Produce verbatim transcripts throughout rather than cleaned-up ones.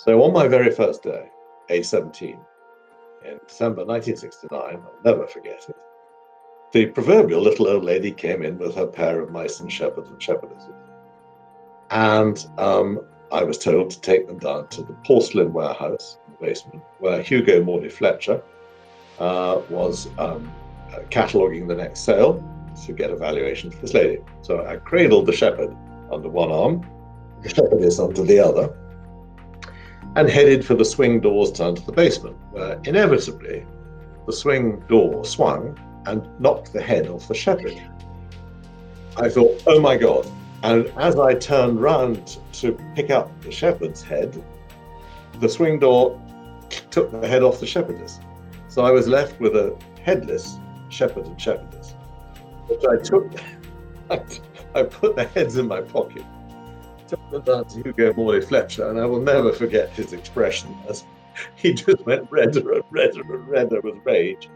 So on my very first day, age seventeen, in December nineteen sixty-nine, I'll never forget it, the proverbial little old lady came in with her pair of Meissen shepherds and shepherdesses. And um, I was told to take them down to the porcelain warehouse in the basement, where Hugo Morley Fletcher uh, was um, uh, cataloguing the next sale to get a valuation for this lady. So I cradled the shepherd under one arm, the shepherdess under the other, and headed for the swing doors down to the basement, where inevitably the swing door swung and knocked the head off the shepherd. I thought, oh my God. And as I turned round to pick up the shepherd's head, the swing door took the head off the shepherdess. So I was left with a headless shepherd and shepherdess, which I took, I put the heads in my pocket, took them down to Hugo Morley Fletcher, and I will never forget his expression as he just went redder and redder and redder with rage.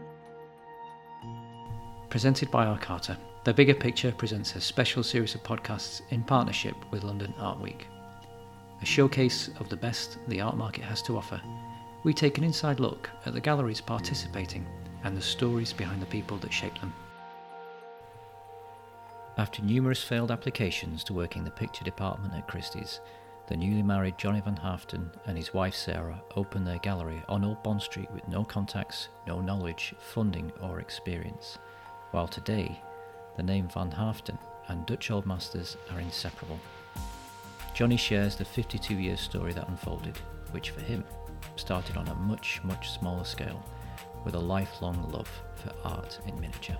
Presented by Arcata, The Bigger Picture presents a special series of podcasts in partnership with London Art Week. A showcase of the best the art market has to offer, we take an inside look at the galleries participating and the stories behind the people that shape them. After numerous failed applications to work in the picture department at Christie's, the newly married Johnny Van Haften and his wife Sarah opened their gallery on Old Bond Street with no contacts, no knowledge, funding or experience. While today, the name Van Haften and Dutch Old Masters are inseparable. Johnny shares the fifty-two-year story that unfolded, which for him started on a much, much smaller scale, with a lifelong love for art in miniature.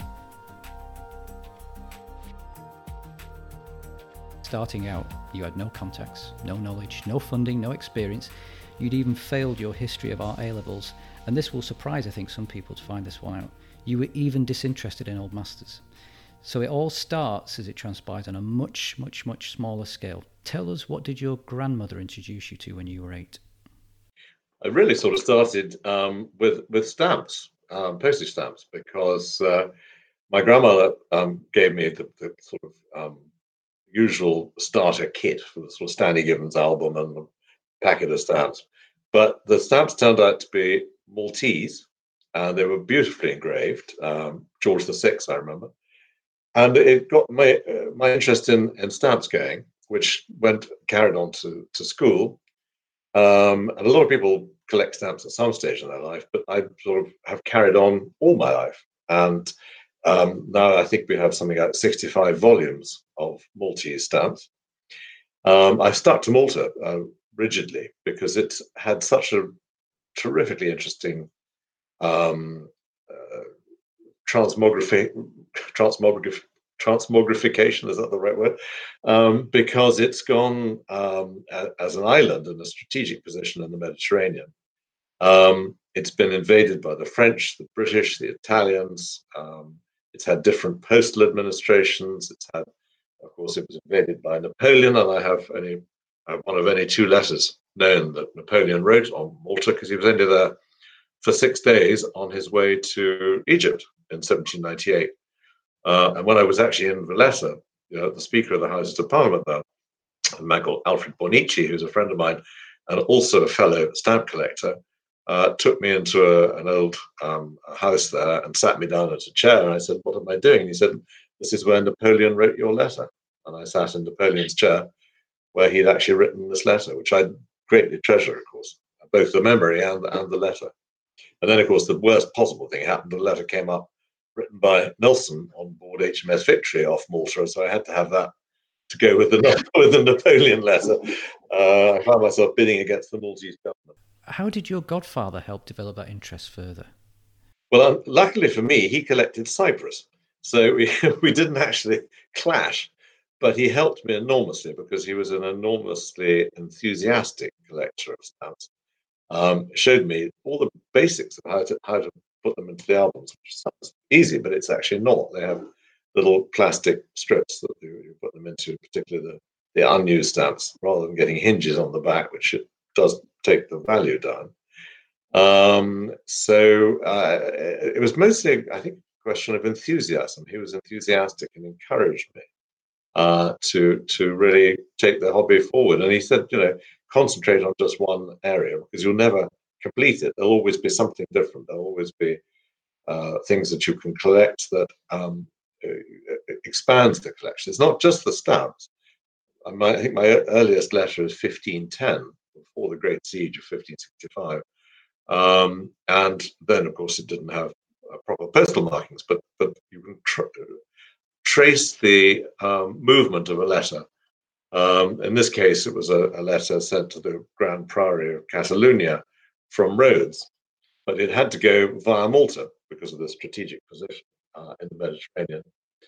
Starting out, you had no contacts, no knowledge, no funding, no experience. You'd even failed your history of art A-levels, and this will surprise, I think, some people to find this one out. You were even disinterested in Old Masters. So it all starts, as it transpires, on a much, much, much smaller scale. Tell us, what did your grandmother introduce you to when you were eight? I really sort of started um, with with stamps, um, postage stamps, because uh, my grandmother um, gave me the, the sort of um, usual starter kit for the sort of Stanley Gibbons album and the packet of stamps. But the stamps turned out to be Maltese, and they were beautifully engraved, um, George the Sixth, I remember. And it got my uh, my interest in, in stamps going, which went carried on to, to school. Um, and a lot of people collect stamps at some stage in their life, but I sort of have carried on all my life. And um, now I think we have something like sixty-five volumes of Maltese stamps. Um, I stuck to Malta uh, rigidly because it had such a terrifically interesting um, uh, transmography, transmography, transmogrification, is that the right word? Um, because it's gone um, a, as an island in a strategic position in the Mediterranean. Um, it's been invaded by the French, the British, the Italians. Um, it's had different postal administrations. It's had, of course, it was invaded by Napoleon, and I have only uh, one of only two letters known that Napoleon wrote on Malta, because he was only there for six days on his way to Egypt in seventeen ninety-eight. Uh, and when I was actually in Valletta, you know, the Speaker of the Houses of Parliament there, a man called Alfred Bonici, who's a friend of mine and also a fellow stamp collector, uh, took me into a, an old um, house there and sat me down at a chair. And I said, "What am I doing?" And he said, "This is where Napoleon wrote your letter." And I sat in Napoleon's chair where he'd actually written this letter, which I greatly treasure, of course, both the memory and, and the letter. And then, of course, the worst possible thing happened. The letter came up written by Nelson on board H M S Victory off Malta, so I had to have that to go with the with the Napoleon letter. Uh, I found myself bidding against the Maltese government. How did your godfather help develop that interest further? Well, um, luckily for me, he collected Cyprus, so we we didn't actually clash. But he helped me enormously because he was an enormously enthusiastic collector of stamps. Um, showed me all the basics of how to how to put them into the albums, which sounds easy, but it's actually not. They have little plastic strips that you, you put them into, particularly the, the unused stamps, rather than getting hinges on the back, which it does take the value down. Um, so uh, it was mostly, I think, a question of enthusiasm. He was enthusiastic and encouraged me uh, to to really take the hobby forward. And he said, you know, concentrate on just one area, because you'll never complete it. There'll always be something different. There'll always be uh, things that you can collect that um, expands the collection. It's not just the stamps. I think my earliest letter is fifteen ten, before the Great Siege of fifteen sixty-five. Um, and then, of course, it didn't have uh, proper postal markings, but but you can tr trace the um, movement of a letter. Um, in this case, it was a, a letter sent to the Grand Priory of Catalonia from Rhodes, but it had to go via Malta because of the strategic position uh, in the Mediterranean.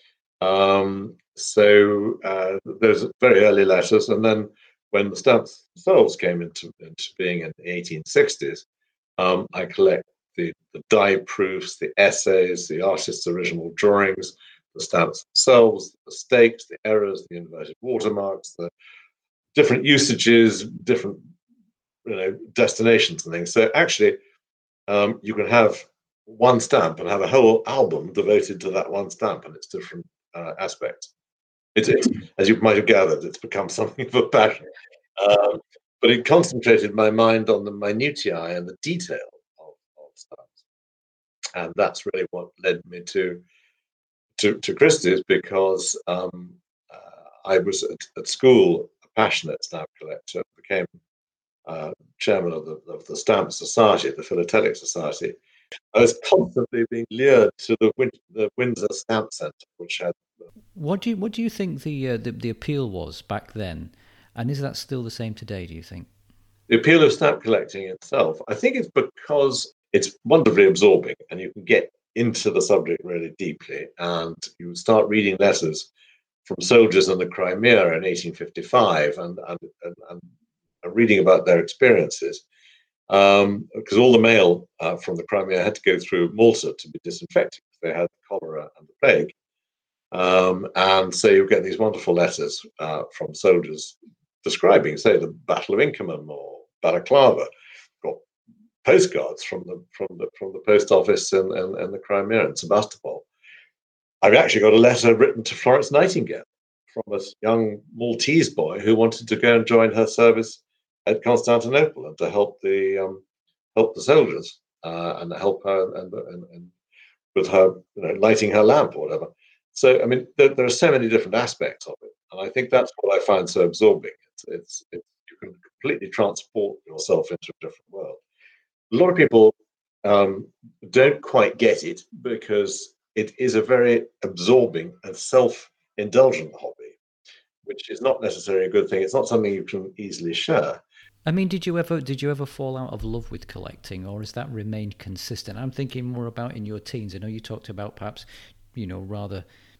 Um, so uh, those very early letters, and then when the stamps themselves came into, into being in the eighteen sixties, um, I collect the, the die proofs, the essays, the artist's original drawings, the stamps themselves, the stakes, the errors, the inverted watermarks, the different usages, different you know destinations and things. So actually, um, you can have one stamp and have a whole album devoted to that one stamp and its different uh, aspects. It's, it's, as you might have gathered, it's become something of a passion. Um, but it concentrated my mind on the minutiae and the detail of, of stamps. And that's really what led me to to, to Christie's, because um, uh, I was at, at school a passionate stamp collector, became uh, chairman of the, of the Stamp Society, the Philatelic Society. I was constantly being lured to the, Win the Windsor Stamp Centre, which had. What do you what do you think the, uh, the the appeal was back then, and is that still the same today? Do you think the appeal of stamp collecting itself? I think it's because it's wonderfully absorbing, and you can get into the subject really deeply, and you start reading letters from soldiers in the Crimea in eighteen fifty-five, and and and, and reading about their experiences. Um, because all the mail uh, from the Crimea had to go through Malta to be disinfected. They had cholera and the plague. Um, and so you get these wonderful letters uh, from soldiers describing, say, the Battle of Inkerman or Balaclava. Got postcards from the from the from the post office in, in, in the Crimea in Sebastopol. I've actually got a letter written to Florence Nightingale from a young Maltese boy who wanted to go and join her service at Constantinople and to help the um, help the soldiers uh, and help her and, and, and with her, you know, lighting her lamp or whatever. So I mean, there, there are so many different aspects of it, and I think that's what I find so absorbing. It's, it's, it's you can completely transport yourself into a different world. A lot of people um, don't quite get it because it is a very absorbing and self-indulgent hobby, which is not necessarily a good thing. It's not something you can easily share. I mean, did you ever did you ever fall out of love with collecting, or has that remained consistent? I'm thinking more about in your teens. I know you talked about perhaps, you know, rather,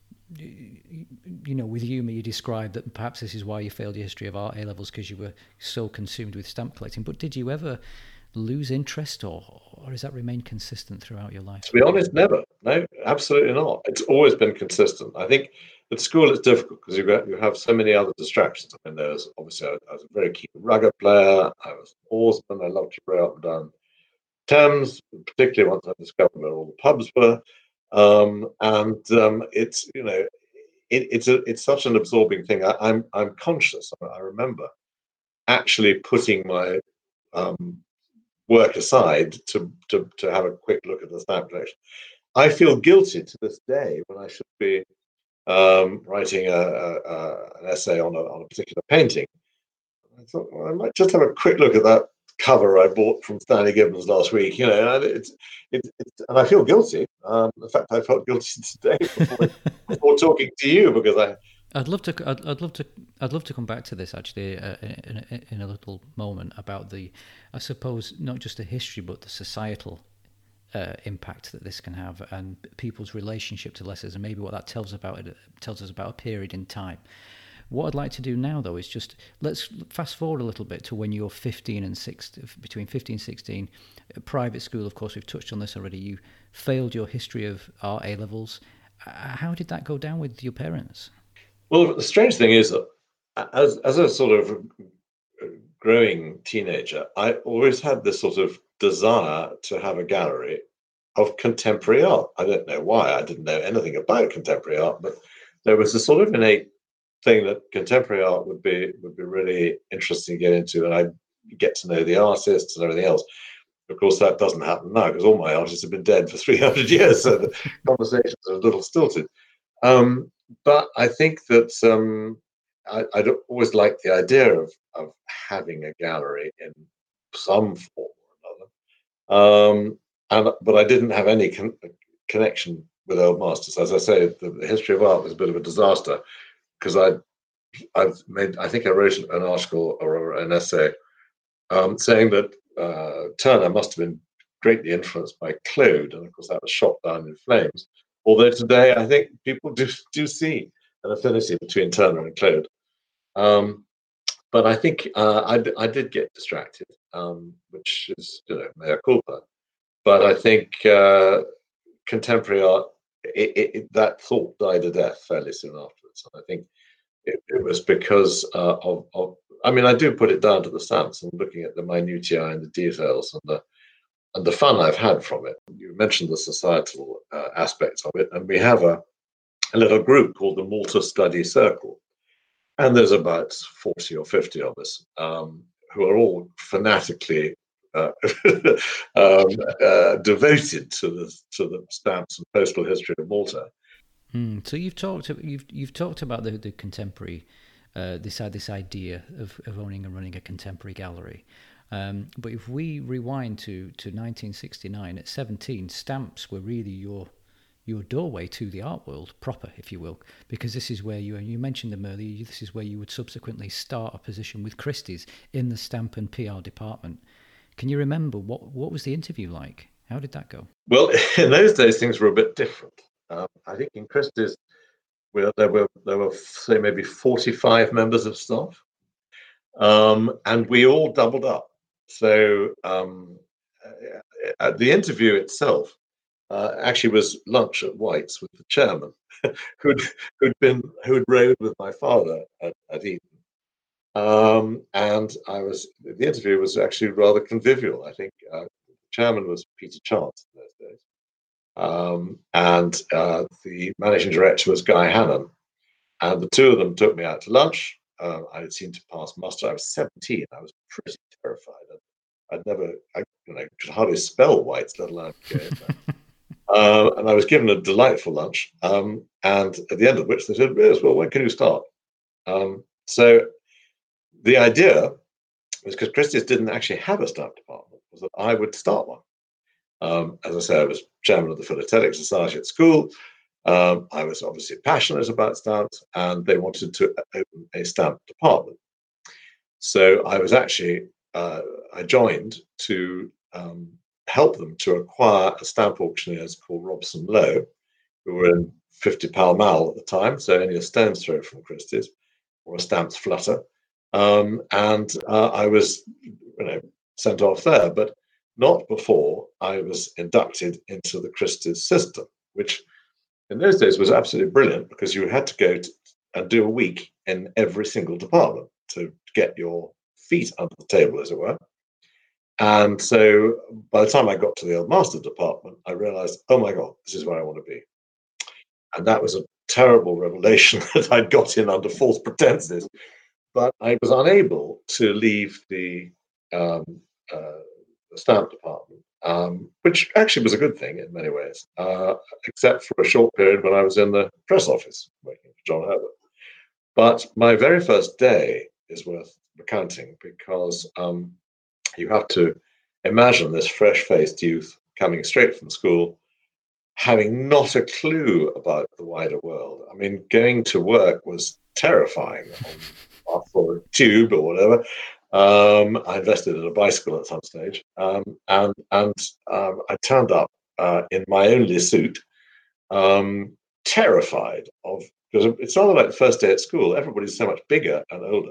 you know, with humour you described that perhaps this is why you failed your history of art A levels, because you were so consumed with stamp collecting. But did you ever lose interest, or or has that remained consistent throughout your life? To be honest, never. No, absolutely not. It's always been consistent. I think at school it's difficult because you got you have so many other distractions. I mean, there's obviously I, I was a very keen rugger player. I was an oarsman. I loved to row up and down Thames, particularly once I discovered where all the pubs were. Um, and um, it's you know, it, it's a it's such an absorbing thing. I, I'm I'm conscious. I, I remember actually putting my um, work aside to, to to have a quick look at the stamp collection. I feel guilty to this day when I should be um, writing a, a, a, an essay on a, on a particular painting. I thought, well, I might just have a quick look at that cover I bought from Stanley Gibbons last week. You know, and it's, it's, it's and I feel guilty. Um, in fact, I felt guilty today before, before talking to you because I. I'd love to. I'd, I'd love to. I'd love to come back to this actually uh, in, a, in a little moment about the, I suppose, not just the history but the societal uh, impact that this can have and people's relationship to letters and maybe what that tells about it tells us about a period in time. What I'd like to do now, though, is just let's fast forward a little bit to when you're fifteen and sixteen, between fifteen and sixteen. Private school, of course, we've touched on this already. You failed your history of art A levels. How did that go down with your parents? Well, the strange thing is that as, as a sort of growing teenager, I always had this sort of desire to have a gallery of contemporary art. I don't know why. I didn't know anything about contemporary art, but there was a sort of innate thing that contemporary art would be would be really interesting to get into, and I get to know the artists and everything else. Of course, that doesn't happen now because all my artists have been dead for three hundred years, so the conversations are a little stilted. Um, but I think that um, I, I'd always liked the idea of, of having a gallery in some form or another. Um, and but I didn't have any con- connection with Old Masters. As I say, the, the history of art was a bit of a disaster because I I've made I think I wrote an article or an essay um, saying that uh, Turner must have been greatly influenced by Claude, and of course that was shot down in flames. Although today I think people do do see an affinity between Turner and Claude. Um, but I think uh, I, I did get distracted, um, which is, you know, mea culpa. But I think uh, contemporary art, it, it, it, that thought died a death fairly soon afterwards. And I think it, it was because uh, of, of, I mean, I do put it down to the stamps and looking at the minutiae and the details and the and the fun I've had from it. You mentioned the societal uh, aspects of it, and we have a, a little group called the Malta Study Circle. And there's about forty or fifty of us um, who are all fanatically uh, um, uh, devoted to the to the stamps and postal history of Malta. Mm, so you've talked you've you've talked about the the contemporary uh, this this idea of, of owning and running a contemporary gallery. Um, but if we rewind to, to nineteen sixty-nine, at seventeen, stamps were really your your doorway to the art world proper, if you will, because this is where you, and you mentioned them earlier, this is where you would subsequently start a position with Christie's in the stamp and P R department. Can you remember what, what was the interview like? How did that go? Well, in those days, things were a bit different. Um, I think in Christie's, well, there were, there were, say, maybe forty-five members of staff, um, and we all doubled up. So um, at the interview itself, uh, actually was lunch at White's with the chairman, who'd who'd been who'd rode with my father at, at Eton, um, and I was the interview was actually rather convivial. I think uh, the chairman was Peter Chance in those days, um, and uh, the managing director was Guy Hannon, and the two of them took me out to lunch. Uh, I had seemed to pass muster. I was seventeen. I was pretty terrified. I'd, I'd never, I you know, could hardly spell White's, let alone go in there. Uh, and I was given a delightful lunch, um, and at the end of which they said, yes, well, when can you start? Um, so the idea was, because Christie's didn't actually have a stamp department, was that I would start one. Um, as I say, I was chairman of the Philatelic Society at school. Um, I was obviously passionate about stamps, and they wanted to open a stamp department. So I was actually, uh, I joined to um, help them to acquire a stamp auctioneers called Robson Lowe, who were in fifty Pall Mall at the time, so only a stone's throw from Christie's, or a stamps flutter. Um, and uh, I was, you know, sent off there, but not before I was inducted into the Christie's system, which in those days was absolutely brilliant because you had to go to, and do a week in every single department to get your feet under the table, as it were. And so by the time I got to the Old Master department, I realized, oh my God, this is where I want to be. And that was a terrible revelation that I'd got in under false pretenses. But I was unable to leave the, um, uh, the stamp department, um, which actually was a good thing in many ways, uh, except for a short period when I was in the press office working for John Herbert. But my very first day is worth recounting because um, you have to imagine this fresh-faced youth coming straight from school, having not a clue about the wider world. I mean, going to work was terrifying on or a tube or whatever. Um, I invested in a bicycle at some stage, um, and and um, I turned up uh, in my only suit, um, terrified of, because it's rather like the first day at school. Everybody's so much bigger and older.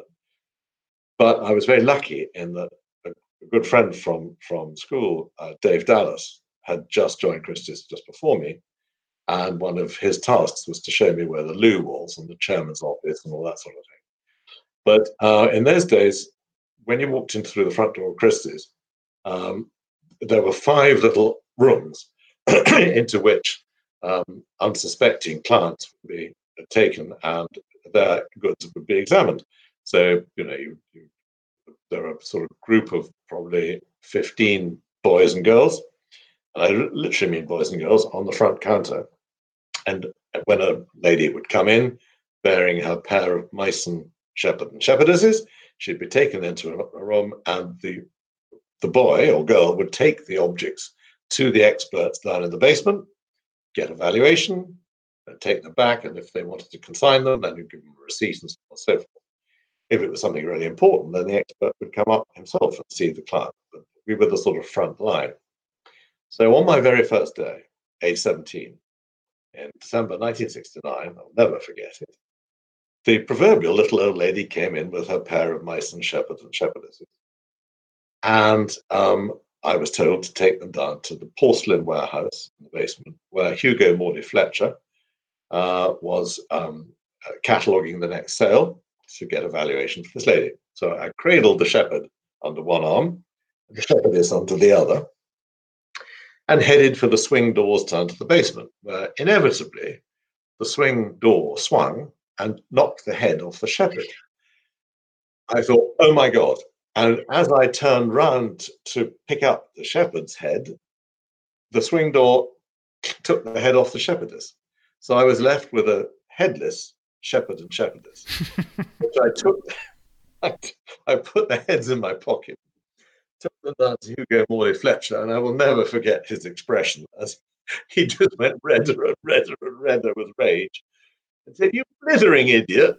But I was very lucky in that a, a good friend from from school, uh, Dave Dallas, had just joined Christie's just before me, and one of his tasks was to show me where the loo was and the chairman's office and all that sort of thing. But uh, in those days, when you walked in through the front door of Christie's, um, there were five little rooms into which um, unsuspecting clients would be taken and their goods would be examined. So, you know, you, you, there are a sort of group of probably fifteen boys and girls, and I literally mean boys and girls, on the front counter. And when a lady would come in bearing her pair of Meissen shepherd and shepherdesses, she'd be taken into a room, and the the boy or girl would take the objects to the experts down in the basement, get a valuation, and take them back. And if they wanted to consign them, then you'd give them a receipt and so on and so forth. If it was something really important, then the expert would come up himself and see the client. But we were the sort of front line. So on my very first day, age seventeen, in December nineteen sixty-nine, I'll never forget it, the proverbial little old lady came in with her pair of Meissen shepherds and shepherdesses. And um, I was told to take them down to the porcelain warehouse in the basement, where Hugo Morley Fletcher uh, was um, uh, cataloguing the next sale to get a valuation for this lady. So I cradled the shepherd under one arm, the shepherdess under the other, and headed for the swing doors down to the basement, where inevitably the swing door swung and knocked the head off the shepherd. I thought, oh my God. And as I turned round to pick up the shepherd's head, the swing door took the head off the shepherdess. So I was left with a headless shepherd and shepherdess, which I took, I, I put the heads in my pocket, took them down to Hugo Morley Fletcher, and I will never forget his expression as he just went redder and redder and redder with rage and said, "You blithering idiot."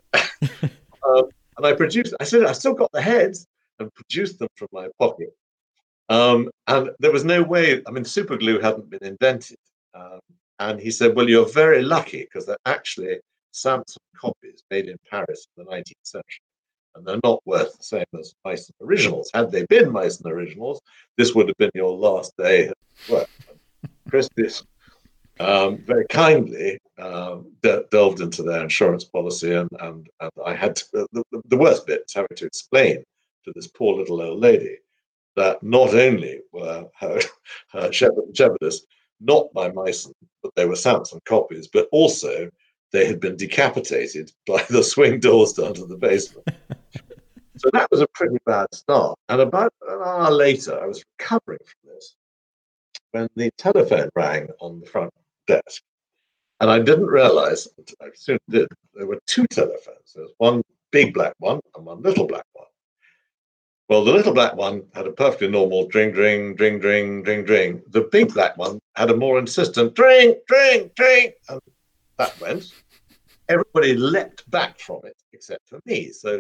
um, and I produced, I said, "I still got the heads," and produced them from my pocket. Um, and there was no way, I mean, super glue hadn't been invented. Um, and he said, "Well, you're very lucky because they're actually Samson copies made in Paris in the nineteenth century. And they're not worth the same as Meissen originals. Had they been Meissen originals, this would have been your last day at work." Christie's um, very kindly um, de- delved into their insurance policy, and, and, and I had to, the, the worst bit is having to explain to this poor little old lady that not only were her, her shepherd and shepherdess not by Meissen, but they were Samson copies, but also they had been decapitated by the swing doors down to the basement. So that was a pretty bad start. And about an hour later, I was recovering from this when the telephone rang on the front desk. And I didn't realize, I soon did, there were two telephones. There was one big black one and one little black one. Well, the little black one had a perfectly normal dring, dring, dring, dring, dring, dring. The big black one had a more insistent dring, dring, dring. And that went. Everybody leapt back from it except for me. So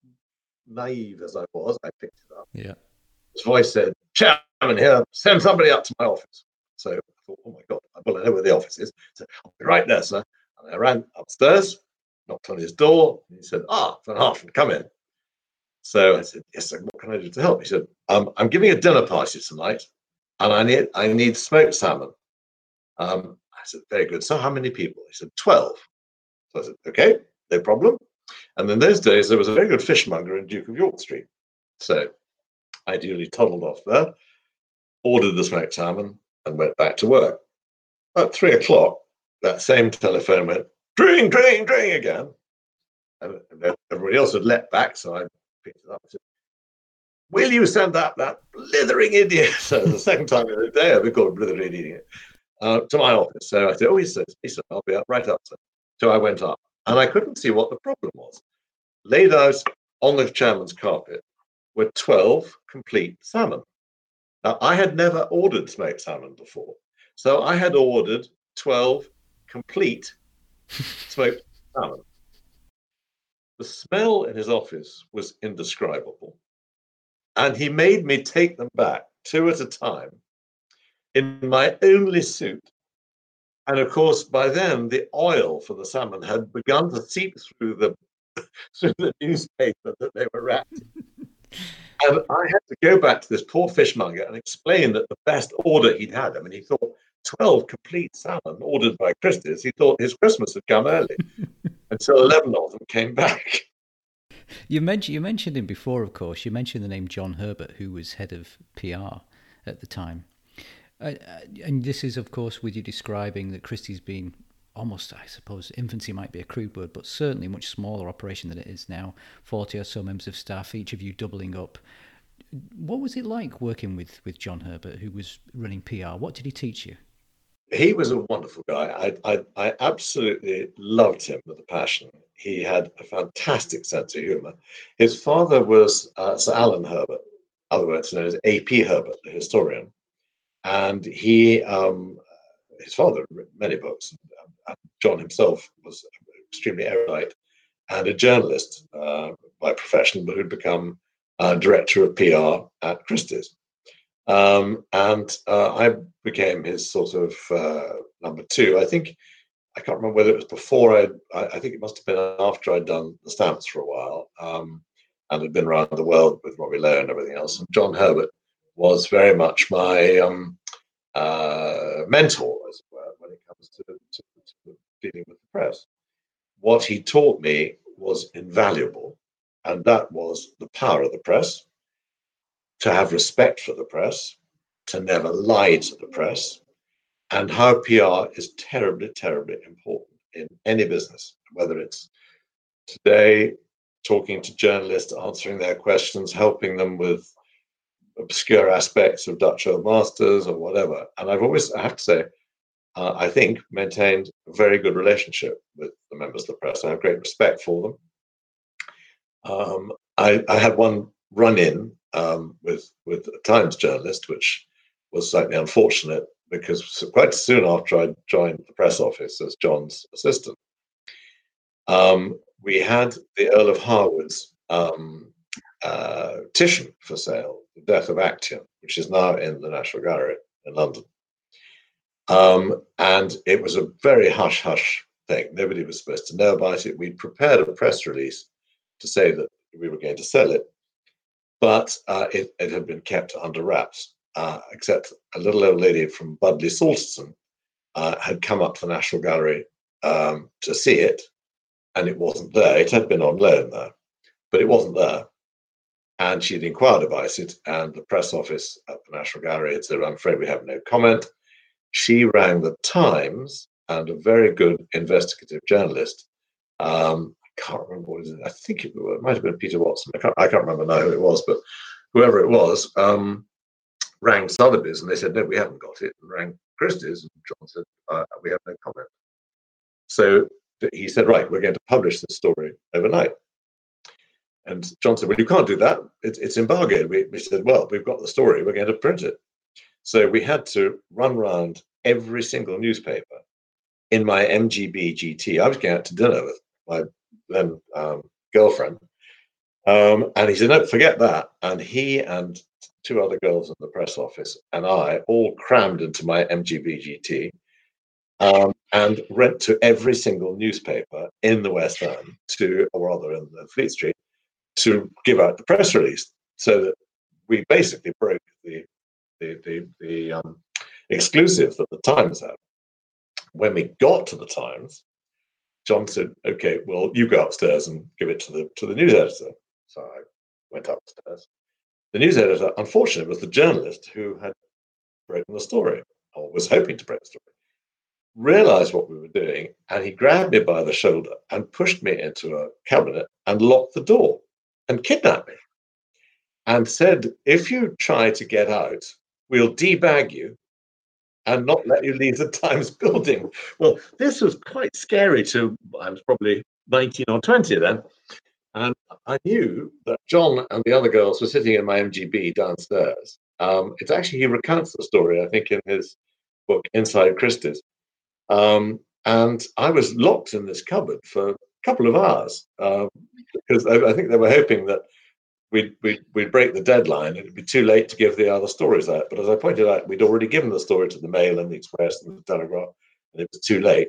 naive as I was, I picked it up. Yeah. His voice said, "Chairman here, send somebody up to my office." So I thought, oh my God, well, I know where the office is. So I'll be right there, sir. And I ran upstairs, knocked on his door, and he said, "Ah, Van Harten, come in." So I said, "Yes, sir, what can I do to help?" He said, um, "I'm giving a dinner party tonight, and I need I need smoked salmon." Um, I said, "Very good. So how many people?" He said, twelve. So I said, "Okay, no problem." And in those days, there was a very good fishmonger in Duke of York Street. So I duly toddled off there, ordered the smoked salmon, and went back to work. At three o'clock, that same telephone went, dring, dring, dring again. And everybody else had leapt back, so I picked it up and said, "Will you send up that blithering idiot?" So the second time in the day, I've been called a blithering idiot, uh, to my office. So I said, "Oh, he said, he said, I'll be up, right up." So, so I went up, and I couldn't see what the problem was. Laid out on the chairman's carpet were twelve complete salmon. Now, I had never ordered smoked salmon before, so I had ordered twelve complete smoked salmon. The smell in his office was indescribable, and he made me take them back two at a time in my only suit. And of course, by then, the oil for the salmon had begun to seep through the through the newspaper that they were wrapped in. And I had to go back to this poor fishmonger and explain that the best order he'd had, I mean, he thought twelve complete salmon ordered by Christie's, he thought his Christmas had come early. Until eleven of them came back. You mentioned, you mentioned him before, of course. You mentioned the name John Herbert, who was head of P R at the time. Uh, and this is, of course, with you describing that Christie's been almost, I suppose, infancy might be a crude word, but certainly much smaller operation than it is now. forty or so members of staff, each of you doubling up. What was it like working with, with John Herbert, who was running P R? What did he teach you? He was a wonderful guy. I, I, I absolutely loved him with a passion. He had a fantastic sense of humor. His father was uh, Sir Alan Herbert, otherwise known as A P Herbert, the historian. And he, um, his father had written many books. And John himself was extremely erudite and a journalist uh, by profession, but who'd become uh, director of P R at Christie's. Um, and uh, I became his sort of uh, number two. I think I can't remember whether it was before I'd, I. I think it must have been after I'd done the stamps for a while, um, and had been around the world with Robbie Lowe and everything else. And John Herbert was very much my um, uh, mentor, as it were, when it comes to, to, to dealing with the press. What he taught me was invaluable, and that was the power of the press, to have respect for the press, to never lie to the press, and how P R is terribly, terribly important in any business, whether it's today talking to journalists, answering their questions, helping them with obscure aspects of Dutch Old Masters or whatever. And I've always, I have to say, uh, I think, maintained a very good relationship with the members of the press. I have great respect for them. Um, I, I had one run-in um, with with a Times journalist, which was slightly unfortunate because quite soon after I joined the press office as John's assistant, um, we had the Earl of Harwood's um, uh, Titian for sale, The Death of Actaeon, which is now in the National Gallery in London. Um, and it was a very hush-hush thing. Nobody was supposed to know about it. We'd prepared a press release to say that we were going to sell it, but uh, it, it had been kept under wraps, uh, except a little old lady from Budleigh Salterton uh, had come up to the National Gallery um, to see it, and it wasn't there. It had been on loan there, but it wasn't there. And she'd inquired about it, and the press office at the National Gallery had said, I'm afraid we have no comment. She rang the Times, and a very good investigative journalist, um, I can't remember what it is, I think it, it might have been Peter Watson, I can't, I can't remember now who it was, but whoever it was, um, rang Sotheby's, and they said, no, we haven't got it, and rang Christie's, and John said, uh, we have no comment. So he said, right, we're going to publish this story overnight. And John said, well, you can't do that. It's, it's embargoed. We, we said, well, we've got the story. We're going to print it. So we had to run around every single newspaper in my M G B G T. I was going out to dinner with my then um, girlfriend. Um, and he said, no, forget that. And he and two other girls in the press office and I all crammed into my M G B G T um, and went to every single newspaper in the West End, to, or rather in the Fleet Street, to give out the press release, so that we basically broke the the the, the um, exclusive that the Times had. When we got to the Times, John said, "Okay, well, you go upstairs and give it to the to the news editor." So I went upstairs. The news editor, unfortunately, was the journalist who had broken the story, or was hoping to break the story. Realized what we were doing, and he grabbed me by the shoulder and pushed me into a cabinet and locked the door and kidnapped me, and said, if you try to get out, we'll debag you and not let you leave the Times building. Well, this was quite scary to, I was probably nineteen or twenty then. And I knew that John and the other girls were sitting in my M G B downstairs. Um, it's actually, he recounts the story, I think, in his book, Inside Christie's. Um, and I was locked in this cupboard for a couple of hours um, because I, I think they were hoping that we'd, we'd, we'd break the deadline. It'd be too late to give the other stories out. But as I pointed out, we'd already given the story to the Mail and the Express and the Telegraph, and it was too late.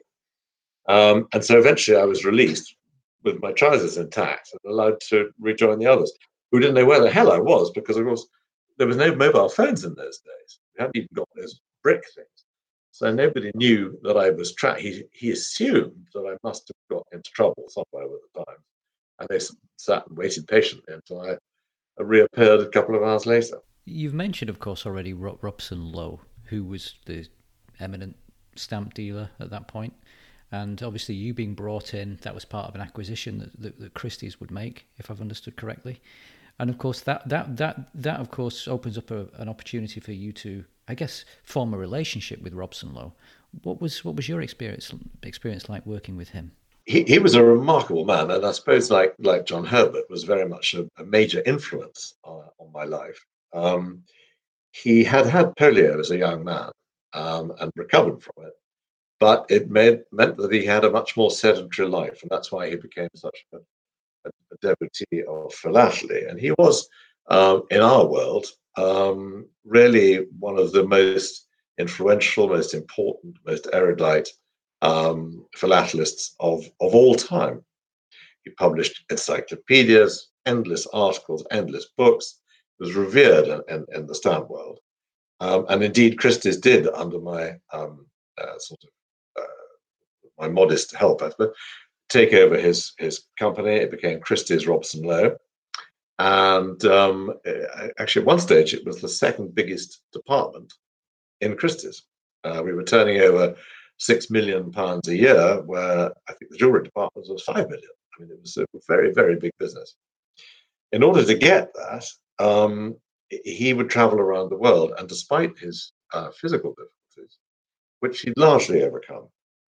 Um, and so eventually I was released with my trousers intact and allowed to rejoin the others, who didn't know where the hell I was, because, of course, there was no mobile phones in those days. We hadn't even got those brick things. So nobody knew that I was trapped. He, he assumed that I must have got into trouble somewhere with the Times. And they sat and waited patiently until I reappeared a couple of hours later. You've mentioned, of course, already Robson Lowe, who was the eminent stamp dealer at that point. And obviously, you being brought in, that was part of an acquisition that, that, that Christie's would make, if I've understood correctly. And of course, that that that that of course opens up a, an opportunity for you to, I guess, form a relationship with Robson Lowe. What was what was your experience experience like working with him? He, he was a remarkable man, and I suppose, like like John Herbert, was very much a, a major influence on, on my life. Um, he had had polio as a young man um, and recovered from it, but it made, meant that he had a much more sedentary life, and that's why he became such a, a, a devotee of philately. And he was, um, in our world, um, really one of the most influential, most important, most erudite um, philatelists of, of all time. He published encyclopedias, endless articles, endless books. He was revered in, in, in the stamp world. Um, and indeed, Christie's did, under my um, uh, sort of uh, my modest help, I suppose, take over his his company. It became Christie's Robson Lowe, and um, actually, at one stage, it was the second biggest department in Christie's. Uh, we were turning over six million pounds a year, where I think the jewelry department was five million. I mean, it was a very, very big business. In order to get that, um, he would travel around the world, and despite his uh, physical difficulties, which he'd largely overcome,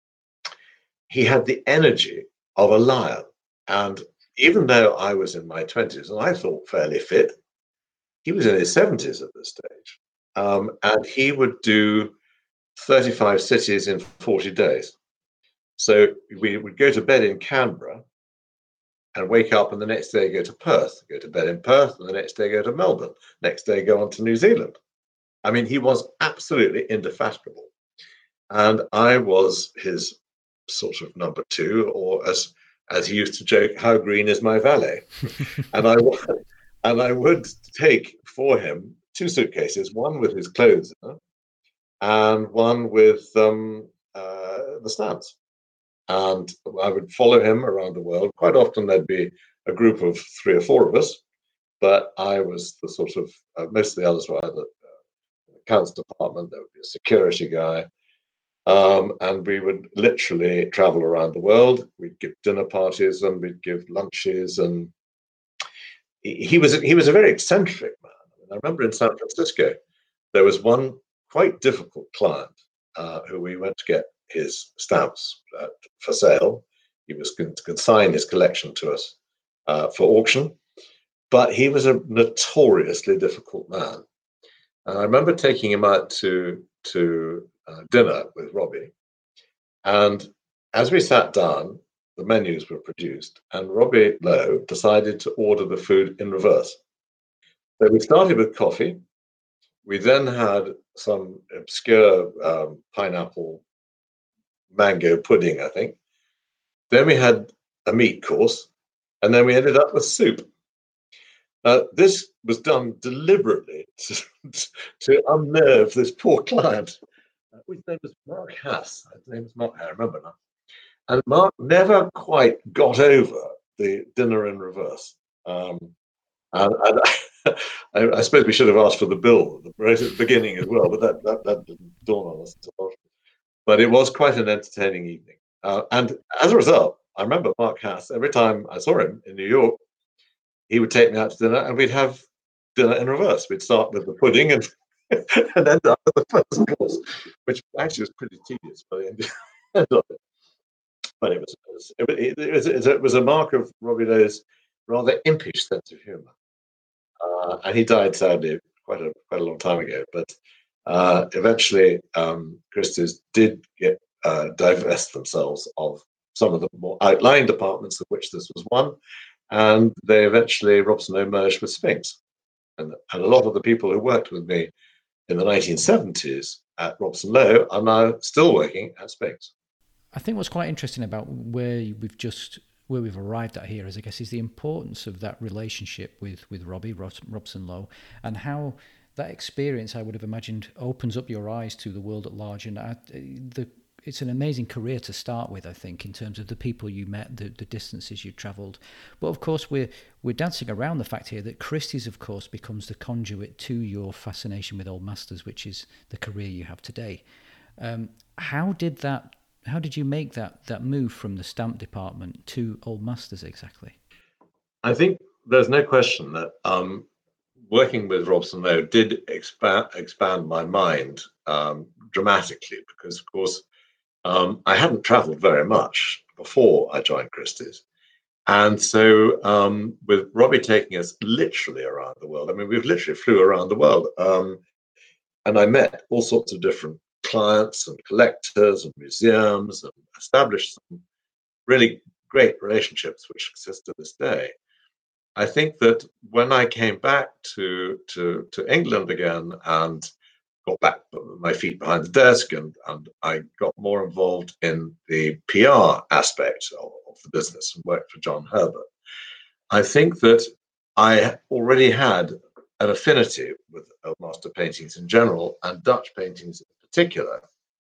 he had the energy of a lion. And even though I was in my twenties and I thought fairly fit, he was in his seventies at this stage. Um, and he would do thirty-five cities in forty days. So we would go to bed in Canberra and wake up, and the next day go to Perth, go to bed in Perth, and the next day go to Melbourne, next day go on to New Zealand. I mean, he was absolutely indefatigable. And I was his sort of number two, or as as he used to joke, how green is my valet? and I and I would take for him two suitcases, one with his clothes in it, and one with um, uh, the stamps. And I would follow him around the world. Quite often there'd be a group of three or four of us, but I was the sort of, uh, most of the others were either uh, accounts department, there would be a security guy, um, and we would literally travel around the world. We'd give dinner parties and we'd give lunches, and he, he was he was a very eccentric man. I, mean, I remember in San Francisco, there was one quite difficult client uh, who we went to get his stamps uh, for sale. He was going to consign his collection to us uh, for auction, but he was a notoriously difficult man. And I remember taking him out to to uh, dinner with Robbie, and as we sat down, the menus were produced, and Robbie Lowe decided to order the food in reverse. So we started with coffee. We then had some obscure um, pineapple mango pudding, I think. Then we had a meat course, and then we ended up with soup. Uh, this was done deliberately to, to unnerve this poor client, uh, whose name was Mark Hass. His name was Mark, I remember now. And Mark never quite got over the dinner in reverse. Um, and, and I, I suppose we should have asked for the bill right at the beginning as well, but that, that, that didn't dawn on us until after. But it was quite an entertaining evening. Uh, and as a result, I remember Mark Hass, every time I saw him in New York, he would take me out to dinner and we'd have dinner in reverse. We'd start with the pudding and, and end up with the first course, which actually was pretty tedious by the end of it. But it was, it was, it was, it was a mark of Robbie Lowe's rather impish sense of humour. Uh, and he died sadly quite a quite a long time ago. But uh, eventually, um, Christie's did get uh, divest themselves of some of the more outlying departments, of which this was one, and they eventually Robson Lowe merged with Sphinx, and and a lot of the people who worked with me in the nineteen seventies at Robson Lowe are now still working at Sphinx. I think what's quite interesting about where we've just where we've arrived at here is, I guess, is the importance of that relationship with with Robbie Robson Lowe, and how that experience, I would have imagined, opens up your eyes to the world at large. And I, the it's an amazing career to start with, I think, in terms of the people you met, the, the distances you travelled. But of course, we're we're dancing around the fact here that Christie's, of course, becomes the conduit to your fascination with Old Masters, which is the career you have today. Um, how did that how did you make that that move from the stamp department to Old Masters exactly? I think there's no question that um, working with Robson Lowe did expand expand my mind um, dramatically, because, of course, um, I hadn't travelled very much before I joined Christie's. And so um, with Robbie taking us literally around the world, I mean, we've literally flew around the world. Um, and I met all sorts of different clients and collectors and museums, and established some really great relationships which exist to this day. I think that when I came back to, to, to England again and got back my feet behind the desk, and, and I got more involved in the P R aspect of, of the business and worked for John Herbert, I think that I already had an affinity with Old Master paintings in general and Dutch paintings in particular.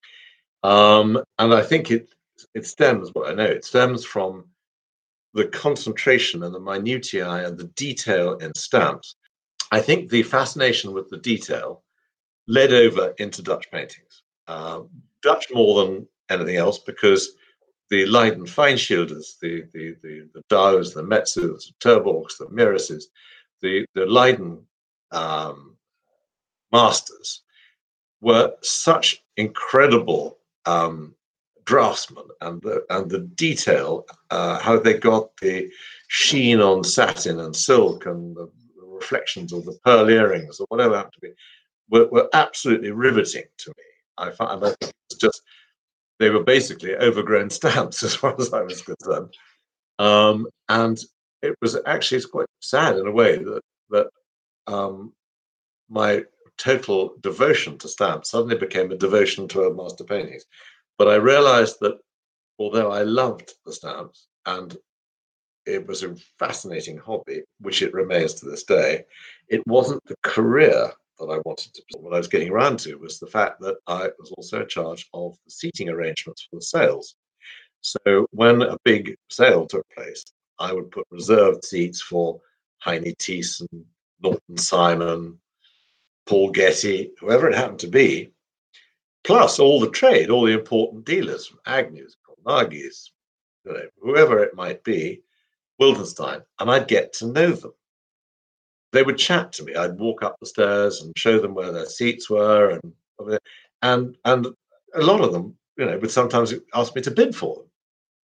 Um, and I think it it stems, what I know, it stems from the concentration and the minutiae and the detail in stamps. I think the fascination with the detail led over into Dutch paintings. Uh, Dutch more than anything else, because the Leiden Feinschilders, the the the the Douws, the Metzels, the Terborgs, the Mirises, the the Leiden um, masters were such incredible um, draftsmen, and the and the detail, uh, how they got the sheen on satin and silk, and the, the reflections of the pearl earrings or whatever it happened to be, were, were absolutely riveting to me. I found I think it was just, they were basically overgrown stamps as far as I was concerned. Um, and it was actually, it's quite sad in a way that that um, my total devotion to stamps suddenly became a devotion to Old Master paintings. But I realized that although I loved the stamps and it was a fascinating hobby, which it remains to this day, it wasn't the career that I wanted to. What I was getting around to was the fact that I was also in charge of the seating arrangements for the sales. So when a big sale took place, I would put reserved seats for Heine Thiessen, Norton Simon, Paul Getty, whoever it happened to be, plus all the trade, all the important dealers from Agnew's, Colnagi's, you know, whoever it might be, Wildenstein, and I'd get to know them. They would chat to me. I'd walk up the stairs and show them where their seats were, and and and a lot of them, you know, would sometimes ask me to bid for them.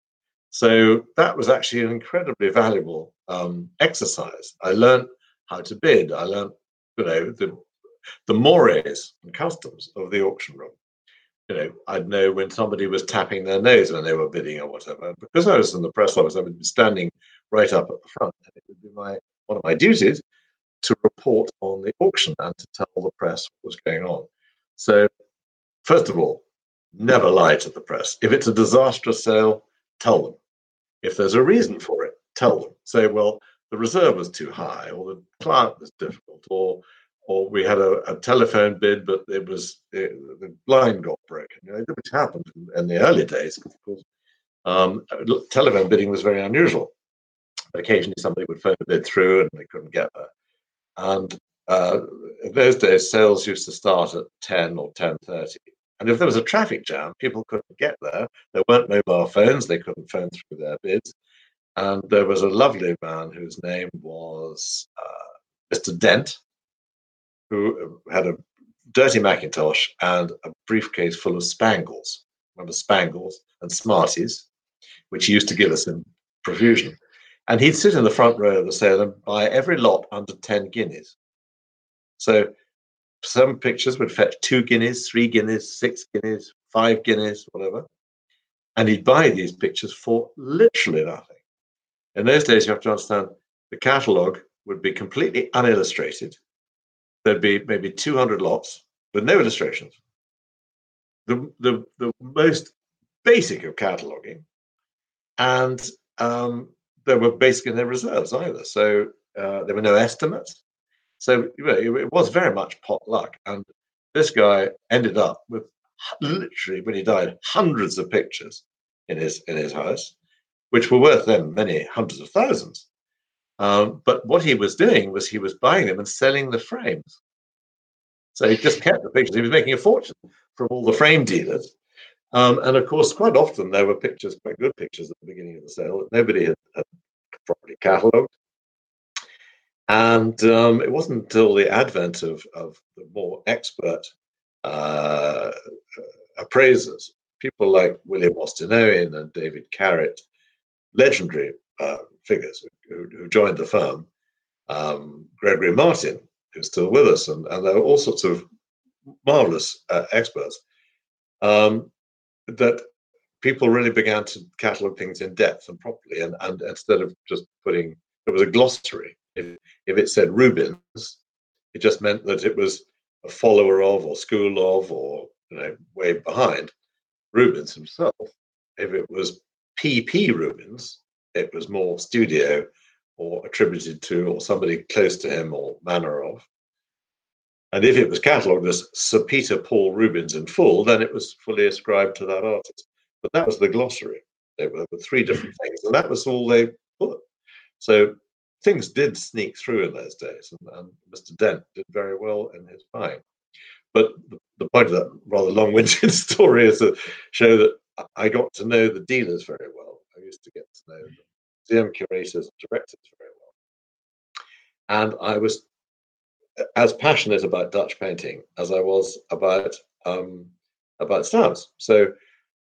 So that was actually an incredibly valuable um, exercise. I learned how to bid. I learned, you know, the the mores and customs of the auction room. You know, I'd know when somebody was tapping their nose when they were bidding or whatever. Because I was in the press office, I would be standing right up at the front, and it would be my one of my duties to report on the auction and to tell the press what was going on. So, first of all, never lie to the press. If it's a disastrous sale, tell them. If there's a reason for it, tell them. Say, well, the reserve was too high, or the client was difficult, or or we had a, a telephone bid, but it was it, the line got broken. You know, which happened in, in the early days, of course. Um, telephone bidding was very unusual. Occasionally, somebody would phone a bid through, and they couldn't get there. And uh, in those days, sales used to start at ten or ten thirty. And if there was a traffic jam, people couldn't get there. There weren't mobile phones. They couldn't phone through their bids. And there was a lovely man whose name was uh, Mister Dent, who had a dirty Macintosh and a briefcase full of Spangles. Remember Spangles and Smarties, which he used to give us in profusion. And he'd sit in the front row of the sale and buy every lot under ten guineas. So some pictures would fetch two guineas, three guineas, six guineas, five guineas, whatever. And he'd buy these pictures for literally nothing. In those days, you have to understand, the catalogue would be completely unillustrated. There'd be maybe two hundred lots with no illustrations. The, the, the most basic of cataloguing. And um, there were basically no reserves either. So uh, there were no estimates. So you know, it, it was very much pot luck. And this guy ended up with literally, when he died, hundreds of pictures in his in his house, which were worth then many hundreds of thousands. Um, but what he was doing was he was buying them and selling the frames. So he just kept the pictures. He was making a fortune from all the frame dealers. Um, and of course, quite often there were pictures, quite good pictures at the beginning of the sale that nobody had, had properly catalogued. And um, it wasn't until the advent of, of the more expert uh, appraisers, people like William Austin Owen and David Carrett, legendary uh, figures who, who joined the firm, um, Gregory Martin, who's still with us, and, and there were all sorts of marvelous uh, experts, um, that people really began to catalog things in depth and properly, and, and instead of just putting, it was a glossary. If, if it said Rubens, it just meant that it was a follower of, or school of, or you know, way behind Rubens himself. If it was P P Rubens, it was more studio or attributed to, or somebody close to him, or manner of. And if it was catalogued as Sir Peter Paul Rubens in full, then it was fully ascribed to that artist. But that was the glossary. There were three different things, and that was all they put. So things did sneak through in those days, and, and Mister Dent did very well in his buying. But the, the point of that rather long-winded story is to show that I got to know the dealers very well. I used to get to know the museum curators and directors very well. And I was as passionate about Dutch painting as I was about um, about stamps. So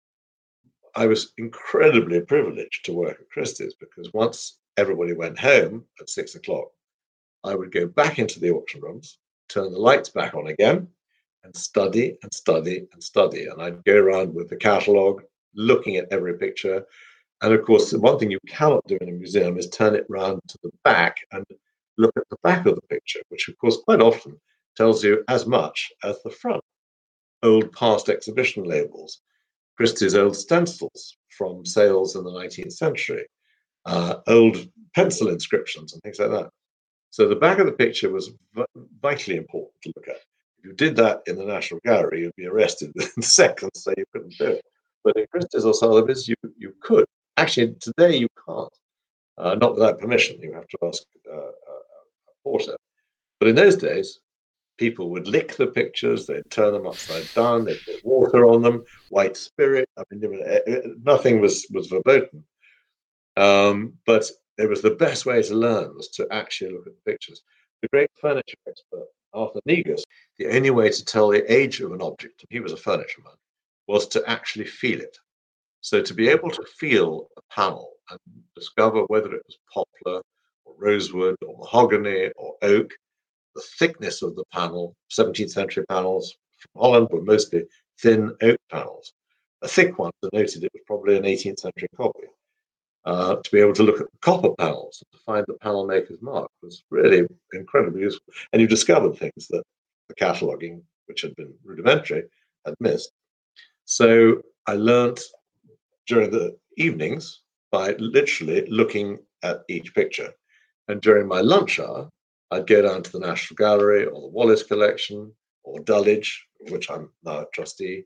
I was incredibly privileged to work at Christie's, because once everybody went home at six o'clock, I would go back into the auction rooms, turn the lights back on again, and study and study and study. And I'd go around with the catalogue, looking at every picture. And of course, the one thing you cannot do in a museum is turn it round to the back and look at the back of the picture, which of course quite often tells you as much as the front. Old past exhibition labels, Christie's old stencils from sales in the nineteenth century, uh, old pencil inscriptions and things like that. So the back of the picture was vitally important to look at. If you did that in the National Gallery, you'd be arrested within seconds, so you couldn't do it. But in Christie's or Sotheby's, you, you could. Actually, today you can't. Uh, not without permission. You have to ask uh, a, a porter. But in those days, people would lick the pictures, they'd turn them upside down, they'd put water on them, white spirit. I mean, nothing was, was verboten. Um, but it was the best way to learn, was to actually look at the pictures. The great furniture expert, Arthur Negus, the only way to tell the age of an object, and he was a furniture man, was to actually feel it. So to be able to feel a panel and discover whether it was poplar or rosewood or mahogany or oak, the thickness of the panel, seventeenth century panels from Holland were mostly thin oak panels. A thick one denoted it was probably an eighteenth century copy. Uh, to be able to look at the copper panels and to find the panel maker's mark was really incredibly useful. And you discovered things that the cataloguing, which had been rudimentary, had missed. So I learned during the evenings by literally looking at each picture. And during my lunch hour, I'd go down to the National Gallery or the Wallace Collection or Dulwich, of which I'm now a trustee.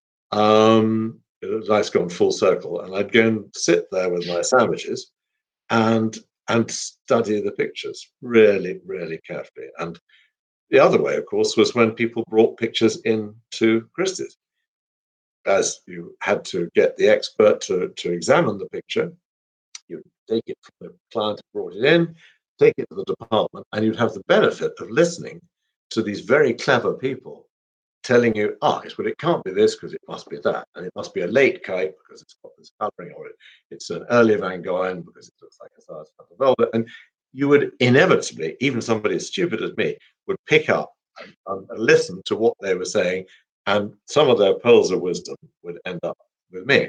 Um, life's gone full circle, and I'd go and sit there with my sandwiches and and study the pictures really, really carefully. And the other way, of course, was when people brought pictures into Christie's. As you had to get the expert to, to examine the picture, you'd take it from the client who brought it in, take it to the department, and you'd have the benefit of listening to these very clever people telling you, ah, well, it can't be this because it must be that, and it must be a late kite because it's got this colouring, or it, it's an early Van Gogh because it looks like a size of velvet. And you would inevitably, even somebody as stupid as me, would pick up and, and listen to what they were saying, and some of their pearls of wisdom would end up with me.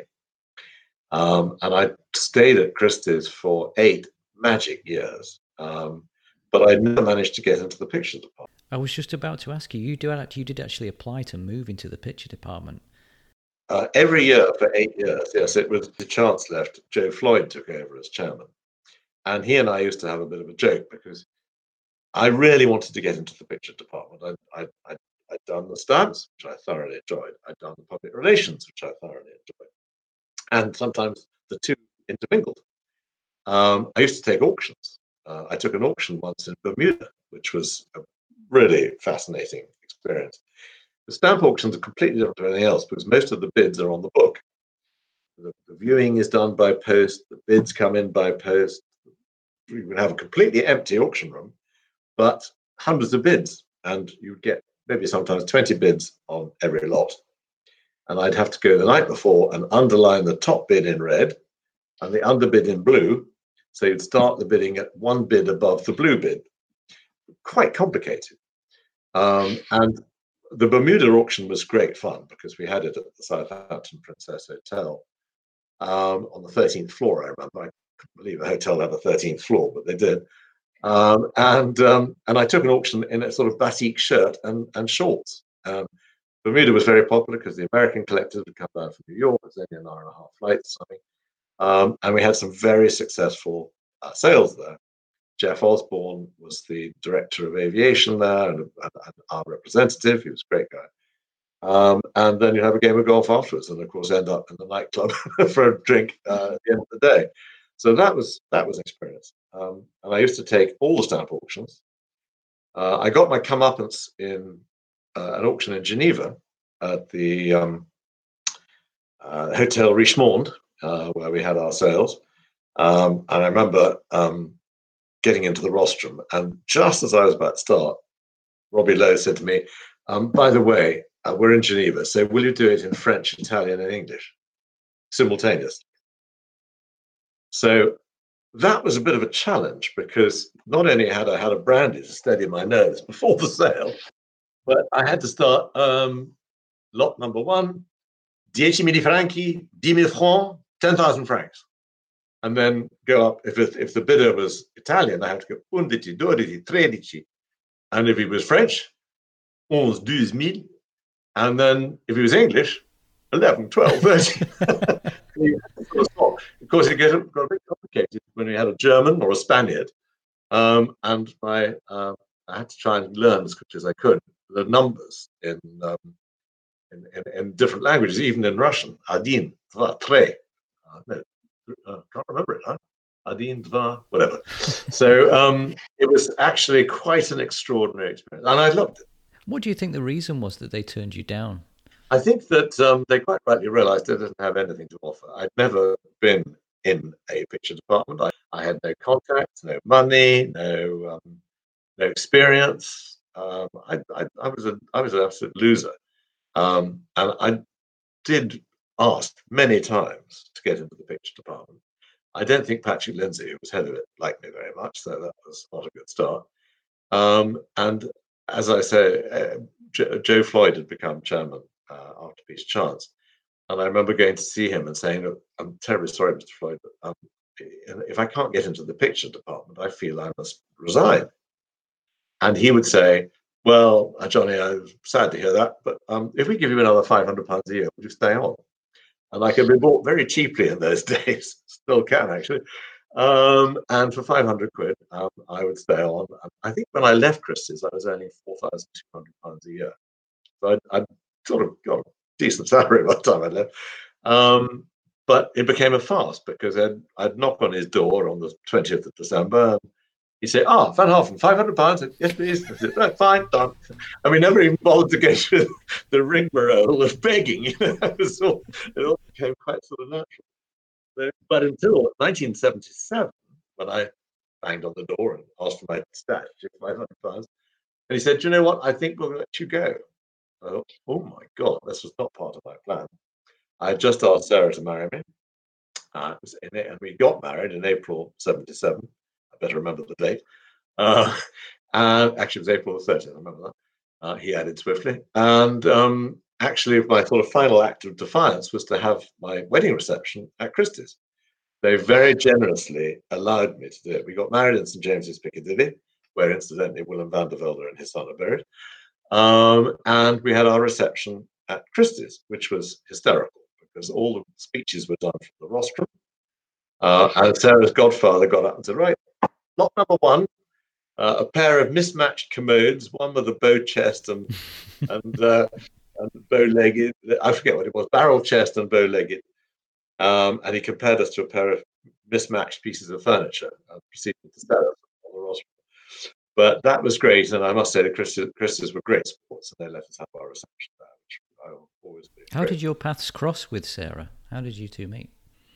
Um, and I stayed at Christie's for eight magic years, um, but I never managed to get into the picture department. I was just about to ask you, you, do, you did actually apply to move into the picture department. Uh, every year for eight years, yes, it was the chance left. Joe Floyd took over as chairman. And he and I used to have a bit of a joke because I really wanted to get into the picture department. I, I, I, I'd done the stamps, which I thoroughly enjoyed. I'd done the public relations, which I thoroughly enjoyed. And sometimes the two intermingled. Um, I used to take auctions. Uh, I took an auction once in Bermuda, which was a really fascinating experience. The stamp auctions are completely different to anything else because most of the bids are on the book. The, the viewing is done by post, the bids come in by post. You would have a completely empty auction room, but hundreds of bids, and you'd get maybe sometimes twenty bids on every lot. And I'd have to go the night before and underline the top bid in red and the underbid in blue. So you'd start the bidding at one bid above the blue bid. Quite complicated. Um, and the Bermuda auction was great fun because we had it at the Southampton Princess Hotel um, on the thirteenth floor, I remember. I couldn't believe a hotel had a thirteenth floor, but they did. Um, and um, and I took an auction in a sort of batik shirt and, and shorts. Um, Bermuda was very popular because the American collectors would come down from New York. It was only an hour and a half flight, something. Um, and we had some very successful uh, sales there. Jeff Osborne was the director of aviation there and, and, and our representative. He was a great guy. Um, and then you have a game of golf afterwards, and of course end up in the nightclub for a drink uh, at the end of the day. So that was that was an experience. Um, and I used to take all the stamp auctions. Uh, I got my comeuppance in uh, an auction in Geneva at the um, uh, Hotel Richemond, uh, where we had our sales. Um, and I remember um, getting into the rostrum, and just as I was about to start, Robbie Lowe said to me, um, by the way, uh, we're in Geneva, so will you do it in French, Italian, and English simultaneously? So that was a bit of a challenge because not only had I had a brandy to steady my nerves before the sale, but I had to start um, lot number one, dieci mille franchi, dix mille francs, ten thousand francs. And then go up. If it, if the bidder was Italian, I had to go undici, dodici, tredici. And if he was French, onze, douze mille. And then if he was English, eleven, twelve, thirteen. Of course, it got, got a bit complicated when we had a German or a Spaniard. Um, and my, uh, I had to try and learn as quickly as I could the numbers in, um, in, in, in different languages, even in Russian. Один, два, три. Uh, no, uh, can't remember it, huh? Один, два, whatever. So um, it was actually quite an extraordinary experience, and I loved it. What do you think the reason was that they turned you down? I think that um, they quite rightly realised they didn't have anything to offer. I'd never been in a picture department. I, I had no contacts, no money, no um, no experience. Um, I, I, I was a I was an absolute loser, um, and I did ask many times to get into the picture department. I don't think Patrick Lindsay, who was head of it, liked me very much, so that was not a good start. Um, and as I say, uh, Jo, Joe Floyd had become chairman uh, after Peter Chance. And I remember going to see him and saying, "Look, I'm terribly sorry, Mister Floyd, but um, if I can't get into the picture department, I feel I must resign." And he would say, "Well, uh, Johnny, I'm sad to hear that, but um, if we give you another five hundred pounds a year, would you stay on?" And I could be bought very cheaply in those days, still can actually. Um, and for five hundred quid, um, I would stay on. I think when I left Christie's, I was earning four thousand two hundred pounds a year. So I'd, I'd sort of got a decent salary by the time I left. Um, but it became a farce because I'd, I'd knock on his door on the twentieth of December. And he'd say, "Ah, oh, Van Haven, five hundred pounds. Yes, please." I said, "Right, fine, done." And we never even bothered to go through the rigmarole of begging. You know, it, was all, it all became quite sort of natural. But until nineteen seventy-seven, when I banged on the door and asked for my stash, five hundred pounds, and he said, "Do you know what? I think we'll let you go." I thought, "Oh my God, this was not part of my plan." I had just asked Sarah to marry me, uh, in, and we got married in April seventy-seven. I better remember the date. Uh, and actually, it was April the thirtieth. I remember that. Uh, he added swiftly, and um, actually, my sort of final act of defiance was to have my wedding reception at Christie's. They very generously allowed me to do it. We got married in Saint James's, Piccadilly, where incidentally Willem van der Velde and his son are buried. Um, and we had our reception at Christie's, which was hysterical because all the speeches were done from the rostrum. Uh, and Sarah's godfather got up and said, "Right, lot number one, uh, a pair of mismatched commodes, one with a bow chest and and, uh, and bow-legged, I forget what it was, barrel chest and bow-legged." Um, and he compared us to a pair of mismatched pieces of furniture and proceeded to sell us on the rostrum. but that was great, and I must say the Christies, Christies were great sports, and they let us have our reception there, which I'll always be. How great. did your paths cross with Sarah? How did you two meet?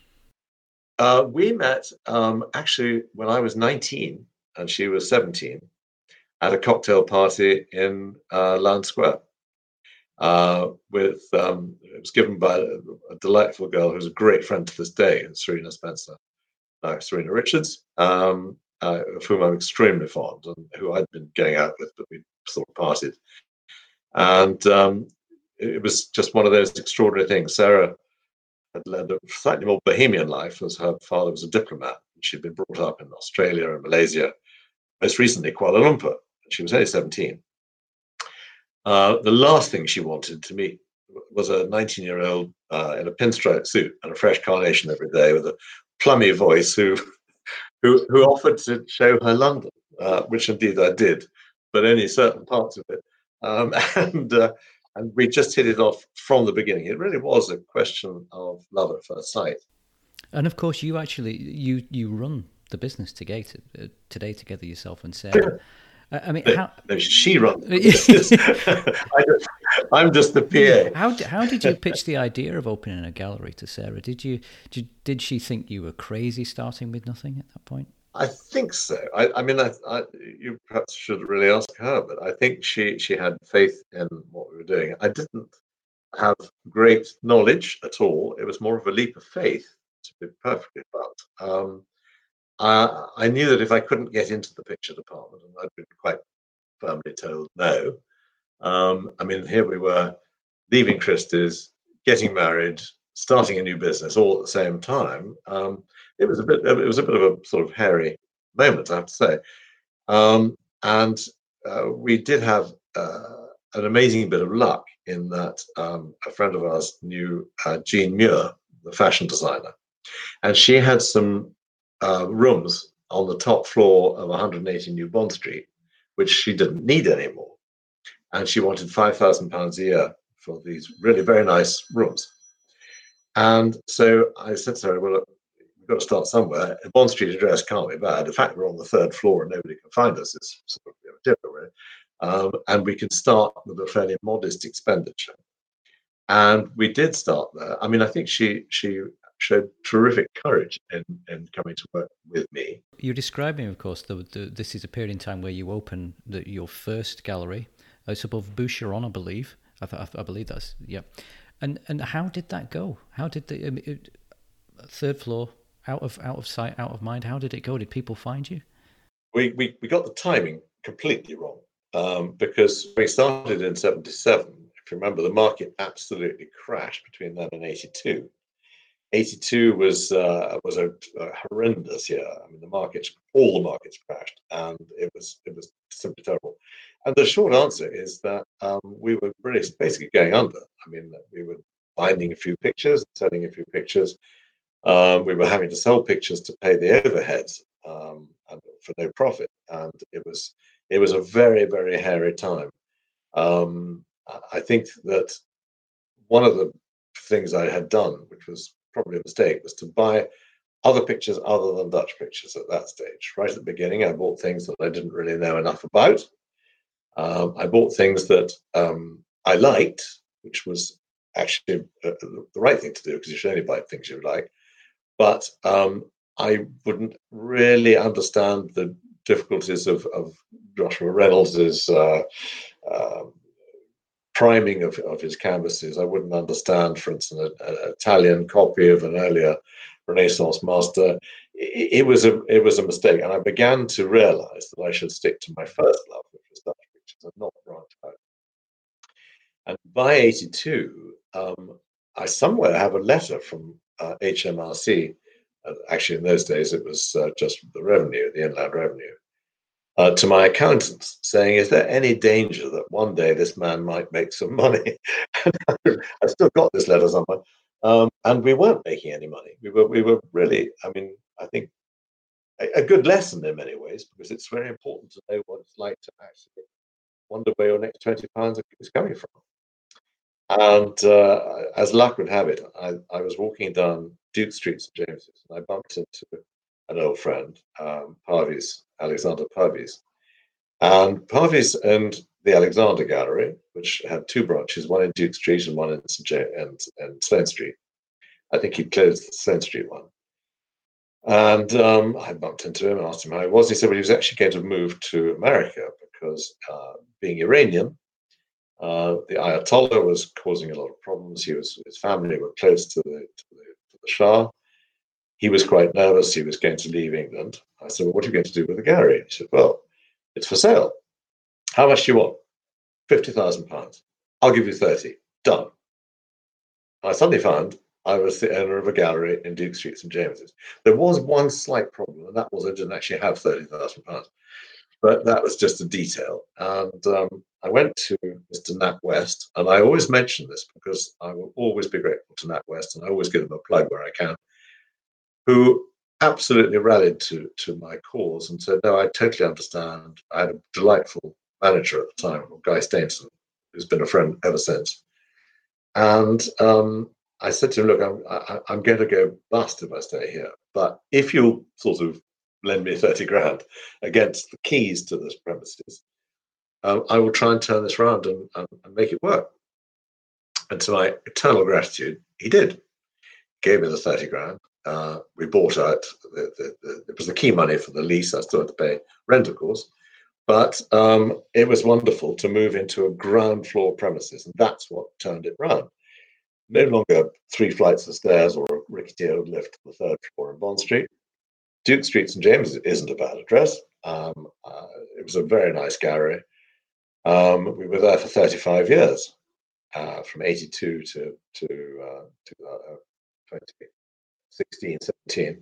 Uh, we met um, actually when I was nineteen and she was seventeen at a cocktail party in uh, Lowndes Square. Uh, with um, it was given by a, a delightful girl who's a great friend to this day, Serena Spencer, uh, Serena Richards, um, uh, of whom I'm extremely fond and who I'd been going out with, but we sort of parted. And um, it was just one of those extraordinary things. Sarah had led a slightly more bohemian life, as her father was a diplomat. She'd been brought up in Australia and Malaysia, most recently Kuala Lumpur. She was only seventeen. Uh, the last thing she wanted to meet was a nineteen-year-old uh, in a pinstripe suit and a fresh carnation every day with a plummy voice who who, who offered to show her London, uh, which indeed I did, but only certain parts of it. Um, and uh, and we just hit it off from the beginning. It really was a question of love at first sight. And of course, you actually you you run the business today, uh, today together, yourself and Sarah. I mean, no, how no, she runs the business. I just, I'm just the P A. How how did you pitch the idea of opening a gallery to Sarah? Did you did, did she think you were crazy starting with nothing at that point? I think so. I, I mean, I, I, you perhaps should really ask her, but I think she she had faith in what we were doing. I didn't have great knowledge at all. It was more of a leap of faith, to be perfectly blunt. Um, I, I knew that if I couldn't get into the picture department, and I'd been quite firmly told no. Um, I mean, here we were, leaving Christie's, getting married, starting a new business all at the same time. Um, it was a bit. It was a bit of a sort of hairy moment, I have to say. Um, and uh, we did have uh, an amazing bit of luck in that um, a friend of ours knew uh, Jean Muir, the fashion designer, and she had some uh, rooms on the top floor of one hundred eighty New Bond Street, which she didn't need anymore. And she wanted five thousand pounds a year for these really very nice rooms. And so I said to her, well, look, we've got to start somewhere. A Bond Street address can't be bad. The fact we're on the third floor and nobody can find us is sort of you know, different, really. Um, and we can start with a fairly modest expenditure. And we did start there. I mean, I think she she showed terrific courage in, in coming to work with me. You're describing, of course, the, the, this is a period in time where you open the, your first gallery. It's above Boucheron, I believe. I, I, I believe that's, yeah. And and how did that go? How did the um, it, third floor, out of out of sight, out of mind? How did it go? Did people find you? We we, we got the timing completely wrong um, because we started in seventy-seven. If you remember, the market absolutely crashed between then and eighty-two. eighty-two was uh, was a, a horrendous year. I mean, the markets, all the markets crashed, and it was it was simply terrible. And the short answer is that um, we were really basically going under. I mean, we were binding a few pictures, selling a few pictures. Um, we were having to sell pictures to pay the overheads um, and for no profit, and it was it was a very very hairy time. Um, I think that one of the things I had done, which was probably a mistake, was to buy other pictures other than Dutch pictures at that stage. Right at the beginning, I bought things that I didn't really know enough about. Um, I bought things that um, I liked, which was actually uh, the right thing to do because you should only buy things you like. But um, I wouldn't really understand the difficulties of, of Joshua Reynolds's uh, uh, priming of, of his canvases. I wouldn't understand, for instance, an Italian copy of an earlier Renaissance master. It, it was a it was a mistake, and I began to realise that I should stick to my first love, which was Dutch pictures, and not branch out. And by eighty-two, um, I somewhere have a letter from uh, H M R C. Uh, actually, in those days, it was uh, just the revenue, the inland revenue. Uh, to my accountants saying, is there any danger that one day this man might make some money? I've still got this letter somewhere. Um, and we weren't making any money. We were, we were really, I mean, I think a, a good lesson in many ways, because it's very important to know what it's like to actually wonder where your next twenty pounds is coming from. And uh, as luck would have it, I, I was walking down Duke Street, St James's, and I bumped into an old friend, um, Parviz, Alexander Parviz. And Parviz owned the Alexander Gallery, which had two branches, one in Duke Street and one in Saint James and, and Sloane Street. I think he closed the Sloane Street one. And um, I bumped into him and asked him how he was. He said, well, he was actually going to move to America because uh, being Iranian, uh, the Ayatollah was causing a lot of problems. He was, his family were close to the, to the, to the Shah. He was quite nervous. He was going to leave England. I said, well, what are you going to do with the gallery? He said, well, it's for sale. How much do you want? fifty thousand pounds. I'll give you thirty. Done. I suddenly found I was the owner of a gallery in Duke Street, Saint James's. There was one slight problem, and that was I didn't actually have thirty thousand pounds. But that was just a detail. And um, I went to Mister Nat West, and I always mention this because I will always be grateful to Nat West, and I always give him a plug where I can, who absolutely rallied to, to my cause and said, no, I totally understand. I had a delightful manager at the time, Guy Stainson, who's been a friend ever since. And um, I said to him, look, I'm, I, I'm going to go bust if I stay here. But if you'll sort of lend me thirty grand against the keys to this premises, um, I will try and turn this around and, and, and make it work. And to my eternal gratitude, he did. Gave me the thirty grand. Uh, we bought out, the, the, the, it was the key money for the lease. I still had to pay rent, of course. But um, it was wonderful to move into a ground floor premises. And that's what turned it round. No longer three flights of stairs or a rickety old lift to the third floor in Bond Street. Duke Street, Saint James isn't a bad address. Um, uh, it was a very nice gallery. Um, we were there for thirty-five years, uh, from eighty-two to, to, uh, to uh, twenty sixteen, seventeen.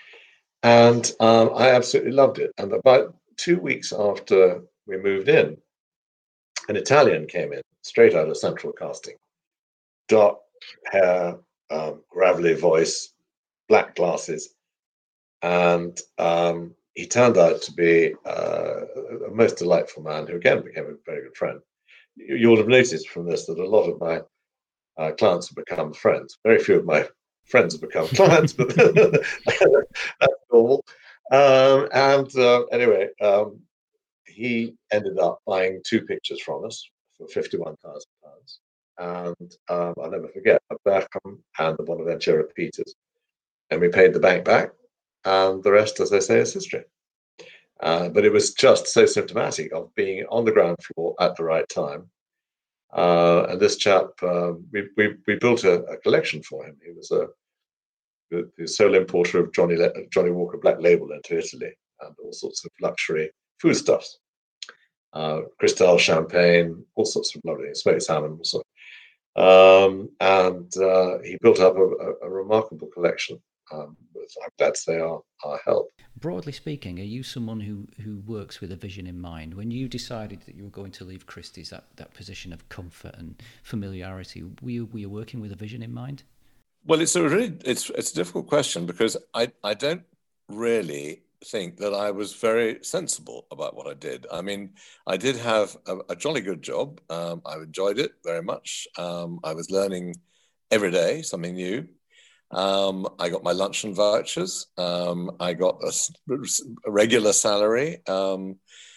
And um, I absolutely loved it. And about two weeks after we moved in, an Italian came in, straight out of Central Casting. Dark hair, um, gravelly voice, black glasses. And um, he turned out to be uh, a most delightful man who, again, became a very good friend. You, you will have noticed from this that a lot of my uh, clients have become friends. Very few of my friends have become clients, but that's normal. Um, and uh, anyway, um, he ended up buying two pictures from us for fifty-one thousand pounds. And um, I'll never forget, a Berkham and the Bonaventura Peters. And we paid the bank back. And the rest, as I say, is history. Uh, but it was just so symptomatic of being on the ground floor at the right time. Uh, and this chap, uh, we, we we built a, a collection for him. He was a the, the sole importer of Johnny Le- Johnny Walker Black Label into Italy and all sorts of luxury foodstuffs, uh, Cristal champagne, all sorts of lovely smoked salmon, also. Um, and uh, he built up a, a, a remarkable collection. Um, I'm glad to say our, our help. Broadly speaking, are you someone who, who works with a vision in mind? When you decided that you were going to leave Christie's, that, that position of comfort and familiarity, were you, were you working with a vision in mind? Well, it's a really it's it's a difficult question because I, I don't really think that I was very sensible about what I did. I mean, I did have a, a jolly good job. Um, I enjoyed it very much. Um, I was learning every day something new. Um, I got my luncheon vouchers. Um, I got a, a regular salary. Um,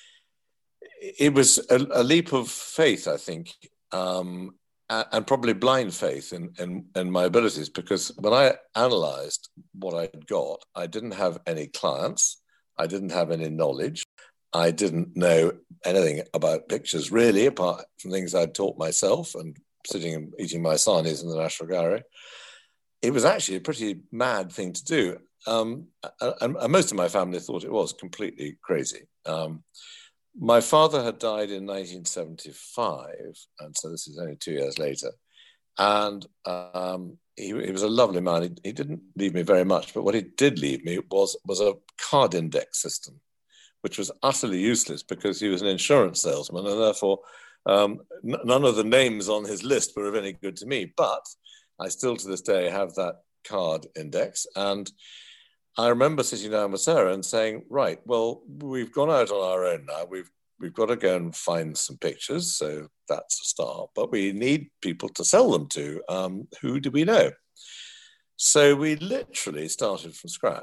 it was a, a leap of faith, I think, um, and probably blind faith in, in, in my abilities, because when I analyzed what I'd got, I didn't have any clients. I didn't have any knowledge. I didn't know anything about pictures, really, apart from things I'd taught myself and sitting and eating my sarnies in the National Gallery. It was actually a pretty mad thing to do. Um, and, and most of my family thought it was completely crazy. Um, my father had died in nineteen seventy-five, and so this is only two years later. And um, he, he was a lovely man. He, he didn't leave me very much, but what he did leave me was, was a card index system, which was utterly useless because he was an insurance salesman, and therefore um, n- none of the names on his list were of any good to me. But I still to this day have that card index. And I remember sitting down with Sarah and saying, right, well, we've gone out on our own now. We've we've got to go and find some pictures. So that's a start. But we need people to sell them to. Um, who do we know? So we literally started from scratch.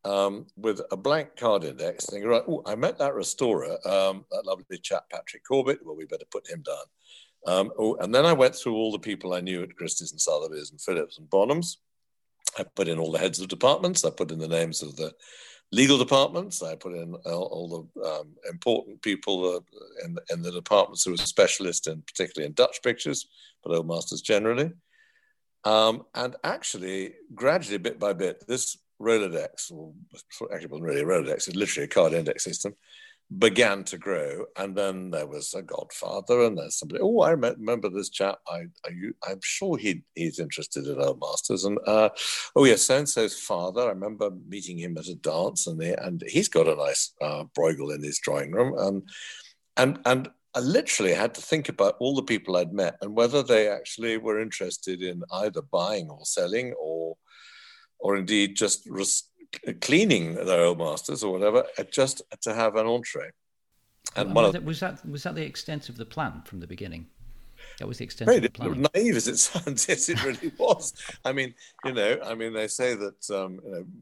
um, with a blank card index, thinking, right, oh, I met that restorer, um, that lovely chap, Patrick Corbett. Well, we better put him down. Um, oh, and then I went through all the people I knew at Christie's and Sotheby's and Phillips and Bonhams. I put in all the heads of departments. I put in the names of the legal departments. I put in all, all the um, important people uh, in, in the departments who were specialists in, particularly in Dutch pictures, but Old Masters generally. Um, and actually, gradually, bit by bit, this Rolodex, or actually it wasn't really a Rolodex, it's literally a card index system, began to grow. And then there was a godfather, and there's somebody, oh, I remember this chap, I, I, I'm sure he, he's interested in Old Masters. And uh, oh yes, so-and-so's father, I remember meeting him at a dance, and, they, and he's got a nice uh, Bruegel in his drawing room. Um, and, and I literally had to think about all the people I'd met and whether they actually were interested in either buying or selling, or or indeed just res- cleaning their Old Masters or whatever, just to have an entree. And, and one of, was that was that the extent of the plan from the beginning? That was the extent of the plan. Naive as it sounds, yes, it really was. I mean, you know, I mean, they say that um, you know,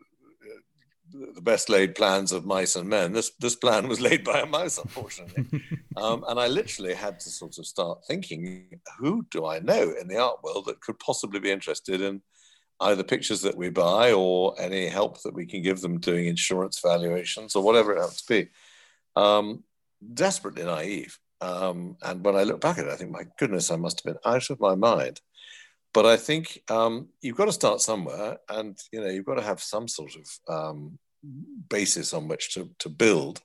the best laid plans of mice and men. This this plan was laid by a mouse, unfortunately. um, and I literally had to sort of start thinking, who do I know in the art world that could possibly be interested in either pictures that we buy or any help that we can give them doing insurance valuations or whatever it happens to be. Um, desperately naive. Um, and when I look back at it, I think, my goodness, I must have been out of my mind. But I think um, you've got to start somewhere, and you know you've got to have some sort of um, basis on which to, to build.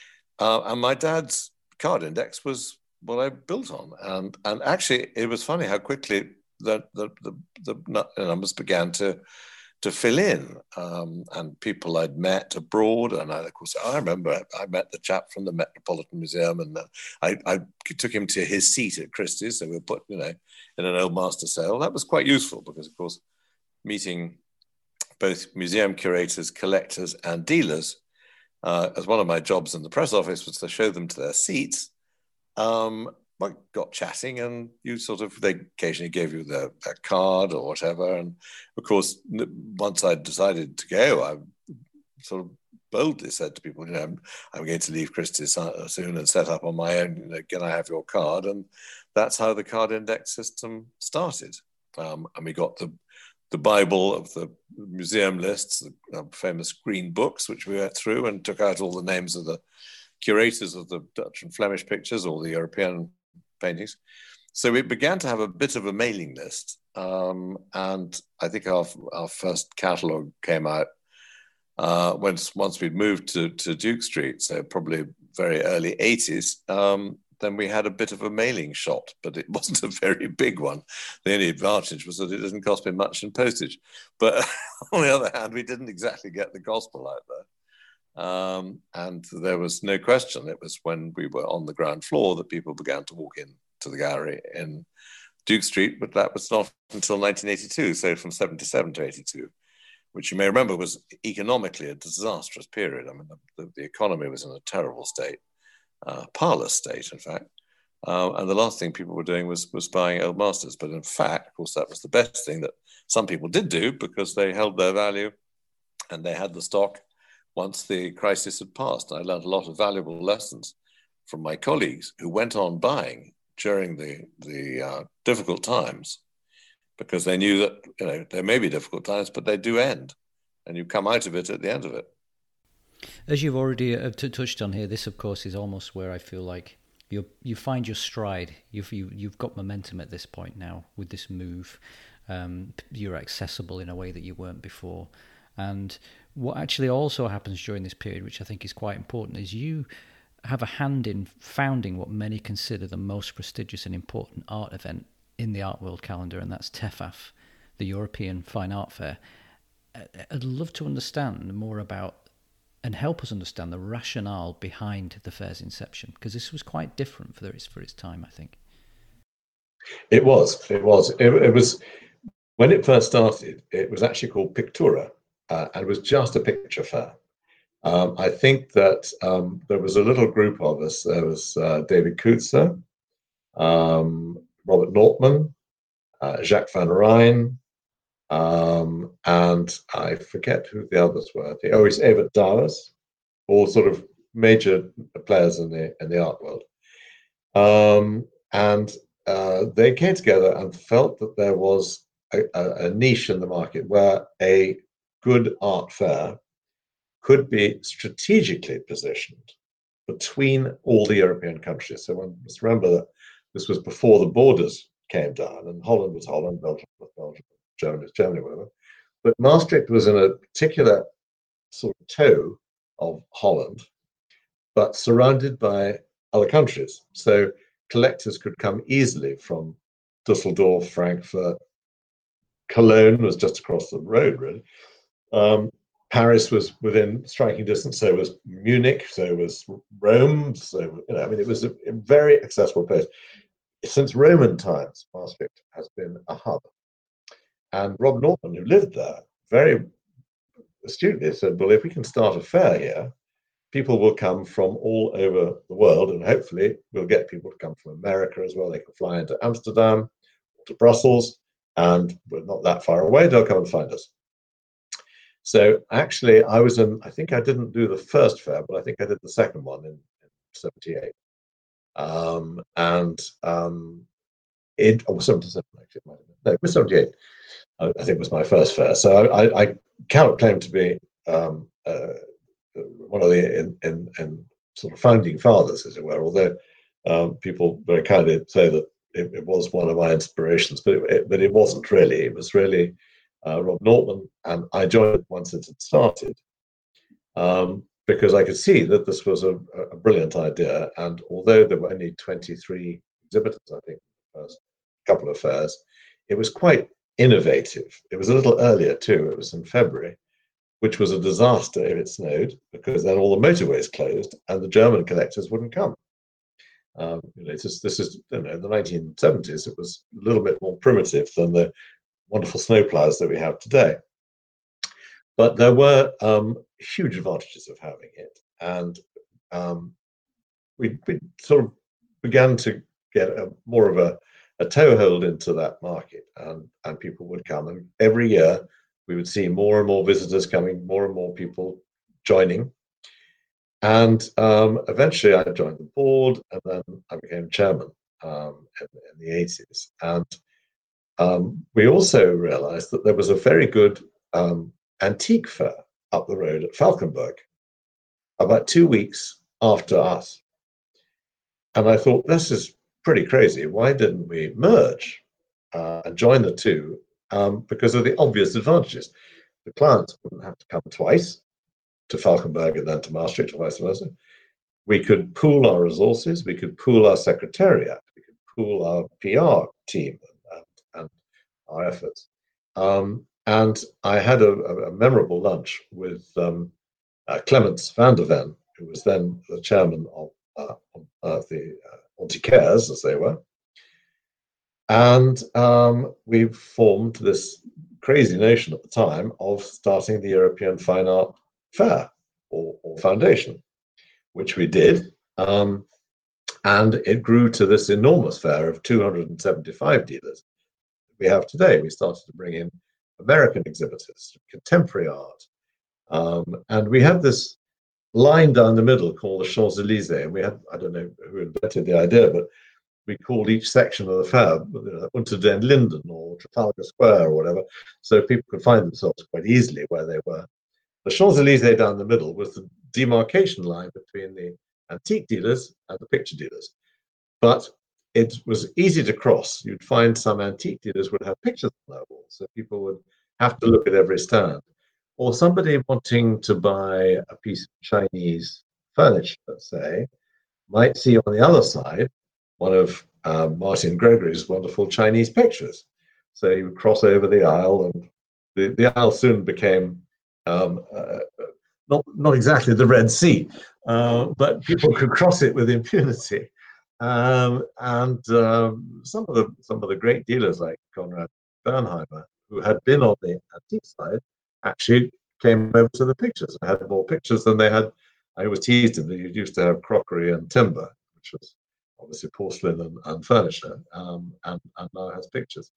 Uh, and my dad's card index was what I built on, and and actually it was funny how quickly the the the, the numbers began to to fill in, um, and people I'd met abroad, and I, of course I remember I met the chap from the Metropolitan Museum, and I, I took him to his seat at Christie's, so we put you know in an Old Master sale. That was quite useful because, of course, meeting both museum curators, collectors, and dealers, uh, as one of my jobs in the press office was to show them to their seats. Um, I got chatting, and you sort of, they occasionally gave you the, their card or whatever. And of course, once I decided to go, I sort of boldly said to people, you know, I'm, I'm going to leave Christie's soon and set up on my own. You know, can I have your card? And that's how the card index system started. Um, and we got the the Bible of the museum lists, the uh, famous green books, which we went through and took out all the names of the curators of the Dutch and Flemish pictures, or the European paintings. So we began to have a bit of a mailing list. Um, and I think our, our first catalogue came out uh, once, once we'd moved to, to Duke Street, so probably very early eighties. Um, then we had a bit of a mailing shot, but it wasn't a very big one. The only advantage was that it didn't cost me much in postage. But on the other hand, we didn't exactly get the gospel out there. Um, and there was no question. It was when we were on the ground floor that people began to walk in to the gallery in Duke Street, but that was not until nineteen eighty-two, so from seventy-seven to eighty-two, which you may remember was economically a disastrous period. I mean, the, the, the economy was in a terrible state. Uh, parlous state, in fact. Uh, and the last thing people were doing was, was buying Old Masters. But in fact, of course, that was the best thing that some people did do, because they held their value and they had the stock once the crisis had passed. I learned a lot of valuable lessons from my colleagues who went on buying during the, the uh, difficult times, because they knew that, you know, there may be difficult times, but they do end, and you come out of it at the end of it. As you've already uh, t- touched on here, this, of course, is almost where I feel like you you find your stride. You've you, you've got momentum at this point now with this move. Um, you're accessible in a way that you weren't before. And what actually also happens during this period, which I think is quite important, is you have a hand in founding what many consider the most prestigious and important art event in the art world calendar, and that's TEFAF, the European Fine Art Fair. I'd love to understand more about and help us understand the rationale behind the fair's inception, because this was quite different for its for its time, I think. It was. It was. It, it was when it first started. It was actually called Pictura, uh, and it was just a picture fair. Um, I think that um, there was a little group of us. There was uh, David Coetzer, um, Robert Nortman, uh, Jacques van Rijn, Um, and I forget who the others were. I think, oh, it's Evert Douwes, all sort of major players in the in the art world. Um, and uh, they came together and felt that there was a, a, a niche in the market where a good art fair could be strategically positioned between all the European countries. So one must remember that this was before the borders came down, and Holland was Holland, Belgium was Belgium, Germany was Germany, whatever. But Maastricht was in a particular sort of toe of Holland, but surrounded by other countries. So collectors could come easily from Dusseldorf, Frankfurt. Cologne was just across the road, really. Um, Paris was within striking distance, so was Munich, so was Rome. So, you know, I mean, it was a, a very accessible place. Since Roman times, Maastricht has been a hub. And Rob Norton, who lived there, very astutely said, well, if we can start a fair here, people will come from all over the world, and hopefully we'll get people to come from America as well. They can fly into Amsterdam, to Brussels, and we're not that far away. They'll come and find us. So actually, I was in, I think I didn't do the first fair, but I think I did the second one in, in seventy-eight. Um, and um, it, oh, seventy-seven, actually, it might have been. No, it was seventy-eight. I, I think it was my first fair. So I, I, I cannot claim to be um, uh, one of the in, in, in sort of founding fathers, as it were, although um, people very kindly say that it, it was one of my inspirations, but it, it, but it wasn't really. It was really uh, Rob Norton, and I joined once it had started um, because I could see that this was a, a brilliant idea. And although there were only twenty-three exhibitors, I think, the first couple of fairs, it was quite innovative. It was a little earlier too. It was in February, which was a disaster if it snowed, because then all the motorways closed and the German collectors wouldn't come. Um, you know, it's just, this is, you know, in the nineteen seventies, it was a little bit more primitive than the wonderful snowplows that we have today. But there were um, huge advantages of having it. And um, we, we sort of began to get a, more of a, a toehold into that market, and, and people would come. And every year, we would see more and more visitors coming, more and more people joining. And um, eventually I joined the board, and then I became chairman um, in, in the eighties. And um, we also realized that there was a very good um, antique fair up the road at Falkenberg, about two weeks after us. And I thought, this is pretty crazy. Why didn't we merge uh, and join the two? Um, because of the obvious advantages. The clients wouldn't have to come twice to Falkenberg and then to Maastricht or vice versa. We could pool our resources, we could pool our secretariat, we could pool our P R team and, and our efforts. Um, and I had a, a memorable lunch with um, uh, Clemens van der Ven, who was then the chairman of uh, uh, the uh, Antiquaires, as they were. And um, we formed this crazy notion at the time of starting the European Fine Art Fair or, or Foundation, which we did. Um, and it grew to this enormous fair of two hundred seventy-five dealers we have today. We started to bring in American exhibitors, contemporary art. Um, and we had this line down the middle called the Champs-Élysées. And we had, I don't know who invented the idea, but we called each section of the fair Unter den Linden or Trafalgar Square or whatever, so people could find themselves quite easily where they were. The Champs-Élysées down the middle was the demarcation line between the antique dealers and the picture dealers. But it was easy to cross. You'd find some antique dealers would have pictures on their walls, so people would have to look at every stand. Or somebody wanting to buy a piece of Chinese furniture, let's say, might see on the other side one of um, Martin Gregory's wonderful Chinese pictures. So he would cross over the aisle, and the, the aisle soon became um, uh, not, not exactly the Red Sea, uh, but people could cross it with impunity. Um, and um, some of the some of the great dealers like Konrad Bernheimer, who had been on the antique side, actually came over to the pictures and had more pictures than they had. I always teased him that he used to have crockery and timber, which was obviously porcelain and, and furniture, um, and, and now has pictures.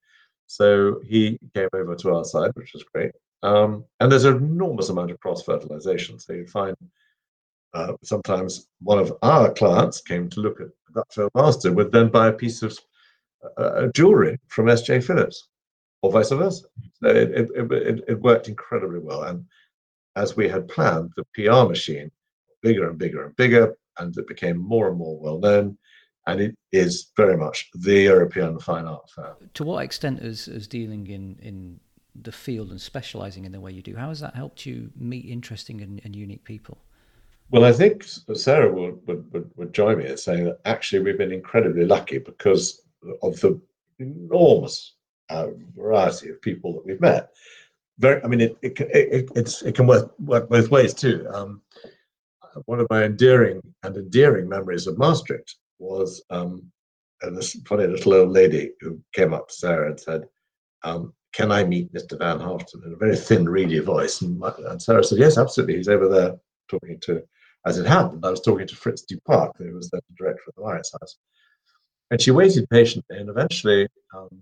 So he came over to our side, which was great. Um, and there's an enormous amount of cross-fertilization. So you find uh, sometimes one of our clients came to look at that film master would then buy a piece of uh, jewelry from S J Phillips, or vice versa. So it, it, it, it worked incredibly well. And as we had planned, the P R machine bigger and bigger and bigger, and it became more and more well known. And it is very much the European fine art firm. To what extent is, is dealing in, in the field and specialising in the way you do, how has that helped you meet interesting and, and unique people? Well, I think Sarah would, would, would join me in saying that actually we've been incredibly lucky because of the enormous uh, variety of people that we've met. Very, I mean, it it it, it's, it can work, work both ways too. Um, one of my endearing and endearing memories of Maastricht was um, this funny little old lady who came up to Sarah and said, um, "Can I meet Mister Van Haften?" in a very thin, reedy voice. And, and Sarah said, "Yes, absolutely. He's over there talking to." As it happened, I was talking to Fritz Duparc, who was the director of the Mauritshuis House. And she waited patiently, and eventually um,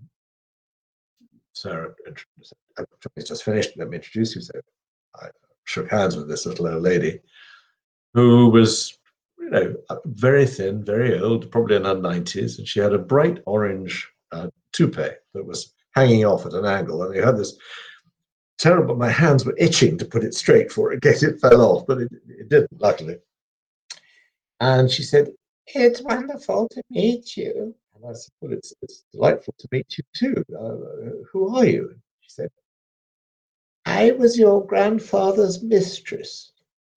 Sarah said, "It's just finished, let me introduce you." So I shook hands with this little old lady who was, you know, very thin, very old, probably in her nineties, and she had a bright orange uh, toupee that was hanging off at an angle, and you had this terrible, my hands were itching to put it straight for it in case it fell off, but it, it didn't, luckily. And she said, "It's wonderful to meet you." And I said, "Well, it's, it's delightful to meet you too. Uh, who are you?" And she said, "I was your grandfather's mistress."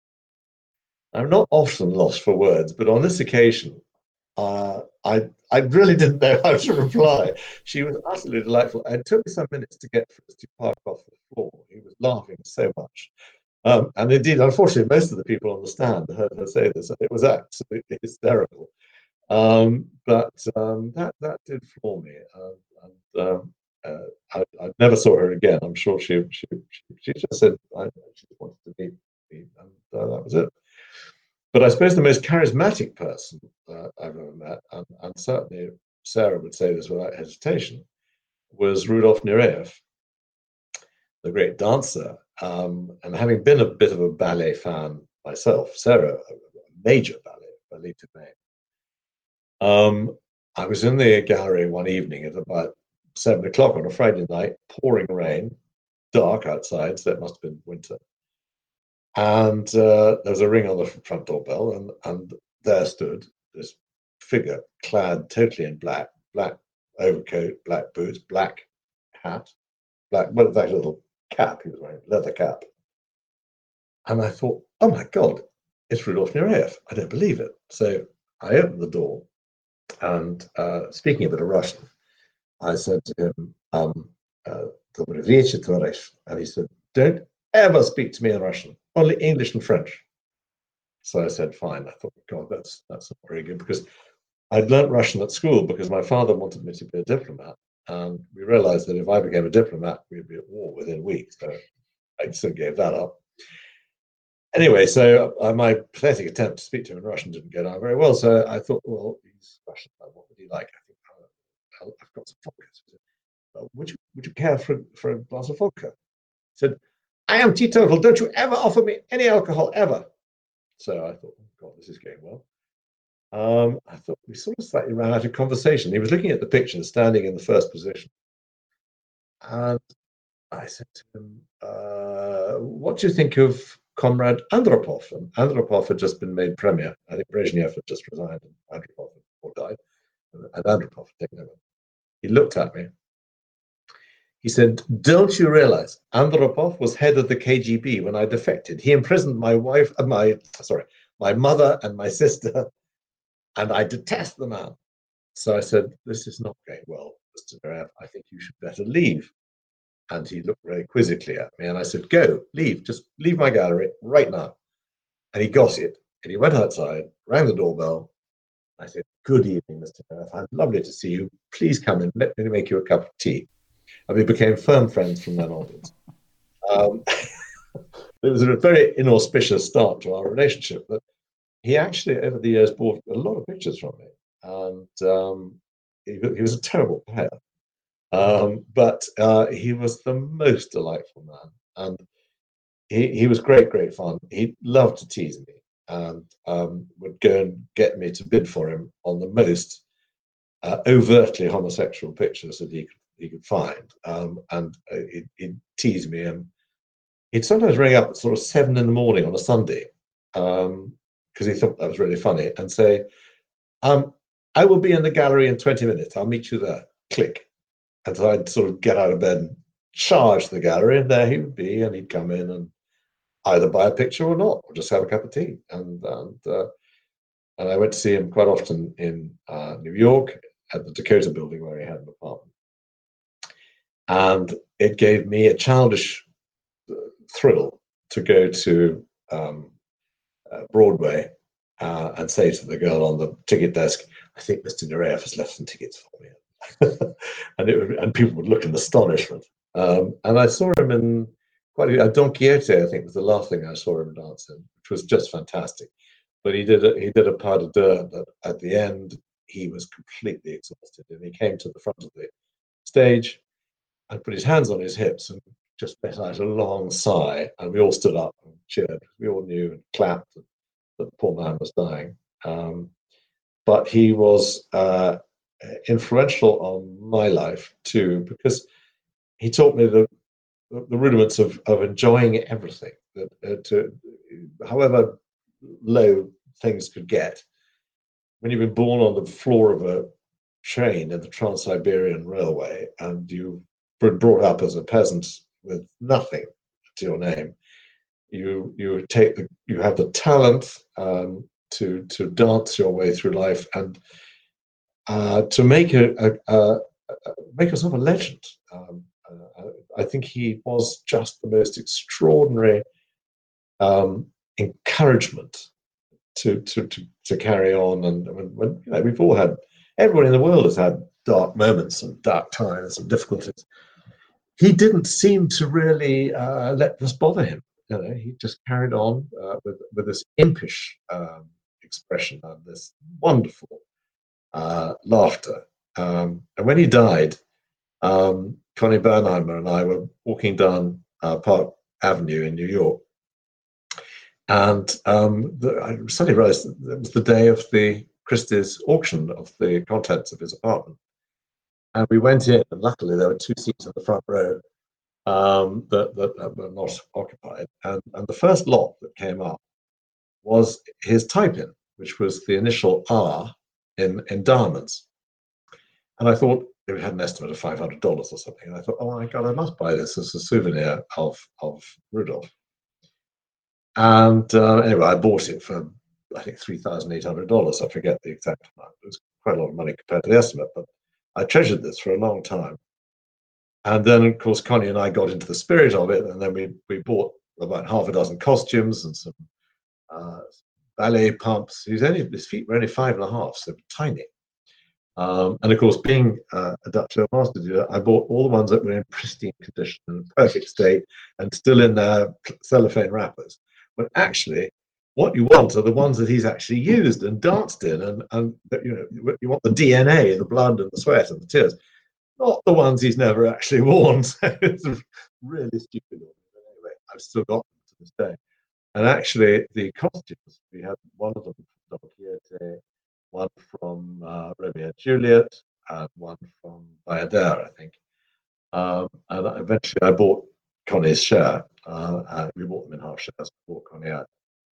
I'm not often lost for words, but on this occasion, uh, I I really didn't know how to reply. She was utterly delightful. And it took me some minutes to get Fritz Duparc off the floor. He was laughing so much. Um, and indeed, unfortunately, most of the people on the stand heard her say this, and it was absolutely hysterical. Um, but um, that that did floor me. Uh, and um, uh, I, I never saw her again. I'm sure she she she, she just said I, she just wanted to meet me, and uh, that was it. But I suppose the most charismatic person uh, I've ever met, and, and certainly Sarah would say this without hesitation, was Rudolf Nureyev, the great dancer. Um, and having been a bit of a ballet fan myself, Sarah, a major ballet, ballet de main. Um, I was in the gallery one evening at about seven o'clock on a Friday night, pouring rain, dark outside, so it must have been winter. And uh, there was a ring on the front door bell, and, and there stood this figure clad totally in black, black overcoat, black boots, black hat, black, well, that little cap he was wearing, leather cap. And I thought, oh my God, it's Rudolf Nureyev. I don't believe it. So I opened the door, and uh, speaking a bit of Russian, I said to him, um, uh, "Dobry вечер, товарищ." And he said, "Don't ever speak to me in Russian, only English and French." So I said, fine. I thought, God, that's that's not very good, because I'd learnt Russian at school because my father wanted me to be a diplomat. And we realized that if I became a diplomat, we'd be at war within weeks. So I soon gave that up. Anyway, so uh, my pathetic attempt to speak to him in Russian didn't go down very well. So I thought, well, he's Russian. What would he like? I think uh, I've got some vodka. Uh, would you would you care for for a glass of vodka? He said, "I am teetotal. Don't you ever offer me any alcohol, ever." So I thought, oh God, this is going well. Um, I thought we sort of slightly ran out of conversation. He was looking at the picture, standing in the first position. And I said to him, uh, "What do you think of Comrade Andropov?" And Andropov had just been made premier. I think Brezhnev had just resigned, and Andropov had died, and Andropov had taken over. He looked at me. He said, "Don't you realize Andropov was head of the K G B when I defected? He imprisoned my wife, uh, my sorry, my mother and my sister, and I detest the man." So I said, "This is not going well, Mister Nureyev. I think you should better leave." And he looked very quizzically at me, and I said, "Go, leave, just leave my gallery right now." And he got it, and he went outside, rang the doorbell. I said, "Good evening, Mister Nureyev. I'm lovely to see you. Please come in. Let me make you a cup of tea." And we became firm friends from then onwards. Um, it was a very inauspicious start to our relationship, but he actually, over the years, bought a lot of pictures from me. And um, he, he was a terrible player. Um, but uh, he was the most delightful man, and he, he was great, great fun. He loved to tease me, and um, would go and get me to bid for him on the most uh, overtly homosexual pictures that he could, he could find. Um, and uh, he'd, he'd tease me, and he'd sometimes ring up at sort of seven in the morning on a Sunday, um, because he thought that was really funny, and say, um, I will be in the gallery in twenty minutes. I'll meet you there. Click. And so I'd sort of get out of bed and charge the gallery, and there he would be, and he'd come in and either buy a picture or not, or just have a cup of tea. And and, uh, and I went to see him quite often in uh, New York at the Dakota Building, where he had an apartment. And it gave me a childish thrill to go to um, uh, Broadway uh, and say to the girl on the ticket desk, I think Mister Nureyev has left some tickets for me. and it would, and people would look in astonishment. Um, and I saw him in quite a, Don Quixote, I think, was the last thing I saw him dance in, which was just fantastic. But he did a, he did a pas de deux that at the end he was completely exhausted, and he came to the front of the stage and put his hands on his hips and just let out a long sigh, and we all stood up and cheered. We all knew and clapped that the poor man was dying. Um, but he was uh, influential on my life too, because he taught me the the rudiments of, of enjoying everything, that uh, to however low things could get. When you've been born on the floor of a train in the Trans-Siberian Railway, and you've been brought up as a peasant with nothing to your name, you you take the you have the talent um, to to dance your way through life, and uh, to make a, a, a, a make yourself a legend. Um, uh, I think he was just the most extraordinary um, encouragement to, to to to carry on. And when, when you know, we've all had, everyone in the world has had dark moments and dark times and difficulties. He didn't seem to really uh, let this bother him. You know, he just carried on uh, with with this impish um, expression and this wonderful uh, laughter. Um, and when he died, um, Connie Bernheimer and I were walking down uh, Park Avenue in New York, and um, the, I suddenly realized that it was the day of the Christie's auction of the contents of his apartment. And we went in, and luckily there were two seats in the front row um, that, that, that were not occupied. And, and the first lot that came up was his type-in, which was the initial R in, in diamonds. And I thought, we had an estimate of five hundred dollars or something. And I thought, oh my God, I must buy this as a souvenir of, of Rudolph. And uh, anyway, I bought it for, I think, three thousand eight hundred dollars. I forget the exact amount. It was quite a lot of money compared to the estimate, but I treasured this for a long time. And then, of course, Connie and I got into the spirit of it, and then we, we bought about half a dozen costumes and some uh, ballet pumps. His, only, his feet were only five and a half, so tiny. Um, and of course, being uh, a Dutch master dealer, I bought all the ones that were in pristine condition and perfect state and still in their cellophane wrappers. But actually, what you want are the ones that he's actually used and danced in, and, and you know, you want the D N A, the blood and the sweat and the tears, not the ones he's never actually worn. So it's really stupid. But anyway, I've still got them to this day. And actually, the costumes, we had one of them from Don Quixote, one from uh, Romeo and Juliet, and one from Bayadere, I think. Um, and eventually I bought Connie's share. Uh, and we bought them in half shares before Connie out.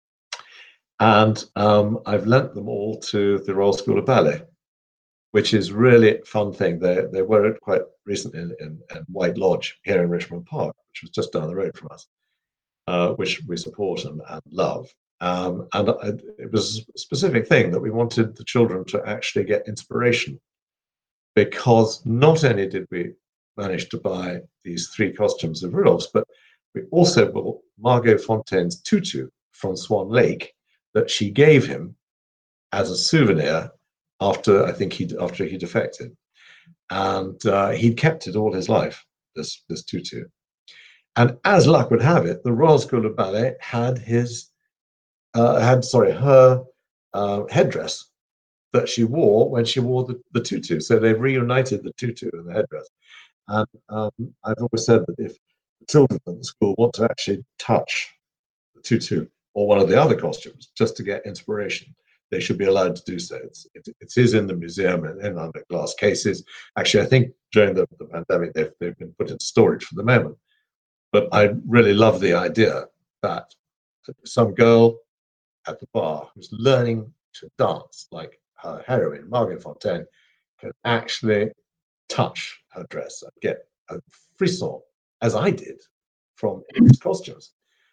And um, I've lent them all to the Royal School of Ballet, which is really a fun thing. They, they were quite recently in, in, in White Lodge here in Richmond Park, which was just down the road from us, uh, which we support and, and love. Um, and it was a specific thing that we wanted the children to actually get inspiration, because not only did we manage to buy these three costumes of Rudolph's, but we also bought Margot Fontaine's tutu from Swan Lake that she gave him as a souvenir after, I think he after he defected, and uh, he'd kept it all his life, this this tutu. And as luck would have it, the Royal School of Ballet had his Uh, had sorry her uh, headdress that she wore when she wore the, the tutu. So they've reunited the tutu and the headdress. And um, I've always said that if the children at the school want to actually touch the tutu or one of the other costumes just to get inspiration, they should be allowed to do so. It's, it, it is in the museum and in under glass cases. Actually, I think during the, the pandemic, they've, they've been put into storage for the moment. But I really love the idea that some girl at the bar who's learning to dance, like her heroine, Margot Fontaine, can actually touch her dress and get a frisson, as I did, from his costumes.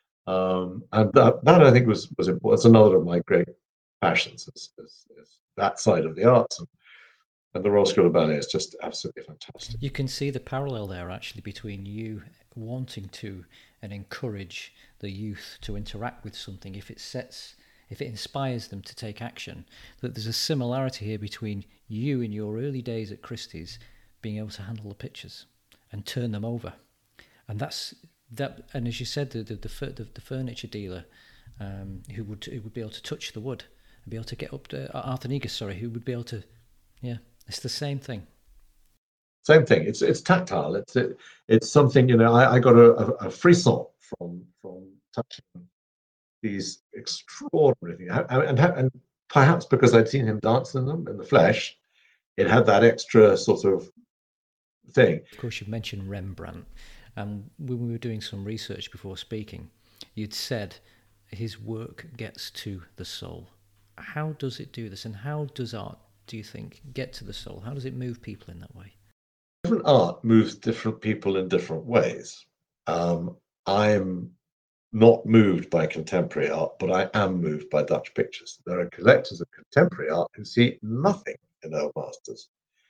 Um, and that, that I think was was was another of my great passions, is, is, is that side of the arts. And, and the Royal School of Ballet is just absolutely fantastic. You can see the parallel there, actually, between you wanting to and encourage the youth to interact with something if it sets, if it inspires them to take action. That there's a similarity here between you in your early days at Christie's being able to handle the pictures and turn them over, and that's that. And as you said, the the the, the furniture dealer um, who would who would be able to touch the wood and be able to get up to Arthur Negus, sorry, who would be able to, yeah, it's the same thing. Same thing. It's it's tactile. It's it, it's something, you know. I, I got a, a, a frisson from from touching these extraordinary things, and, and and perhaps because I'd seen him dance in them in the flesh, it had that extra sort of thing. Of course, you've mentioned Rembrandt, and when we were doing some research before speaking, you'd said his work gets to the soul. How does it do this, and how does art, do you think, get to the soul? How does it move people in that way? Different art moves different people in different ways. Um, I'm not moved by contemporary art, but I am moved by Dutch pictures. There are collectors of contemporary art who see nothing in old masters.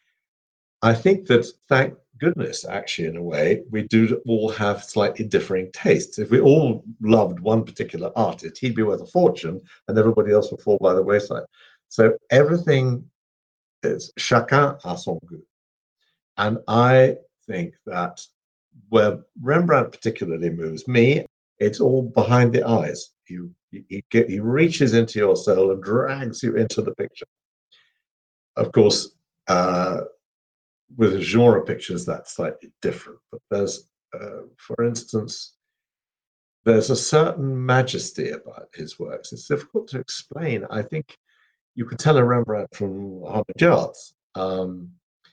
I think that, thank goodness, actually, in a way, we do all have slightly differing tastes. If we all loved one particular artist, he'd be worth a fortune, and everybody else would fall by the wayside. So everything is chacun a son goût. And I think that where Rembrandt particularly moves me, it's all behind the eyes. You, he, he, he reaches into your soul and drags you into the picture. Of course, uh, with genre pictures, that's slightly different. But there's, uh, for instance, there's a certain majesty about his works. It's difficult to explain. I think you could tell a Rembrandt from one hundred yards. Um,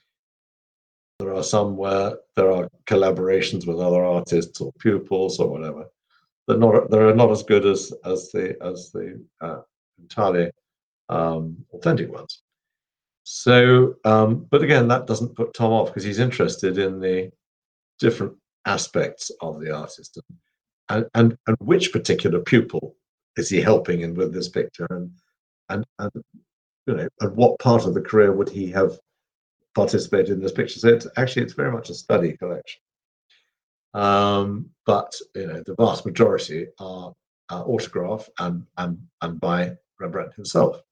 there are some where there are collaborations with other artists or pupils or whatever. They're not. They're not as good as as the as the uh, entirely um, authentic ones. So, um, but again, that doesn't put Tom off, because he's interested in the different aspects of the artist, and and and which particular pupil is he helping in with this picture, and and and you know, and what part of the career would he have participated in this picture. So it's actually it's very much a study collection. Um, but you know, the vast majority are, are autograph and and and by Rembrandt himself.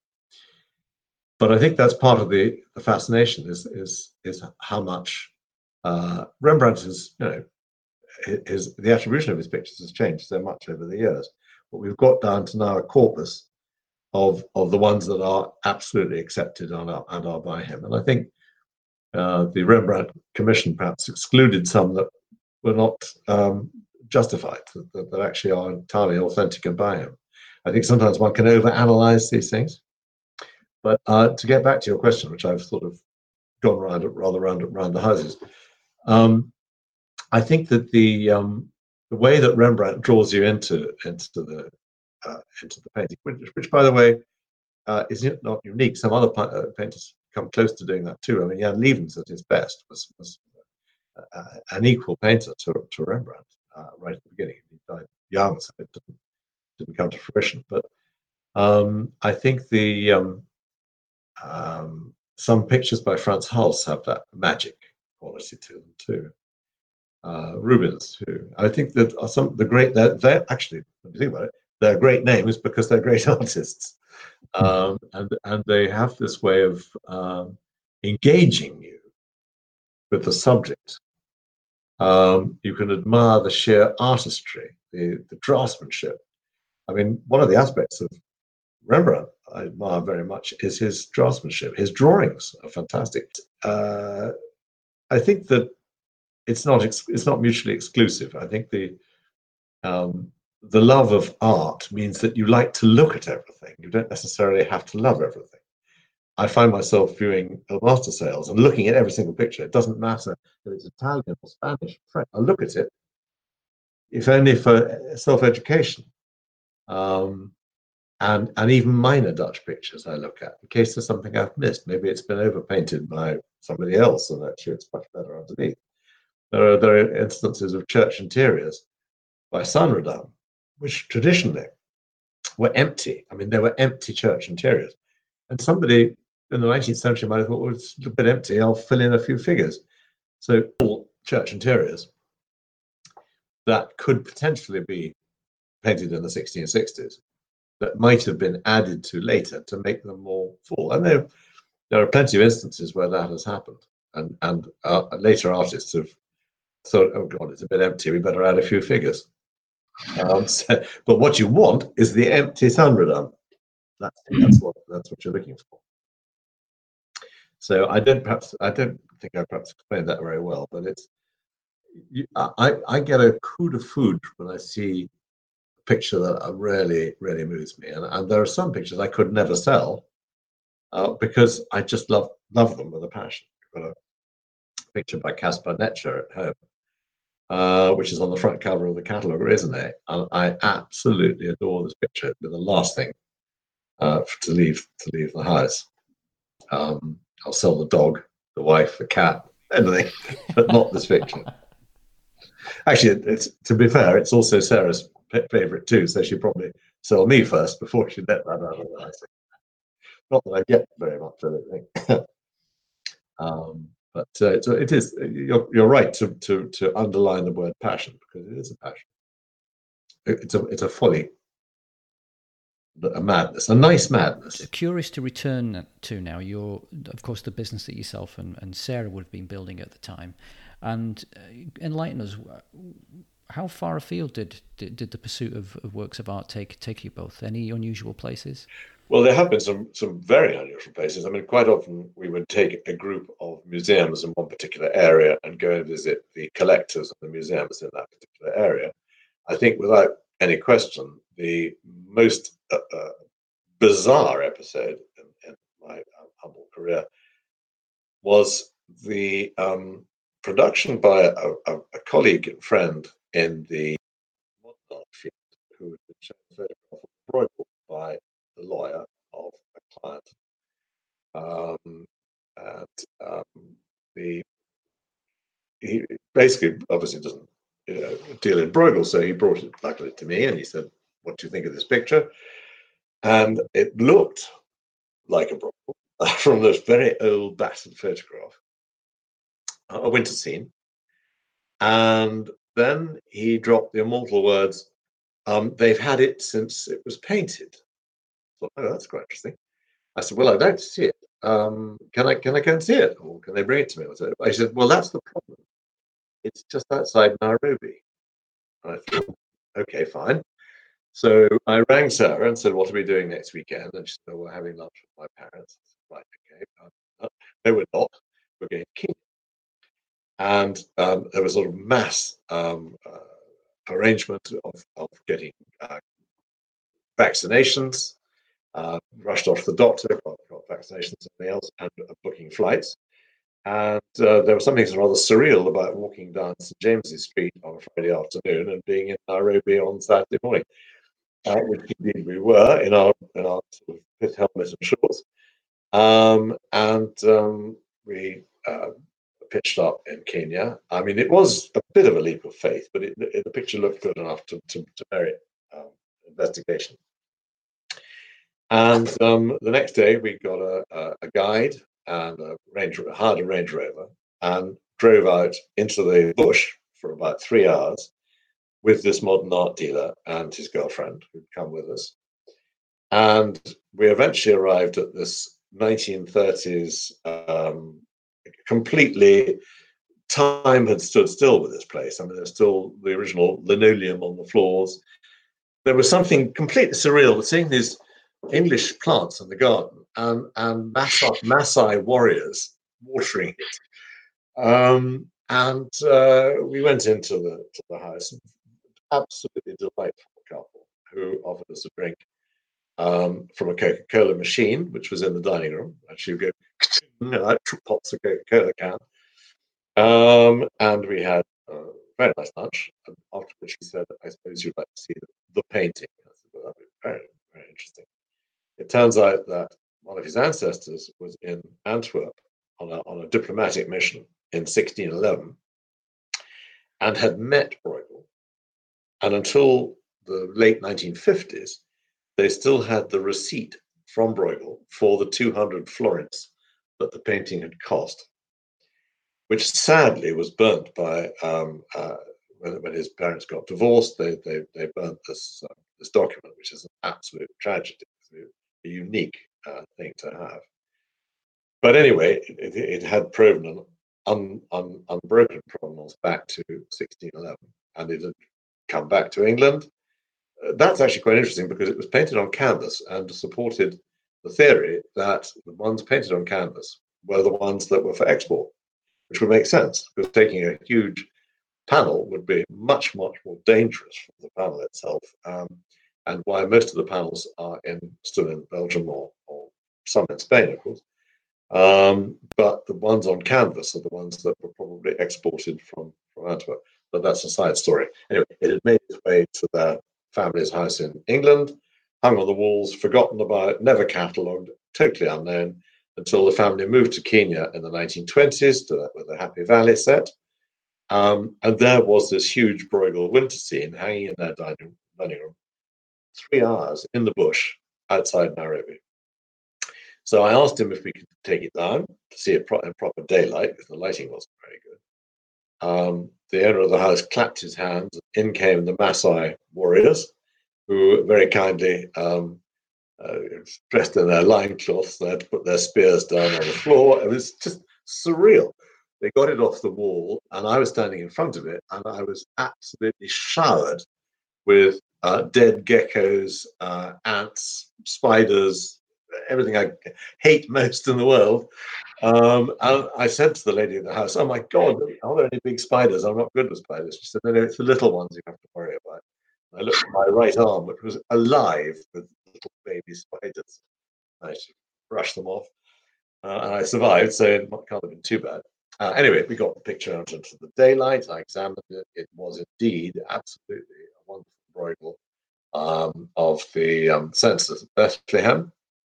But I think that's part of the, the fascination is is is how much uh, Rembrandt is, you know, his the attribution of his pictures has changed so much over the years. But we've got down to now a corpus of of the ones that are absolutely accepted and are, and are by him. And I think uh, the Rembrandt Commission perhaps excluded some that were not um, justified, that, that actually are entirely authentic and by him. I think sometimes one can overanalyze these things. But uh, to get back to your question, which I've sort of gone around rather around around the houses, um, I think that the um, the way that Rembrandt draws you into into the uh, into the painting, which, which by the way uh, is not unique. Some other painters come close to doing that too. I mean, Jan Lievens at his best was, was uh, an equal painter to, to Rembrandt uh, right at the beginning. He died young, so it didn't, didn't come to fruition. But um, I think the um, um, some pictures by Frans Hals have that magic quality to them too. Uh, Rubens, who I think that are some the great they're, they're actually, when you think about it, they're great names because they're great artists, um, and and they have this way of um, engaging you with the subject. Um, you can admire the sheer artistry, the, the draftsmanship. I mean, one of the aspects of Rembrandt I admire very much is his draftsmanship. His drawings are fantastic. Uh, I think that it's not ex- it's not mutually exclusive. I think the um, the love of art means that you like to look at everything. You don't necessarily have to love everything. I find myself viewing master sales and looking at every single picture. It doesn't matter if it's Italian or Spanish, French. I look at it, if only for self-education. Um, and and even minor Dutch pictures I look at in case there's something I've missed. Maybe it's been overpainted by somebody else, and actually it's much better underneath. There are there are instances of church interiors by Saint Rodin, which traditionally were empty. I mean, they were empty church interiors, and somebody in the nineteenth century might have thought, well, it's a bit empty. I'll fill in a few figures. So all church interiors that could potentially be painted in the sixteen sixties that might have been added to later to make them more full. And there, there are plenty of instances where that has happened. And, and uh, later artists have thought, oh God, it's a bit empty, we better add a few figures. Um, so, but what you want is the empty Saint Rodin. That's, that's, what, that's what you're looking for. So I don't perhaps, I don't think I perhaps explained that very well, but it's, you, I, I get a coup de foudre when I see picture that really, really moves me. And, and there are some pictures I could never sell uh, because I just love love them with a passion. I've got a picture by Caspar Netscher at home, uh, which is on the front cover of the catalogue, isn't it? And I absolutely adore this picture. It'd be the last thing uh, to leave to leave the house. Um, I'll sell the dog, the wife, the cat, anything, but not this picture. Actually, it's, to be fair, it's also Sarah's favorite too, so she'd probably sell me first before she let that out of the house. Not that I get very much of it. um, but uh, so it is. You're, you're right to, to to underline the word passion, because it is a passion. It's a it's a folly, a madness, a nice madness. Curious to return to now. Your, of course, the business that yourself and, and Sarah would have been building at the time, and uh, enlighten us. How far afield did, did, did the pursuit of, of works of art take take you both? Any unusual places? Well, there have been some some very unusual places. I mean, quite often we would take a group of museums in one particular area and go and visit the collectors of the museums in that particular area. I think without any question, the most uh, uh, bizarre episode in, in my uh, humble career was the um, production by a, a, a colleague and friend in the modern art field, who had been shown a photograph of Bruegel by the lawyer of a client. Um, and um, the he basically obviously doesn't you know, deal in Bruegel, so he brought it luckily to me and he said, what do you think of this picture? And it looked like a Bruegel from this very old battered photograph, a winter scene. And then he dropped the immortal words, um, they've had it since it was painted. I thought, oh, that's quite interesting. I said, well, I'd like to see it. Um, can I can I go and see it? Or can they bring it to me? I said, well, that's the problem. It's just outside Nairobi. And I thought, okay, fine. So I rang Sarah and said, what are we doing next weekend? And she said, oh, we're having lunch with my parents. I said, right, okay. Um, no, we're not. We're going to Kenya. And um, there was a sort of mass um, uh, arrangement of, of getting uh, vaccinations, uh, rushed off to the doctor, got, got vaccinations and something else, and uh, booking flights. And uh, there was something rather surreal about walking down Saint James's Street on a Friday afternoon and being in Nairobi on Saturday morning, uh, which indeed we were in our in our sort of pith helmets and shorts. Um, and um, we uh, pitched up in Kenya. I mean, it was a bit of a leap of faith, but it, it, the picture looked good enough to, to, to merit um, investigation. And um, the next day, we got a, a, a guide and a range, hired a Range Rover and drove out into the bush for about three hours with this modern art dealer and his girlfriend who'd come with us. And we eventually arrived at this nineteen thirties, um, completely, time had stood still with this place. I mean, there's still the original linoleum on the floors. There was something completely surreal, seeing these English plants in the garden and, and Maasai, Maasai warriors watering it. Um, and uh, we went into the, to the house, absolutely delightful couple who offered us a drink um, from a Coca-Cola machine, which was in the dining room. And she would go, you know, pops a Coca-Cola can. Um, and we had a very nice lunch, after which he said, I suppose you'd like to see the, the painting. I said, well, that'd be very, very interesting. It turns out that one of his ancestors was in Antwerp on a, on a diplomatic mission in sixteen eleven and had met Bruegel. And until the late nineteen fifties, they still had the receipt from Bruegel for the two hundred florins that the painting had cost, which sadly was burnt by, um, uh, when, when his parents got divorced, they, they, they burnt this, uh, this document, which is an absolute tragedy, a unique uh, thing to have. But anyway, it, it had proven an un, un, unbroken provenance back to sixteen eleven, and it had come back to England. Uh, that's actually quite interesting because it was painted on canvas and supported the theory that the ones painted on canvas were the ones that were for export, which would make sense because taking a huge panel would be much, much more dangerous for the panel itself, um, and why most of the panels are in still in Belgium or, or some in Spain, of course. Um, but the ones on canvas are the ones that were probably exported from, from Antwerp. But that's a side story. Anyway, it had made its way to their family's house in England, hung on the walls, forgotten about, never catalogued, totally unknown, until the family moved to Kenya in the nineteen twenties to with the Happy Valley set. Um, and there was this huge Bruegel winter scene hanging in their dining, dining room, three hours in the bush outside Nairobi. So I asked him if we could take it down to see it pro- in proper daylight, because the lighting wasn't very good. Um, the owner of the house clapped his hands. In came the Maasai warriors, who very kindly, um, uh, dressed in their loincloths, they had to put their spears down on the floor. It was just surreal. They got it off the wall, and I was standing in front of it, and I was absolutely showered with uh, dead geckos, uh, ants, spiders, everything I hate most in the world. Um, and I said to the lady in the house, "Oh my God, are there any big spiders? I'm not good with spiders." She said, "No, no, it's the little ones you have to worry about." And I looked at my right arm, which was alive with little baby spiders. I should brush them off. Uh, and I survived, so it can't have been too bad. Uh, anyway, we got the picture out into the daylight. I examined it. It was indeed absolutely a wonderful Bruegel um, of the um, census of Bethlehem.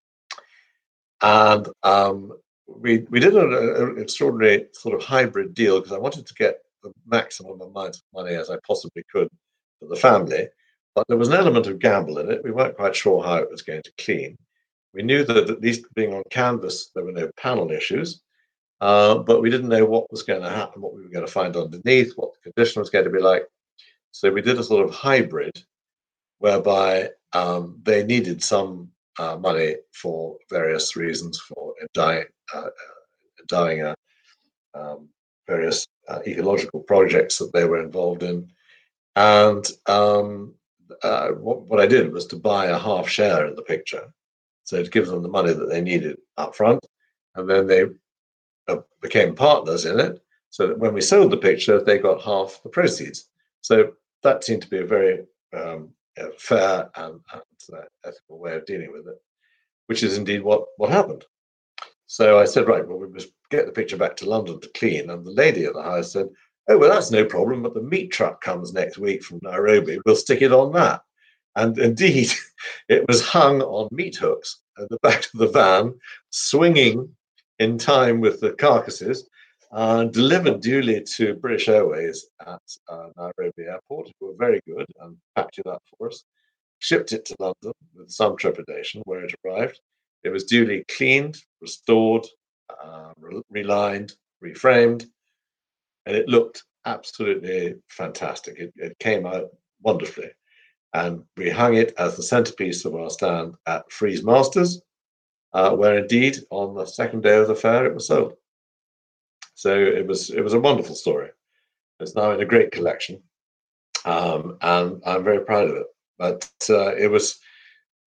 And um, we we did an, an extraordinary sort of hybrid deal because I wanted to get the maximum amount of money as I possibly could for the family. But there was an element of gamble in it. We weren't quite sure how it was going to clean. We knew that at least being on canvas, there were no panel issues, uh, but we didn't know what was going to happen, what we were going to find underneath, what the condition was going to be like. So we did a sort of hybrid whereby um, they needed some uh, money for various reasons, for endowing, uh, endowing uh, um, various uh, ecological projects that they were involved in. And um, uh, what, what I did was to buy a half share in the picture. So it gives them the money that they needed up front, and then they uh, became partners in it, so that when we sold the picture, they got half the proceeds. So that seemed to be a very um, fair and, and uh, ethical way of dealing with it, which is indeed what, what happened. So I said, right, well, we must get the picture back to London to clean. And the lady at the house said, "Oh, well, that's no problem, but the meat truck comes next week from Nairobi. We'll stick it on that." And indeed, it was hung on meat hooks at the back of the van, swinging in time with the carcasses, uh, delivered duly to British Airways at uh, Nairobi Airport, who were very good and packed it up for us, shipped it to London with some trepidation where it arrived. It was duly cleaned, restored, uh, re- relined, reframed, and it looked absolutely fantastic. It, it came out wonderfully. And we hung it as the centerpiece of our stand at Frieze Masters, uh, where indeed on the second day of the fair it was sold. So it was it was a wonderful story. It's now in a great collection, um, and I'm very proud of it. But uh, it was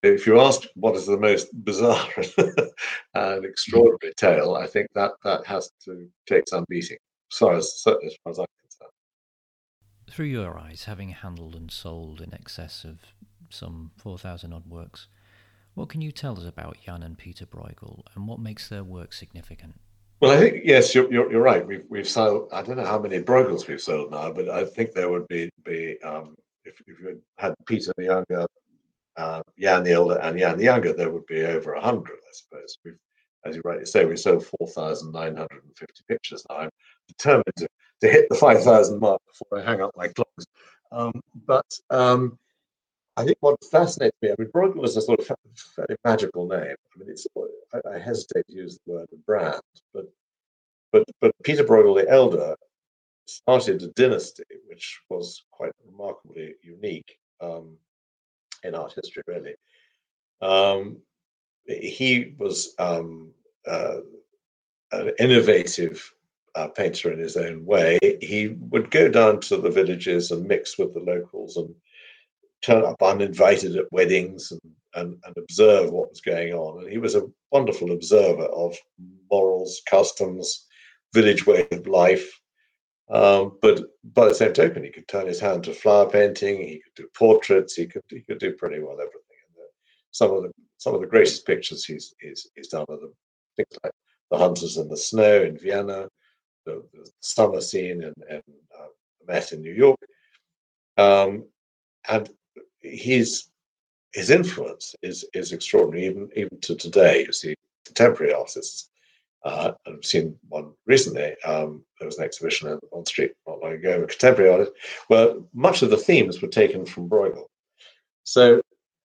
if you asked what is the most bizarre and extraordinary tale, I think that that has to take some beating. Sorry, as, as far as I'm concerned. Through your eyes, having handled and sold in excess of some four thousand odd works, what can you tell us about Jan and Peter Bruegel, and what makes their work significant? Well, I think yes, you're you're, you're right. We've we've sold. I don't know how many Bruegels we've sold now, but I think there would be be um, if if you had Peter the Younger, uh, Jan the Elder, and Jan the Younger, there would be over a hundred, I suppose. We've, as you rightly say, we sold four thousand nine hundred and fifty pictures now. I'm determined to, to hit the five thousand mark before I hang up my clocks. Um, but um, I think what fascinates me, I mean, Bruegel is a sort of fairly magical name. I mean, it's I, I hesitate to use the word brand, but but but Peter Bruegel the Elder started a dynasty which was quite remarkably unique um, in art history, really. Um, he was um, uh, an innovative uh, painter in his own way. He would go down to the villages and mix with the locals and turn up uninvited at weddings and, and, and observe what was going on. And he was a wonderful observer of morals, customs, village way of life. Um, but by the same token, he could turn his hand to flower painting. He could do portraits. He could he could do pretty well everything. And the, some of the some of the greatest pictures he's he's, he's done are the things like The Hunters in the Snow in Vienna, the, the summer scene in, in uh, Met in New York, um, and his his influence is is extraordinary even even to today. You see contemporary artists. Uh, I've seen one recently. Um, there was an exhibition on Bond Street not long ago of a contemporary artist, where much of the themes were taken from Bruegel. So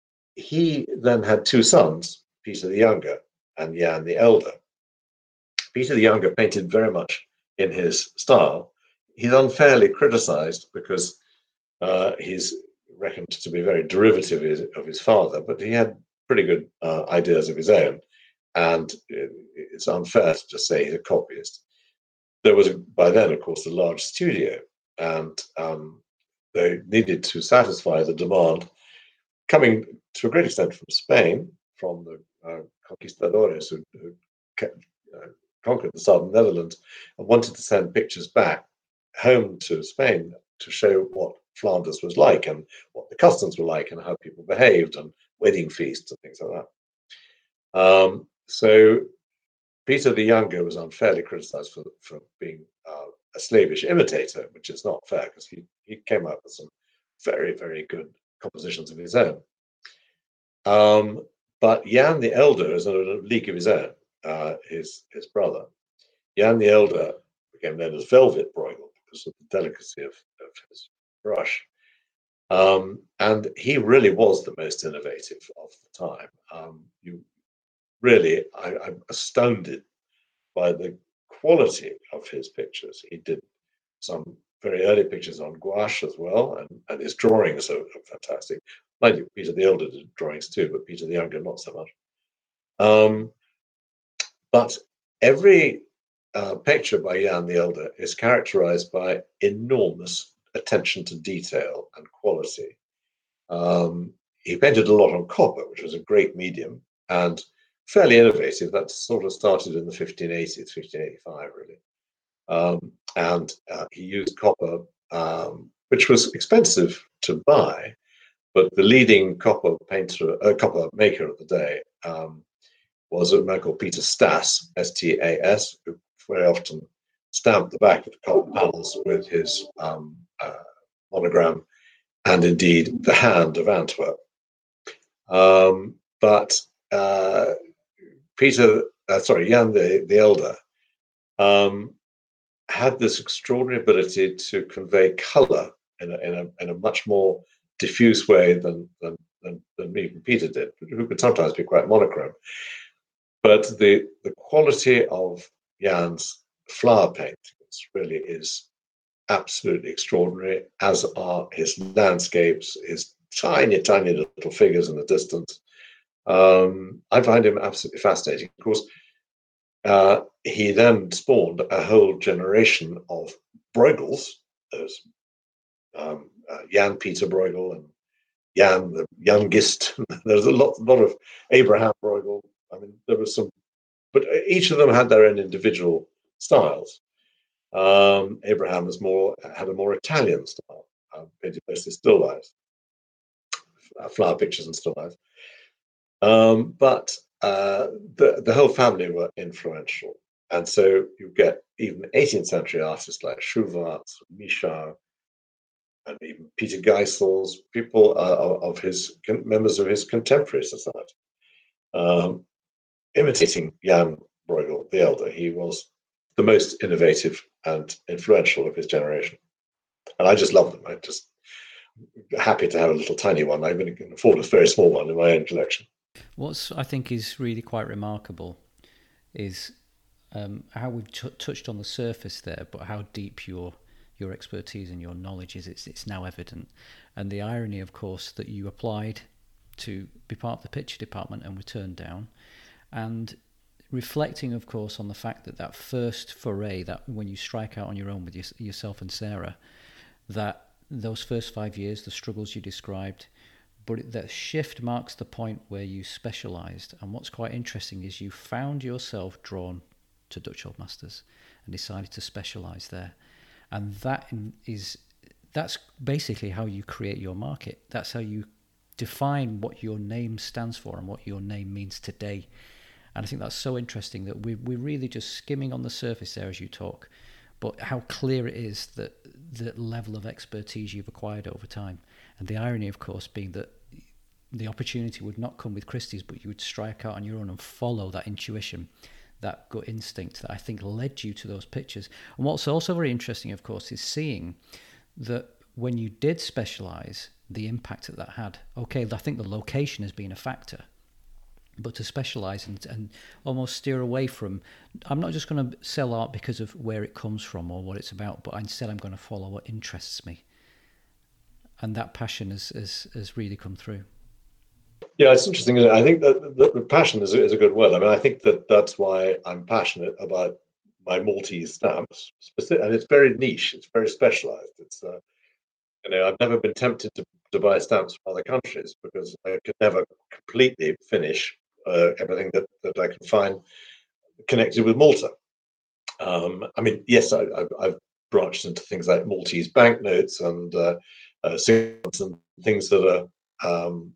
he then had two sons, Peter the Younger and Jan the Elder. Peter the Younger painted very much in his style. He's unfairly criticized because uh, he's reckoned to be very derivative of his, of his father, but he had pretty good uh, ideas of his own. And it's unfair to just say he's a copyist. There was, by then, of course, a large studio, and um, they needed to satisfy the demand coming to a great extent from Spain, from the uh, conquistadores who, who uh, conquered the southern Netherlands and wanted to send pictures back home to Spain to show what Flanders was like and what the customs were like and how people behaved and wedding feasts and things like that. Um, So Peter the Younger was unfairly criticized for, for being uh, a slavish imitator, which is not fair because he, he came up with some very, very good compositions of his own. Um, but Jan the Elder is in a league of his own, uh, his, his brother. Jan the Elder became known as Velvet Bruegel because of the delicacy of, of his brush. Um, and he really was the most innovative of the time. Um, you Really, I, I'm astounded by the quality of his pictures. He did some very early pictures on gouache as well, and, and his drawings are, are fantastic. Mind you, Peter the Elder did drawings too, but Peter the Younger not so much. Um, but every uh, picture by Jan the Elder is characterized by enormous attention to detail and quality. Um, he painted a lot on copper, which was a great medium, and fairly innovative. That sort of started in the fifteen eighties, fifteen eighty-five, really. Um, and uh, he used copper, um, which was expensive to buy, but the leading copper painter, uh, copper maker of the day um, was a man called Peter Stas, S T A S, who very often stamped the back of the copper panels with his um, uh, monogram and indeed the hand of Antwerp. Um, but uh, Peter, uh, sorry, Jan the, the Elder, um, had this extraordinary ability to convey color in a, in a, in a much more diffuse way than, than, than, than even Peter did, who could sometimes be quite monochrome. But the, the quality of Jan's flower paintings really is absolutely extraordinary, as are his landscapes, his tiny, tiny little figures in the distance. Um, I find him absolutely fascinating. Of course, uh, he then spawned a whole generation of Bruegels. There's um, uh, Jan Peter Bruegel and Jan, the youngest. There's a lot, lot of Abraham Bruegel. I mean, there was some, but each of them had their own individual styles. Um, Abraham was more had a more Italian style, um, painted mostly still lifes, uh, flower pictures and still life. Um, but uh, the the whole family were influential, and so you get even eighteenth century artists like Schubert, Michaux, and even Peter Geisels, people uh, of his members of his contemporary society, um, imitating Jan Bruegel the Elder. He was the most innovative and influential of his generation, and I just love them. I just happy to have a little tiny one. I even can afford a very small one in my own collection. What's I think is really quite remarkable is um, how we've t- touched on the surface there, but how deep your your expertise and your knowledge is. It's it's now evident, and the irony, of course, that you applied to be part of the picture department and were turned down, and reflecting, of course, on the fact that that first foray, that when you strike out on your own with your, yourself and Sarah, that those first five years, the struggles you described, but that shift marks the point where you specialised. And what's quite interesting is you found yourself drawn to Dutch Old Masters and decided to specialise there. And that is that's basically how you create your market. That's how you define what your name stands for and what your name means today. And I think that's so interesting that we, we're really just skimming on the surface there as you talk, but how clear it is that the level of expertise you've acquired over time. And the irony, of course, being that the opportunity would not come with Christie's, but you would strike out on your own and follow that intuition, that gut instinct that I think led you to those pictures. And what's also very interesting, of course, is seeing that when you did specialise, the impact that that had. Okay, I think the location has been a factor, but to specialise and, and almost steer away from, I'm not just going to sell art because of where it comes from or what it's about, but instead I'm going to follow what interests me. And that passion has, has, has really come through. Yeah, it's interesting. I think that the, the passion is, is a good word. I mean, I think that that's why I'm passionate about my Maltese stamps, and it's very niche. It's very specialised. It's uh, you know, I've never been tempted to, to buy stamps from other countries because I could never completely finish uh, everything that, that I can find connected with Malta. Um, I mean, yes, I, I've, I've branched into things like Maltese banknotes and uh, uh, and things that are um,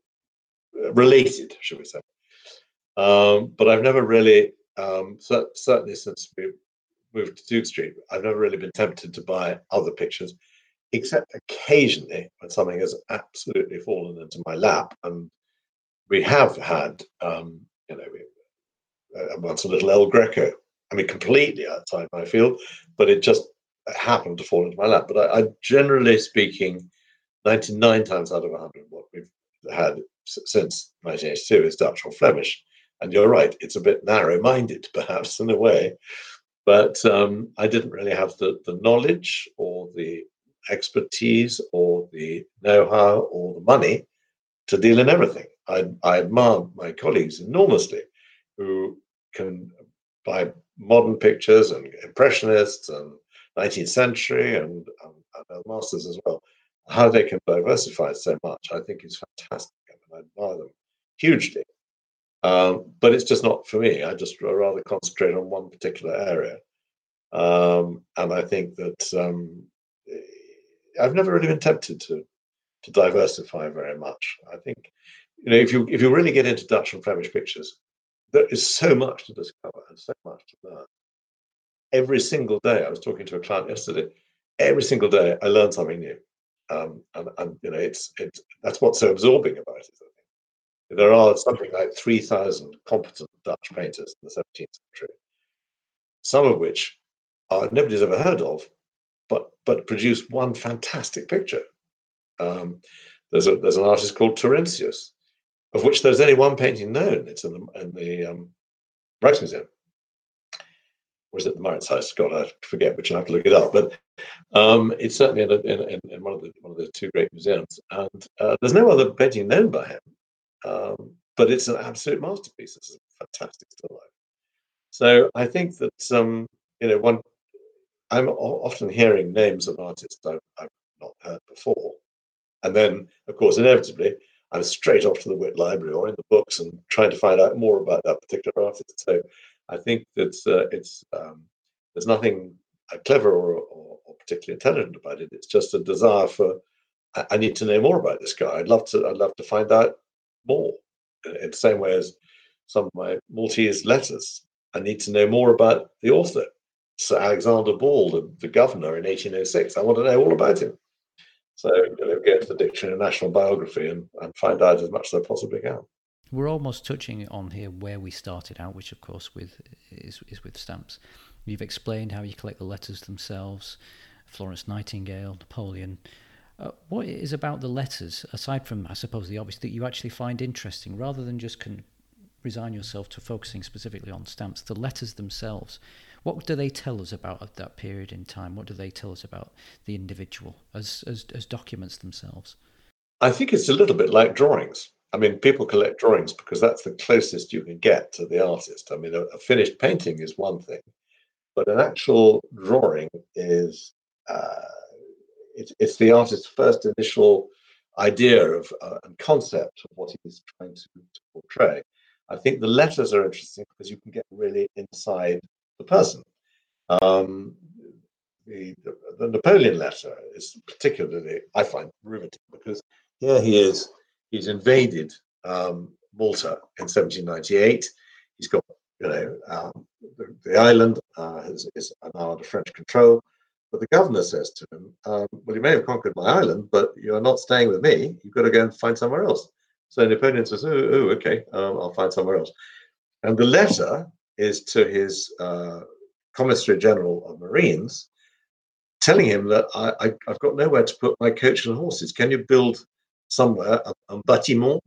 related, should we say. Um, but I've never really, um, so, certainly since we moved to Duke Street, I've never really been tempted to buy other pictures, except occasionally when something has absolutely fallen into my lap. And we have had, um, you know, we, uh, once a little El Greco. I mean, completely outside my field, but it just happened to fall into my lap. But I, I generally speaking, ninety-nine times out of one hundred, what we've had since nineteen eighty-two is Dutch or Flemish. And you're right, it's a bit narrow-minded, perhaps, in a way. But um, I didn't really have the, the knowledge or the expertise or the know-how or the money to deal in everything. I, I admire my colleagues enormously who can buy modern pictures and impressionists and nineteenth century and, and, and masters as well. How they can diversify so much, I think, is fantastic. I mean, I admire them hugely. Um, but it's just not for me. I just rather concentrate on one particular area. Um, and I think that um, I've never really been tempted to to diversify very much. I think, you know, if you if you really get into Dutch and Flemish pictures, there is so much to discover and so much to learn. Every single day, I was talking to a client yesterday. Every single day, I learn something new, um, and, and you know, it's it's that's what's so absorbing about it. I think there are something like three thousand competent Dutch painters in the seventeenth century, some of which are nobody's ever heard of, but but produce one fantastic picture. Um, there's a there's an artist called Terentius, of which there's only one painting known. It's in the, in the um, Rijksmuseum. Or is it the Mauritshuis? God, I forget which. I have to look it up. But um, it's certainly in, in, in one of the one of the two great museums. And uh, there's no other painting known by him. Um, but it's an absolute masterpiece. It's a fantastic still life. So I think that um, you know, one. I'm often hearing names of artists I've, I've not heard before, And then, of course, inevitably, I'm straight off to the Whit Library or in the books and trying to find out more about that particular artist. So I think that uh, it's um, there's nothing uh, clever or, or, or particularly intelligent about it. It's just a desire for I, I need to know more about this guy. I'd love to. I'd love to find out more. In the same way as some of my Maltese letters, I need to know more about the author, Sir Alexander Ball, the, the governor in eighteen oh six. I want to know all about him. So you know, go to the Dictionary of National Biography and, and find out as much as I possibly can. We're almost touching on here where we started out, which of course with is, is with stamps. You've explained how you collect the letters themselves, Florence Nightingale, Napoleon. Uh, what is about the letters, aside from, I suppose, the obvious, that you actually find interesting, rather than just can resign yourself to focusing specifically on stamps, the letters themselves? What do they tell us about that period in time? What do they tell us about the individual as, as as documents themselves? I think it's a little bit like drawings. I mean, people collect drawings because that's the closest you can get to the artist. I mean, a, a finished painting is one thing, but an actual drawing is uh, it, it's the artist's first initial idea of uh, and concept of what he's trying to, to portray. I think the letters are interesting because you can get really inside the person. Um, the, the, the Napoleon letter is particularly, I find, riveting because here he is, he's invaded um, Malta in seventeen ninety-eight. He's got, you know, um, the, the island uh, is, is now under French control. But the governor says to him, um, well, you may have conquered my island, but you're not staying with me. You've got to go and find somewhere else. So Napoleon says, oh, oh okay, um, I'll find somewhere else. And the letter is to his uh, Commissary General of Marines, telling him that I, I, I've got nowhere to put my coach and horses. Can you build somewhere a, a bâtiment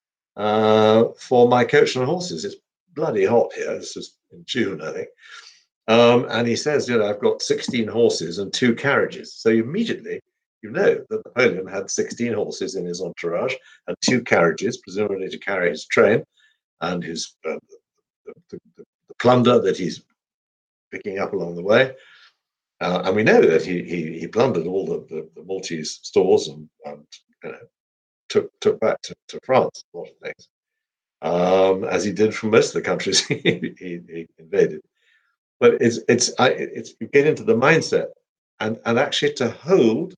uh, for my coach and horses? It's bloody hot here. This is in June, I think. Um, and he says, you know, I've got sixteen horses and two carriages. So immediately you know that Napoleon had sixteen horses in his entourage and two carriages, presumably to carry his train and his uh, the, the, the plunder that he's picking up along the way. Uh, and we know that he he, he plundered all the, the, the Maltese stores and, and you know, took took back to, to France a lot of things, um, as he did from most of the countries he, he, he invaded. But it's it's I, it's you get into the mindset, and and actually to hold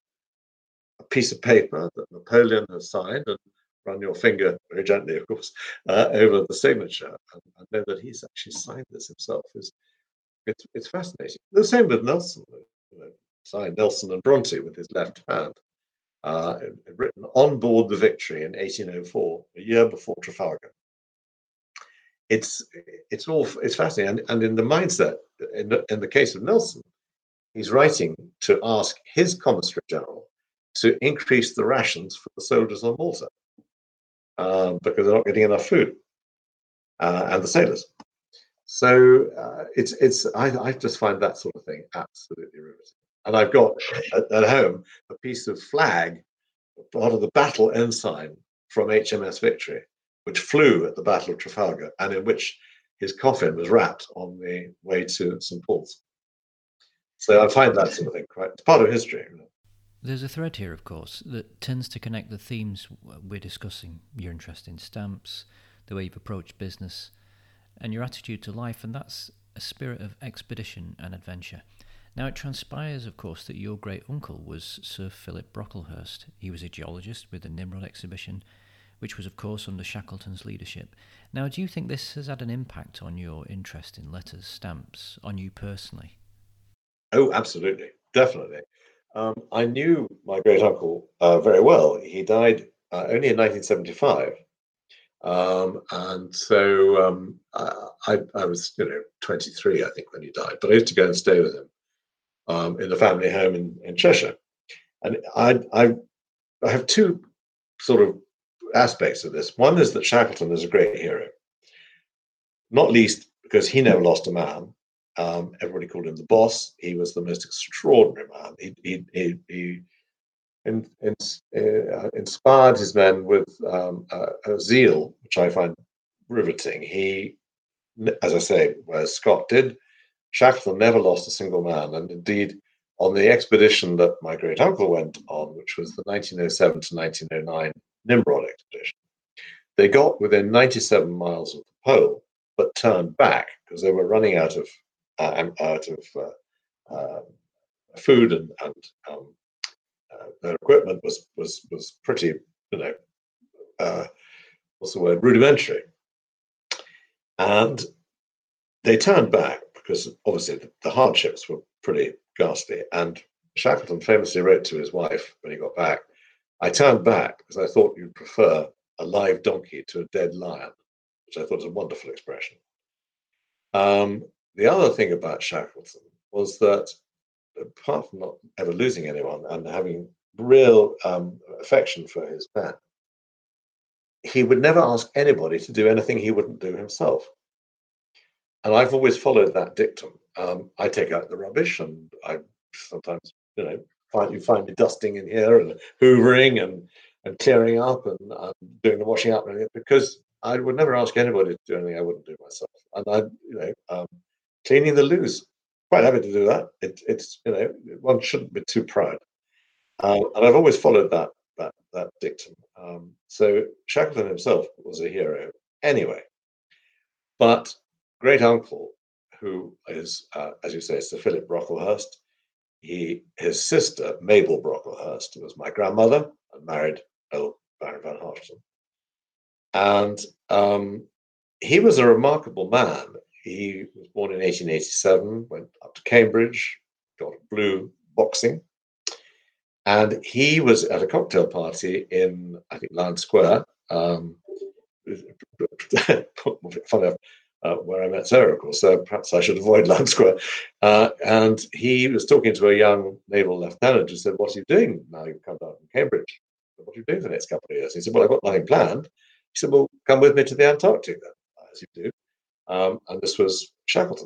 a piece of paper that Napoleon has signed and run your finger very gently, of course, uh, over the signature, and, and know that he's actually signed this himself is it's it's fascinating. The same with Nelson, you know, signed Nelson and Bronte with his left hand, uh, written on board the Victory in eighteen oh four, a year before Trafalgar. It's it's all it's fascinating, and, and in the mindset, in the, in the case of Nelson, he's writing to ask his Commissary General to increase the rations for the soldiers on Malta um, because they're not getting enough food, uh, and the sailors. So uh, it's it's I, I just find that sort of thing absolutely riveting. And I've got at, at home a piece of flag, part of the battle ensign from H M S Victory, which flew at the Battle of Trafalgar, and in which his coffin was wrapped on the way to Saint Paul's. So I find that sort of thing quite, it's part of history. You know. There's a thread here, of course, that tends to connect the themes we're discussing, your interest in stamps, the way you've approached business, and your attitude to life, and that's a spirit of expedition and adventure. Now, it transpires, of course, that your great-uncle was Sir Philip Brocklehurst. He was a geologist with the Nimrod exhibition, which was, of course, under Shackleton's leadership. Now, do you think this has had an impact on your interest in letters, stamps, on you personally? Oh, absolutely. Definitely. Um, I knew my great-uncle uh, very well. He died uh, only in nineteen seventy-five. Um, and so um, I, I was, you know, twenty-three, I think, when he died. But I used to go and stay with him um, in the family home in, in Cheshire. And I, I, I have two sort of aspects of this. One is that Shackleton is a great hero, not least because he never lost a man. Um, everybody called him the boss. He was the most extraordinary man. He he he, he in, in, uh, inspired his men with um, a, a zeal, which I find riveting. He, as I say, whereas Scott did, Shackleton never lost a single man, and indeed on the expedition that my great uncle went on, which was the nineteen oh seven to nineteen oh nine Nimrod expedition. They got within ninety-seven miles of the pole, but turned back because they were running out of uh, out of uh, uh, food, and, and um, uh, their equipment was was was pretty, you know, uh, what's the word, rudimentary, and they turned back because obviously the, the hardships were pretty ghastly. And Shackleton famously wrote to his wife when he got back, "I turned back because I thought you'd prefer a live donkey to a dead lion," which I thought was a wonderful expression. Um, the other thing about Shackleton was that, apart from not ever losing anyone and having real um, affection for his men, he would never ask anybody to do anything he wouldn't do himself. And I've always followed that dictum. Um, I take out the rubbish, and I sometimes, you know, find you find me dusting in here and hoovering and and clearing up and, and doing the washing up, because I would never ask anybody to do anything I wouldn't do myself. And I, you know, um, cleaning the loos, quite happy to do that. It, it's, you know, one shouldn't be too proud. Um, and I've always followed that that that dictum. Um, so Shackleton himself was a hero anyway. But great uncle, who is, uh, as you say, Sir Philip Brocklehurst, he his sister Mabel Brocklehurst was my grandmother and married old Baron van Harchten. And um, he was a remarkable man. He was born in eighteen eighty-seven, went up to Cambridge, got blue boxing, and he was at a cocktail party in, I think, Lion Square. Um, funny enough, uh, where I met Sarah, of course, so perhaps I should avoid Lion Square. Uh, and he was talking to a young naval lieutenant who said, "What are you doing now you've come down from Cambridge? What are you doing for the next couple of years?" He said, "Well, I've got nothing planned." He said, "Well, come with me to the Antarctic then," as you do. Um, and this was Shackleton.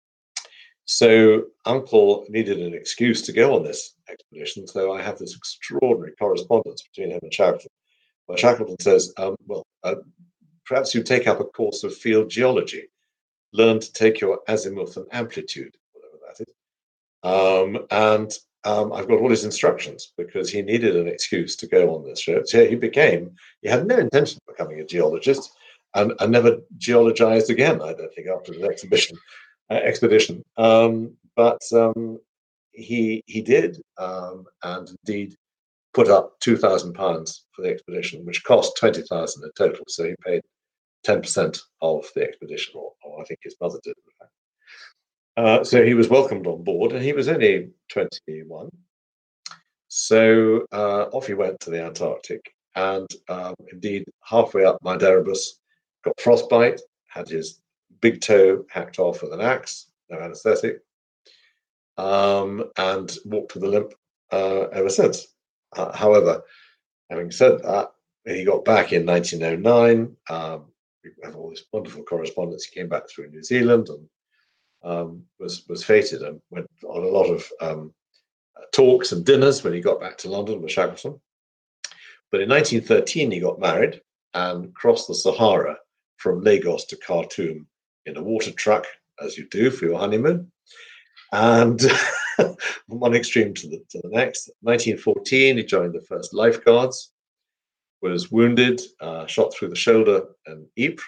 So Uncle needed an excuse to go on this expedition. So I have this extraordinary correspondence between him and Shackleton, where Shackleton says, um, well, uh, perhaps you take up a course of field geology, learn to take your azimuth and amplitude, whatever that is. Um, and um, I've got all his instructions, because he needed an excuse to go on this trip. So he became, he had no intention of becoming a geologist, and, and never geologized again, I don't think, after the exhibition, uh, expedition. Um, but um, he he did, um, and indeed put up two thousand pounds for the expedition, which cost twenty thousand in total. So he paid ten percent of the expedition, or, or I think his mother did, in fact. Uh, so he was welcomed on board, and he was only twenty-one. So uh, off he went to the Antarctic, and um, indeed, halfway up Mount Erebus, got frostbite, had his big toe hacked off with an axe, no anaesthetic, um, and walked with a limp uh, ever since. Uh, however, having said that, he got back in nineteen oh nine. Um, we have all this wonderful correspondence. He came back through New Zealand and um, was was fated, and went on a lot of um, talks and dinners when he got back to London with Shackleton. But in nineteen thirteen, he got married and crossed the Sahara from Lagos to Khartoum in a water truck, as you do for your honeymoon, and from one extreme to the, to the next. nineteen fourteen, he joined the first Lifeguards, was wounded, uh, shot through the shoulder in Ypres,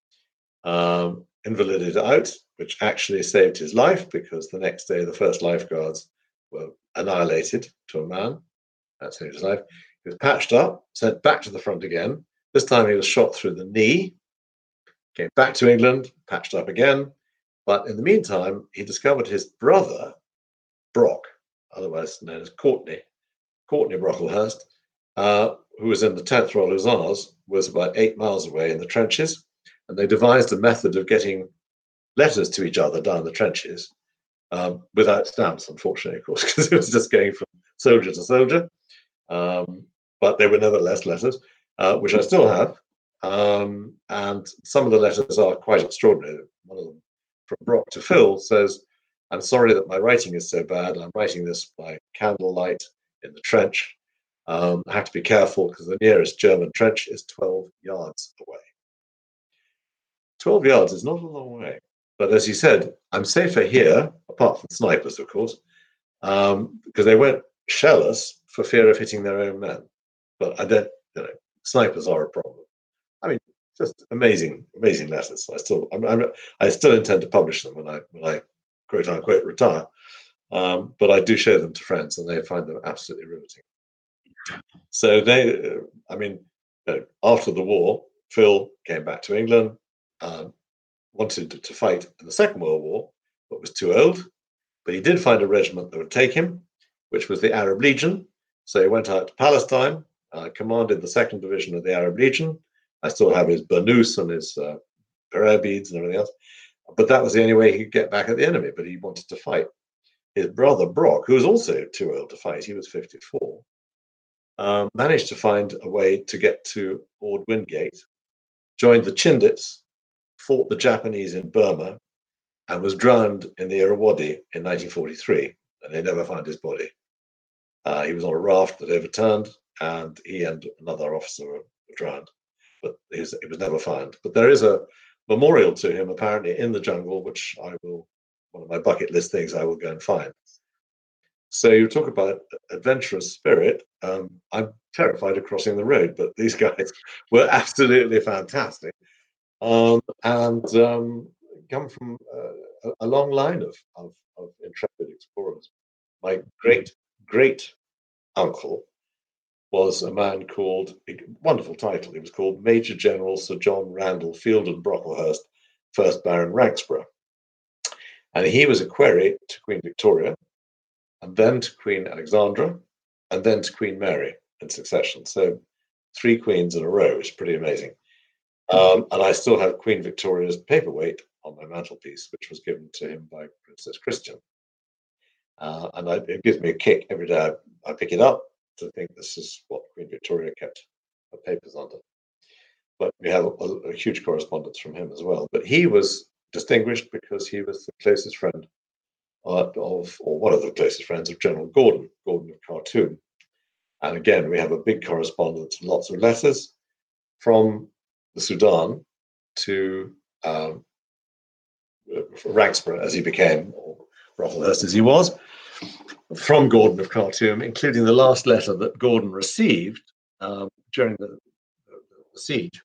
um, invalided out, which actually saved his life, because the next day the first Lifeguards were annihilated to a man. That saved his life. He was patched up, sent back to the front again. This time he was shot through the knee, came back to England, patched up again. But in the meantime, he discovered his brother, Brock, otherwise known as Courtney, Courtney Brocklehurst, uh, who was in the tenth Royal Hussars, was about eight miles away in the trenches. And they devised a method of getting letters to each other down the trenches, um, without stamps, unfortunately, of course, because it was just going from soldier to soldier. Um, but they were nevertheless letters, uh, which I still have. Um, and some of the letters are quite extraordinary. One of them, from Brock to Phil, says, "I'm sorry that my writing is so bad. I'm writing this by candlelight in the trench. Um, I have to be careful because the nearest German trench is twelve yards away." twelve yards is not a long way. But as he said, "I'm safer here, apart from snipers, of course, um, because they won't shell us for fear of hitting their own men. But I don't, you know, snipers are a problem. I mean, just amazing, amazing letters. I still, I'm, I'm, I still intend to publish them when I, when I quote unquote retire. Um, but I do show them to friends, and they find them absolutely riveting. So they, I mean, you know, after the war, Phil came back to England, um, wanted to, to fight in the Second World War, but was too old. But he did find a regiment that would take him, which was the Arab Legion. So he went out to Palestine, uh, commanded the second division of the Arab Legion. I still have his burnous and his uh, prayer beads and everything else. But that was the only way he could get back at the enemy, but he wanted to fight. His brother, Brock, who was also too old to fight, he was fifty-four, um, managed to find a way to get to Ord Wingate, joined the Chindits, fought the Japanese in Burma, and was drowned in the Irrawaddy in nineteen forty-three, and they never found his body. Uh, he was on a raft that overturned, and he and another officer were drowned, but he was, he was never found. But there is a memorial to him apparently in the jungle, which I will, one of my bucket list things I will go and find. So you talk about adventurous spirit. Um, I'm terrified of crossing the road, but these guys were absolutely fantastic, um, and um, come from uh, a long line of, of, of intrepid explorers. My great great uncle was a man called, wonderful title, he was called Major General Sir John Randall Field and Brocklehurst, first Baron Raxburgh. And he was a query to Queen Victoria, and then to Queen Alexandra, and then to Queen Mary in succession. So three queens in a row, which is pretty amazing. Um, and I still have Queen Victoria's paperweight on my mantelpiece, which was given to him by Princess Christian. Uh, and I, it gives me a kick every day I, I pick it up to think this is what Queen Victoria kept her papers under. But we have a, a huge correspondence from him as well. But he was distinguished because he was the closest friend uh, of, or one of the closest friends of General Gordon, Gordon of Khartoum. And again, we have a big correspondence and lots of letters from the Sudan to um, Raxburgh, as he became, or Brocklehurst as he was, from Gordon of Khartoum, including the last letter that Gordon received um, during the, the, the siege,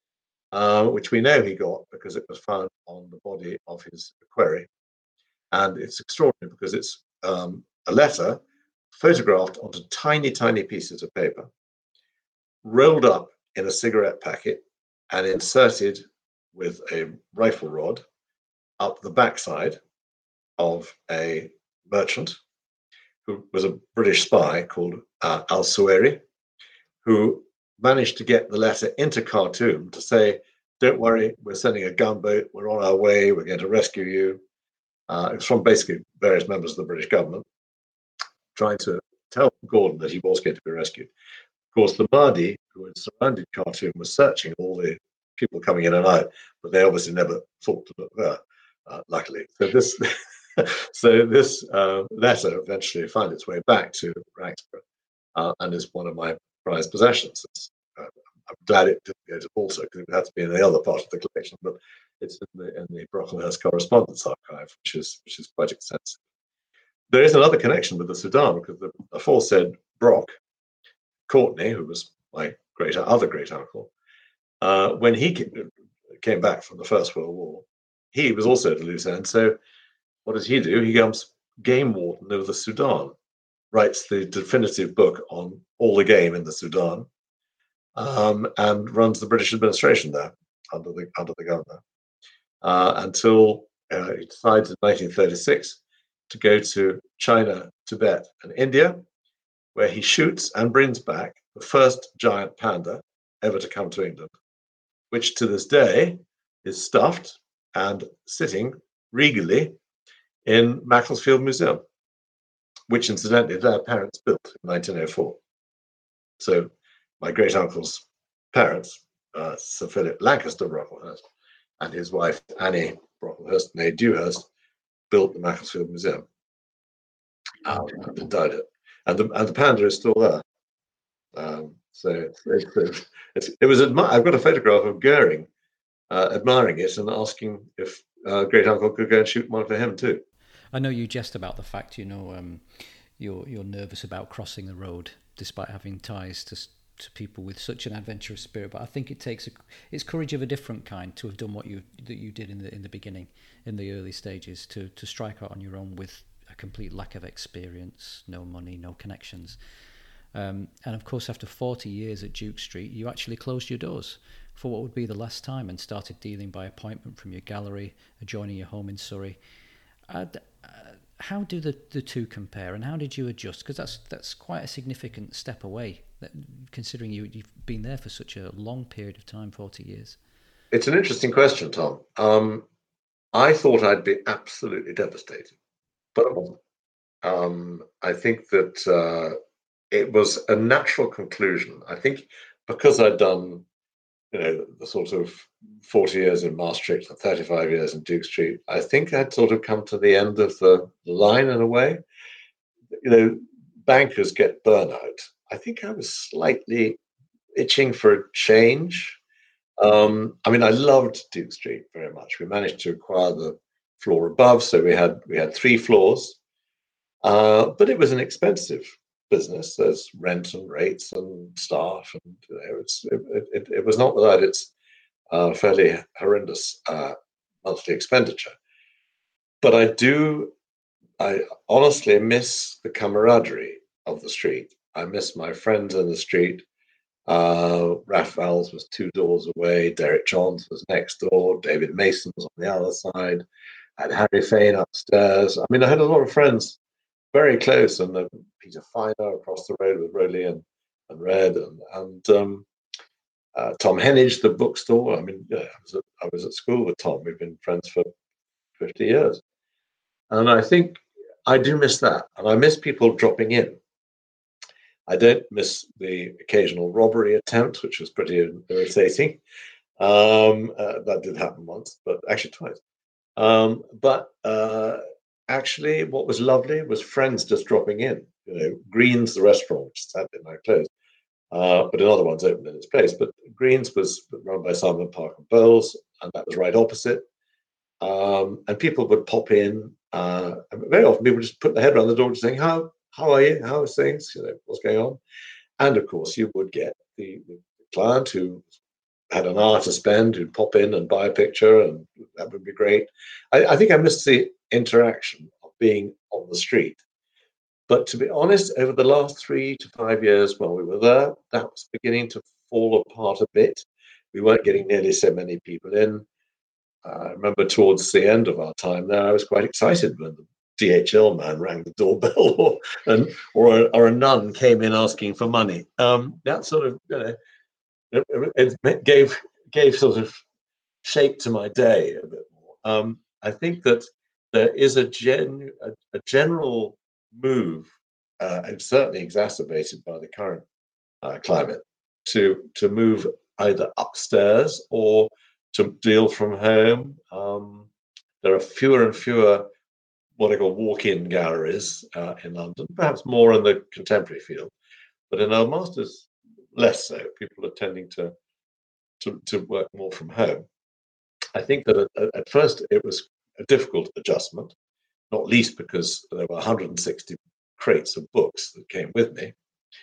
uh, which we know he got because it was found on the body of his equerry. And it's extraordinary because it's um, a letter photographed onto tiny, tiny pieces of paper, rolled up in a cigarette packet, and inserted with a rifle rod up the backside of a merchant who was a British spy called uh, Al-Suwairi, who managed to get the letter into Khartoum to say, don't worry, we're sending a gunboat, we're on our way, we're going to rescue you. Uh, it's from basically various members of the British government trying to tell Gordon that he was going to be rescued. Of course, the Mahdi, who had surrounded Khartoum, was searching all the people coming in and out, but they obviously never thought to look there, uh, luckily. So this so this uh, letter eventually found its way back to Raxburgh, uh, and is one of my prized possessions. Uh, I'm glad it didn't go to Malta because it had to be in the other part of the collection, but it's in the, in the Brocklehurst Correspondence Archive, which is which is quite extensive. There is another connection with the Sudan because the aforesaid Brock Courtney, who was my great other great uncle, uh, when he came back from the First World War, he was also at a loose end. So what does he do? He becomes game warden of the Sudan, writes the definitive book on all the game in the Sudan, um, and runs the British administration there under the under the governor uh, until uh, he decides in nineteen thirty-six to go to China, Tibet, and India, where he shoots and brings back the first giant panda ever to come to England, which to this day is stuffed and sitting regally in Macclesfield Museum, which incidentally their parents built in nineteen oh four. So my great uncle's parents, uh, Sir Philip Lancaster Brocklehurst, and his wife Annie Brocklehurst, née Dewhurst, built the Macclesfield Museum. Um, and died it, and the and the panda is still there. Um, so it's, it's, it's, it was. Admi- I've got a photograph of Goering uh, admiring it and asking if uh, great uncle could go and shoot one for him too. I know you jest about the fact, you know, um, you're you're nervous about crossing the road despite having ties to to people with such an adventurous spirit. But I think it takes a, it's courage of a different kind to have done what you that you did in the in the beginning, in the early stages, to to strike out on your own with a complete lack of experience, no money, no connections. Um, and of course, after forty years at Duke Street, you actually closed your doors for what would be the last time and started dealing by appointment from your gallery, adjoining your home in Surrey. Uh, uh, how do the, the two compare, and how did you adjust? Because that's that's quite a significant step away, that, considering you, you've been there for such a long period of time, forty years. It's an interesting question, Tom. Um, I thought I'd be absolutely devastated, but I wasn't. Um, I think that uh, it was a natural conclusion. I think because I'd done, you know, the sort of forty years in Maastricht and thirty-five years in Duke Street, I think I'd sort of come to the end of the line in a way. You know, bankers get burnout. I think I was slightly itching for a change. Um, I mean, I loved Duke Street very much. We managed to acquire the floor above, so we had we had three floors, uh, but it was an expensive business. There's rent and rates and staff, and you know, it's it, it, it was not without its uh, fairly horrendous uh, monthly expenditure. But I do, I honestly miss the camaraderie of the street. I miss my friends in the street. Uh, Ralph Vowles was two doors away. Derek Johns was next door. David Mason was on the other side. I had Harry Fane upstairs. I mean, I had a lot of friends very close, and uh, Peter Finer across the road with Rowley and, and Red, and, and um, uh, Tom Henage, the bookstore. I mean, yeah, I, was at, I was at school with Tom. We've been friends for fifty years. And I think I do miss that. And I miss people dropping in. I don't miss the occasional robbery attempt, which was pretty irritating. Um, uh, that did happen once, but actually twice. Um, but uh, actually, what was lovely was friends just dropping in. You know, Green's, the restaurant, which sadly now closed, uh, but another one's opened in its place. But Green's was run by Simon Parker Bowles, and that was right opposite. Um, and people would pop in. Uh, and very often, people just put their head around the door, just saying, "How how are you? How are things? You know, what's going on?" And of course, you would get the, the client who had an hour to spend, who'd pop in and buy a picture, and that would be great. I, I think I missed the interaction of being on the street. But to be honest, over the last three to five years while we were there, that was beginning to fall apart a bit. We weren't getting nearly so many people in. Uh, I remember towards the end of our time there, I was quite excited when the D H L man rang the doorbell, or, and, or, a, or a nun came in asking for money. Um, that sort of, you know, it, it gave gave sort of shape to my day a bit more. Um, I think that there is a gen a, a general move, uh, and certainly exacerbated by the current uh, climate, to to move either upstairs or to deal from home. Um, there are fewer and fewer what I call walk-in galleries uh, in London, perhaps more in the contemporary field, but in Old Masters, less so. People are tending to, to, to work more from home. I think that at, at first it was a difficult adjustment, not least because there were one hundred sixty crates of books that came with me.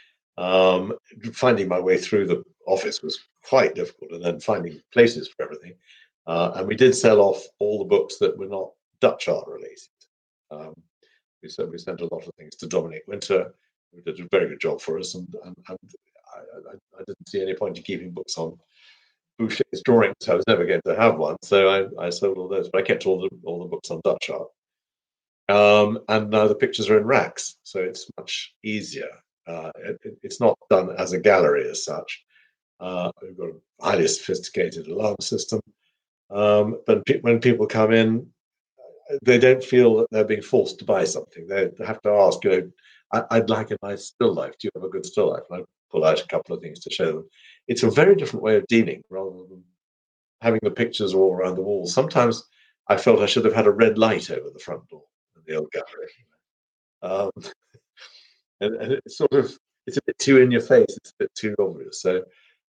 Um, finding my way through the office was quite difficult, and then finding places for everything. Uh, and we did sell off all the books that were not Dutch art related. Um, we sent we sent a lot of things to Dominic Winter, who did a very good job for us, and, and, and I, I, I didn't see any point in keeping books on Boucher's drawings. I was never going to have one, so I, I sold all those, but I kept all the all the books on Dutch art. Um, and now the pictures are in racks, so it's much easier. Uh, it, it's not done as a gallery as such. Uh, we've got a highly sophisticated alarm system, um, but pe- when people come in, they don't feel that they're being forced to buy something. They have to ask, you know, I, I'd like a nice still life. Do you have a good still life? And I pull out a couple of things to show them. It's a very different way of dealing rather than having the pictures all around the walls. Sometimes I felt I should have had a red light over the front door in the old gallery. Um, and, and it's sort of, it's a bit too in your face. It's a bit too obvious. So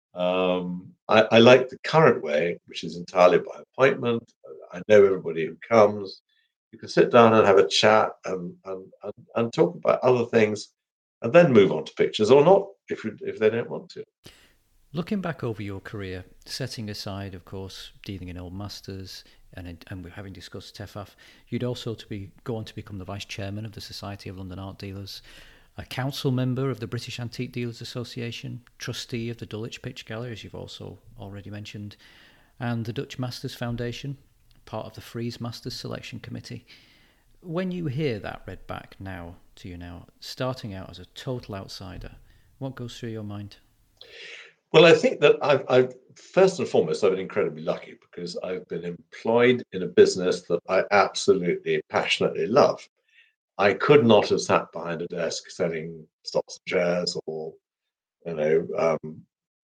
um, I, I like the current way, which is entirely by appointment. I know everybody who comes. you could sit down and have a chat and and, and, and talk about other things, and then move on to pictures, or not if you, if they don't want to. Looking back over your career, setting aside, of course, dealing in old masters, and and we're having discussed T E F A F, you'd also to be go on to become the vice chairman of the Society of London Art Dealers, a council member of the British Antique Dealers Association, trustee of the Dulwich Picture Gallery, as you've also already mentioned, and the Dutch Masters Foundation, part of the Frieze Masters Selection Committee. When you hear that read back now to you now, starting out as a total outsider, what goes through your mind? Well, I think that I've, I've first and foremost, I've been incredibly lucky because I've been employed in a business that I absolutely passionately love. I could not have sat behind a desk selling stocks and shares, or, you know, um,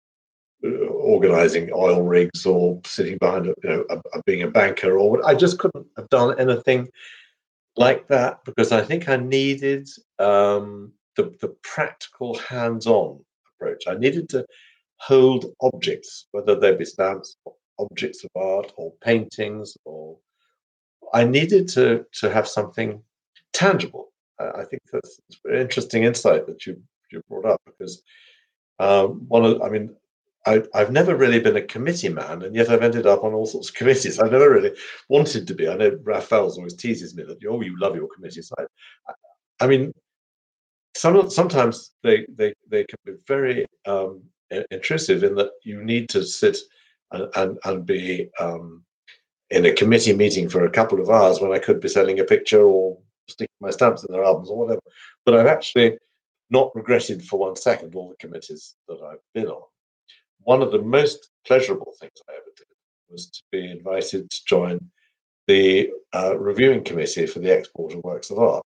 organizing oil rigs, or sitting behind, a, you know, a, a, being a banker, or I just couldn't have done anything like that because I think I needed um, the, the practical hands-on approach. I needed to hold objects, whether they be stamps, or objects of art, or paintings, or I needed to to have something tangible. I, I think that's a very interesting insight that you you brought up, because um, one of, I mean, I, I've never really been a committee man, and yet I've ended up on all sorts of committees. I've never really wanted to be. I know Raphael's always teases me that, oh, you love your committees. I, I mean, some sometimes they they they can be very um, intrusive in that you need to sit and and, and be um, in a committee meeting for a couple of hours when I could be selling a picture or sticking my stamps in their albums or whatever. But I've actually not regretted for one second all the committees that I've been on. One of the most pleasurable things I ever did was to be invited to join the uh, reviewing committee for the export of works of art,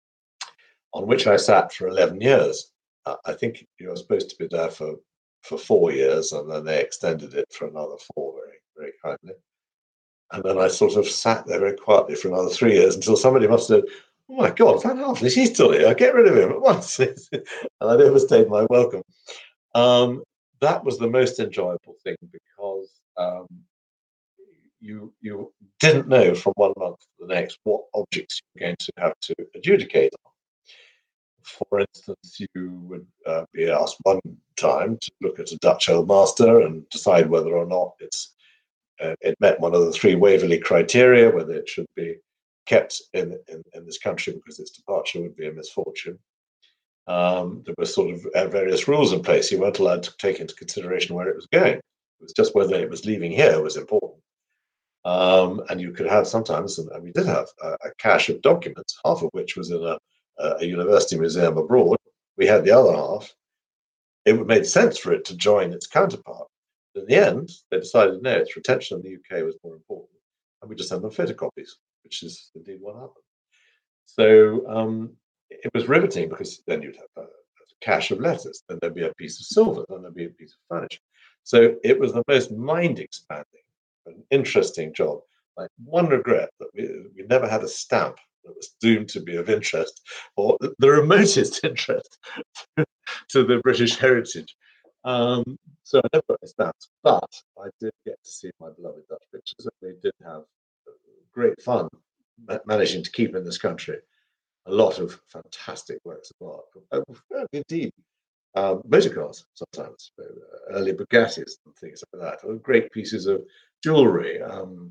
on which I sat for eleven years. Uh, I think you were supposed to be there for, for four years, and then they extended it for another four very, very kindly. And then I sort of sat there very quietly for another three years until somebody must have said, oh my God, Van Hartley, he's still here. Get rid of him at once. And I overstayed my welcome. Um, that was the most enjoyable thing, because um, you you didn't know from one month to the next what objects you were going to have to adjudicate on. For instance, you would uh, be asked one time to look at a Dutch old master and decide whether or not it's uh, it met one of the three Waverley criteria, whether it should be kept in, in, in this country because its departure would be a misfortune. Um, there were sort of uh, various rules in place. You weren't allowed to take into consideration where it was going. It was just whether it was leaving here was important. Um, and you could have sometimes, and we did have a, a cache of documents, half of which was in a, a university museum abroad. We had the other half. It made sense for it to join its counterpart. But in the end, they decided no, its retention in the U K was more important, and we just sent them photocopies, which is indeed what happened. So um, it was riveting, because then you'd have a, a cache of letters, then there'd be a piece of silver, then there'd be a piece of furniture. So it was the most mind-expanding, an interesting job. Like, one regret that we, we never had a stamp that was doomed to be of interest, or the remotest interest to the British heritage. Um, so I never got a stamp, but I did get to see my beloved Dutch pictures, and we did have great fun managing to keep in this country a lot of fantastic works of art. Indeed, um, motor cars sometimes, early Bugattis and things like that, or great pieces of jewellery. Um,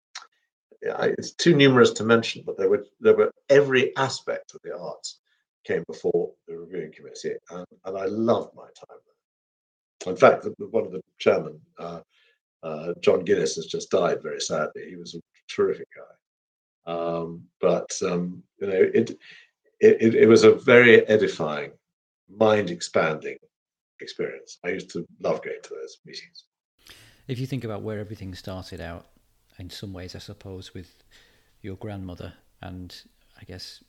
it's too numerous to mention, but there were there were every aspect of the arts came before the reviewing committee, and, and I loved my time there. In fact, one of the chairmen, uh, uh, John Guinness, has just died very sadly. He was a terrific guy, um, but um, you know, it, it it was a very edifying, mind-expanding experience. I used to love going to those meetings. If you think about where everything started out, in some ways, I suppose, with your grandmother, and I guess,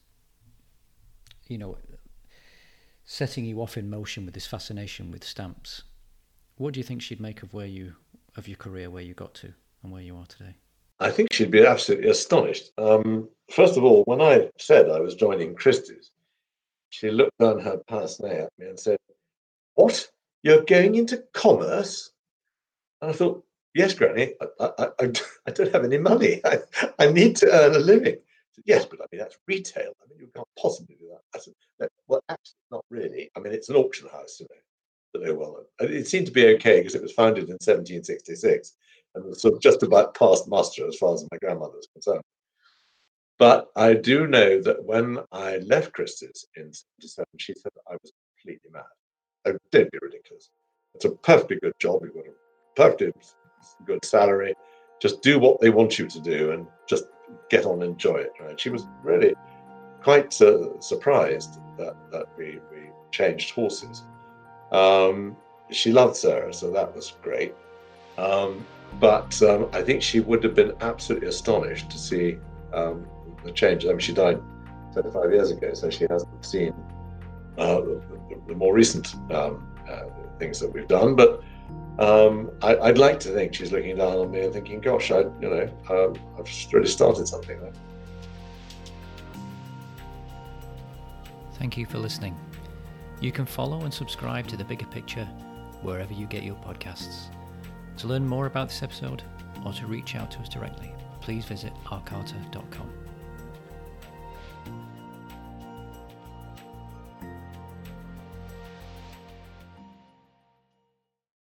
you know, setting you off in motion with this fascination with stamps, what do you think she'd make of where you, of your career, where you got to, and where you are today? I think she'd be absolutely astonished. Um, first of all, when I said I was joining Christie's, she looked down her pince-nez at me and said, "What? You're going into commerce?" And I thought, yes, Granny, I, I, I, I don't have any money. I, I need to earn a living. said, yes, but I mean, that's retail. I mean, you can't possibly do that. I said, no, well, actually, not really. I mean, it's an auction house, you know. But they well, it seemed to be okay because it was founded in seventeen sixty-six and was sort of just about past muster as far as my grandmother was concerned. But I do know that when I left Christie's in seventy-seven, she said I was completely mad. Oh, don't be ridiculous. It's a perfectly good job. You've got a perfectly good salary. Just do what they want you to do and just get on and enjoy it. Right? She was really quite uh, surprised that, that we, we changed horses. Um, she loved Sarah, so that was great. Um, but um, I think she would have been absolutely astonished to see um, the change. I mean, she died twenty-five years ago, so she hasn't seen uh, the, the more recent um, uh, things that we've done. But um, I, I'd like to think she's looking down on me and thinking, "Gosh, I, you know, um, I've really started something there." Thank you for listening. You can follow and subscribe to The Bigger Picture wherever you get your podcasts. To learn more about this episode or to reach out to us directly, please visit r carter dot com.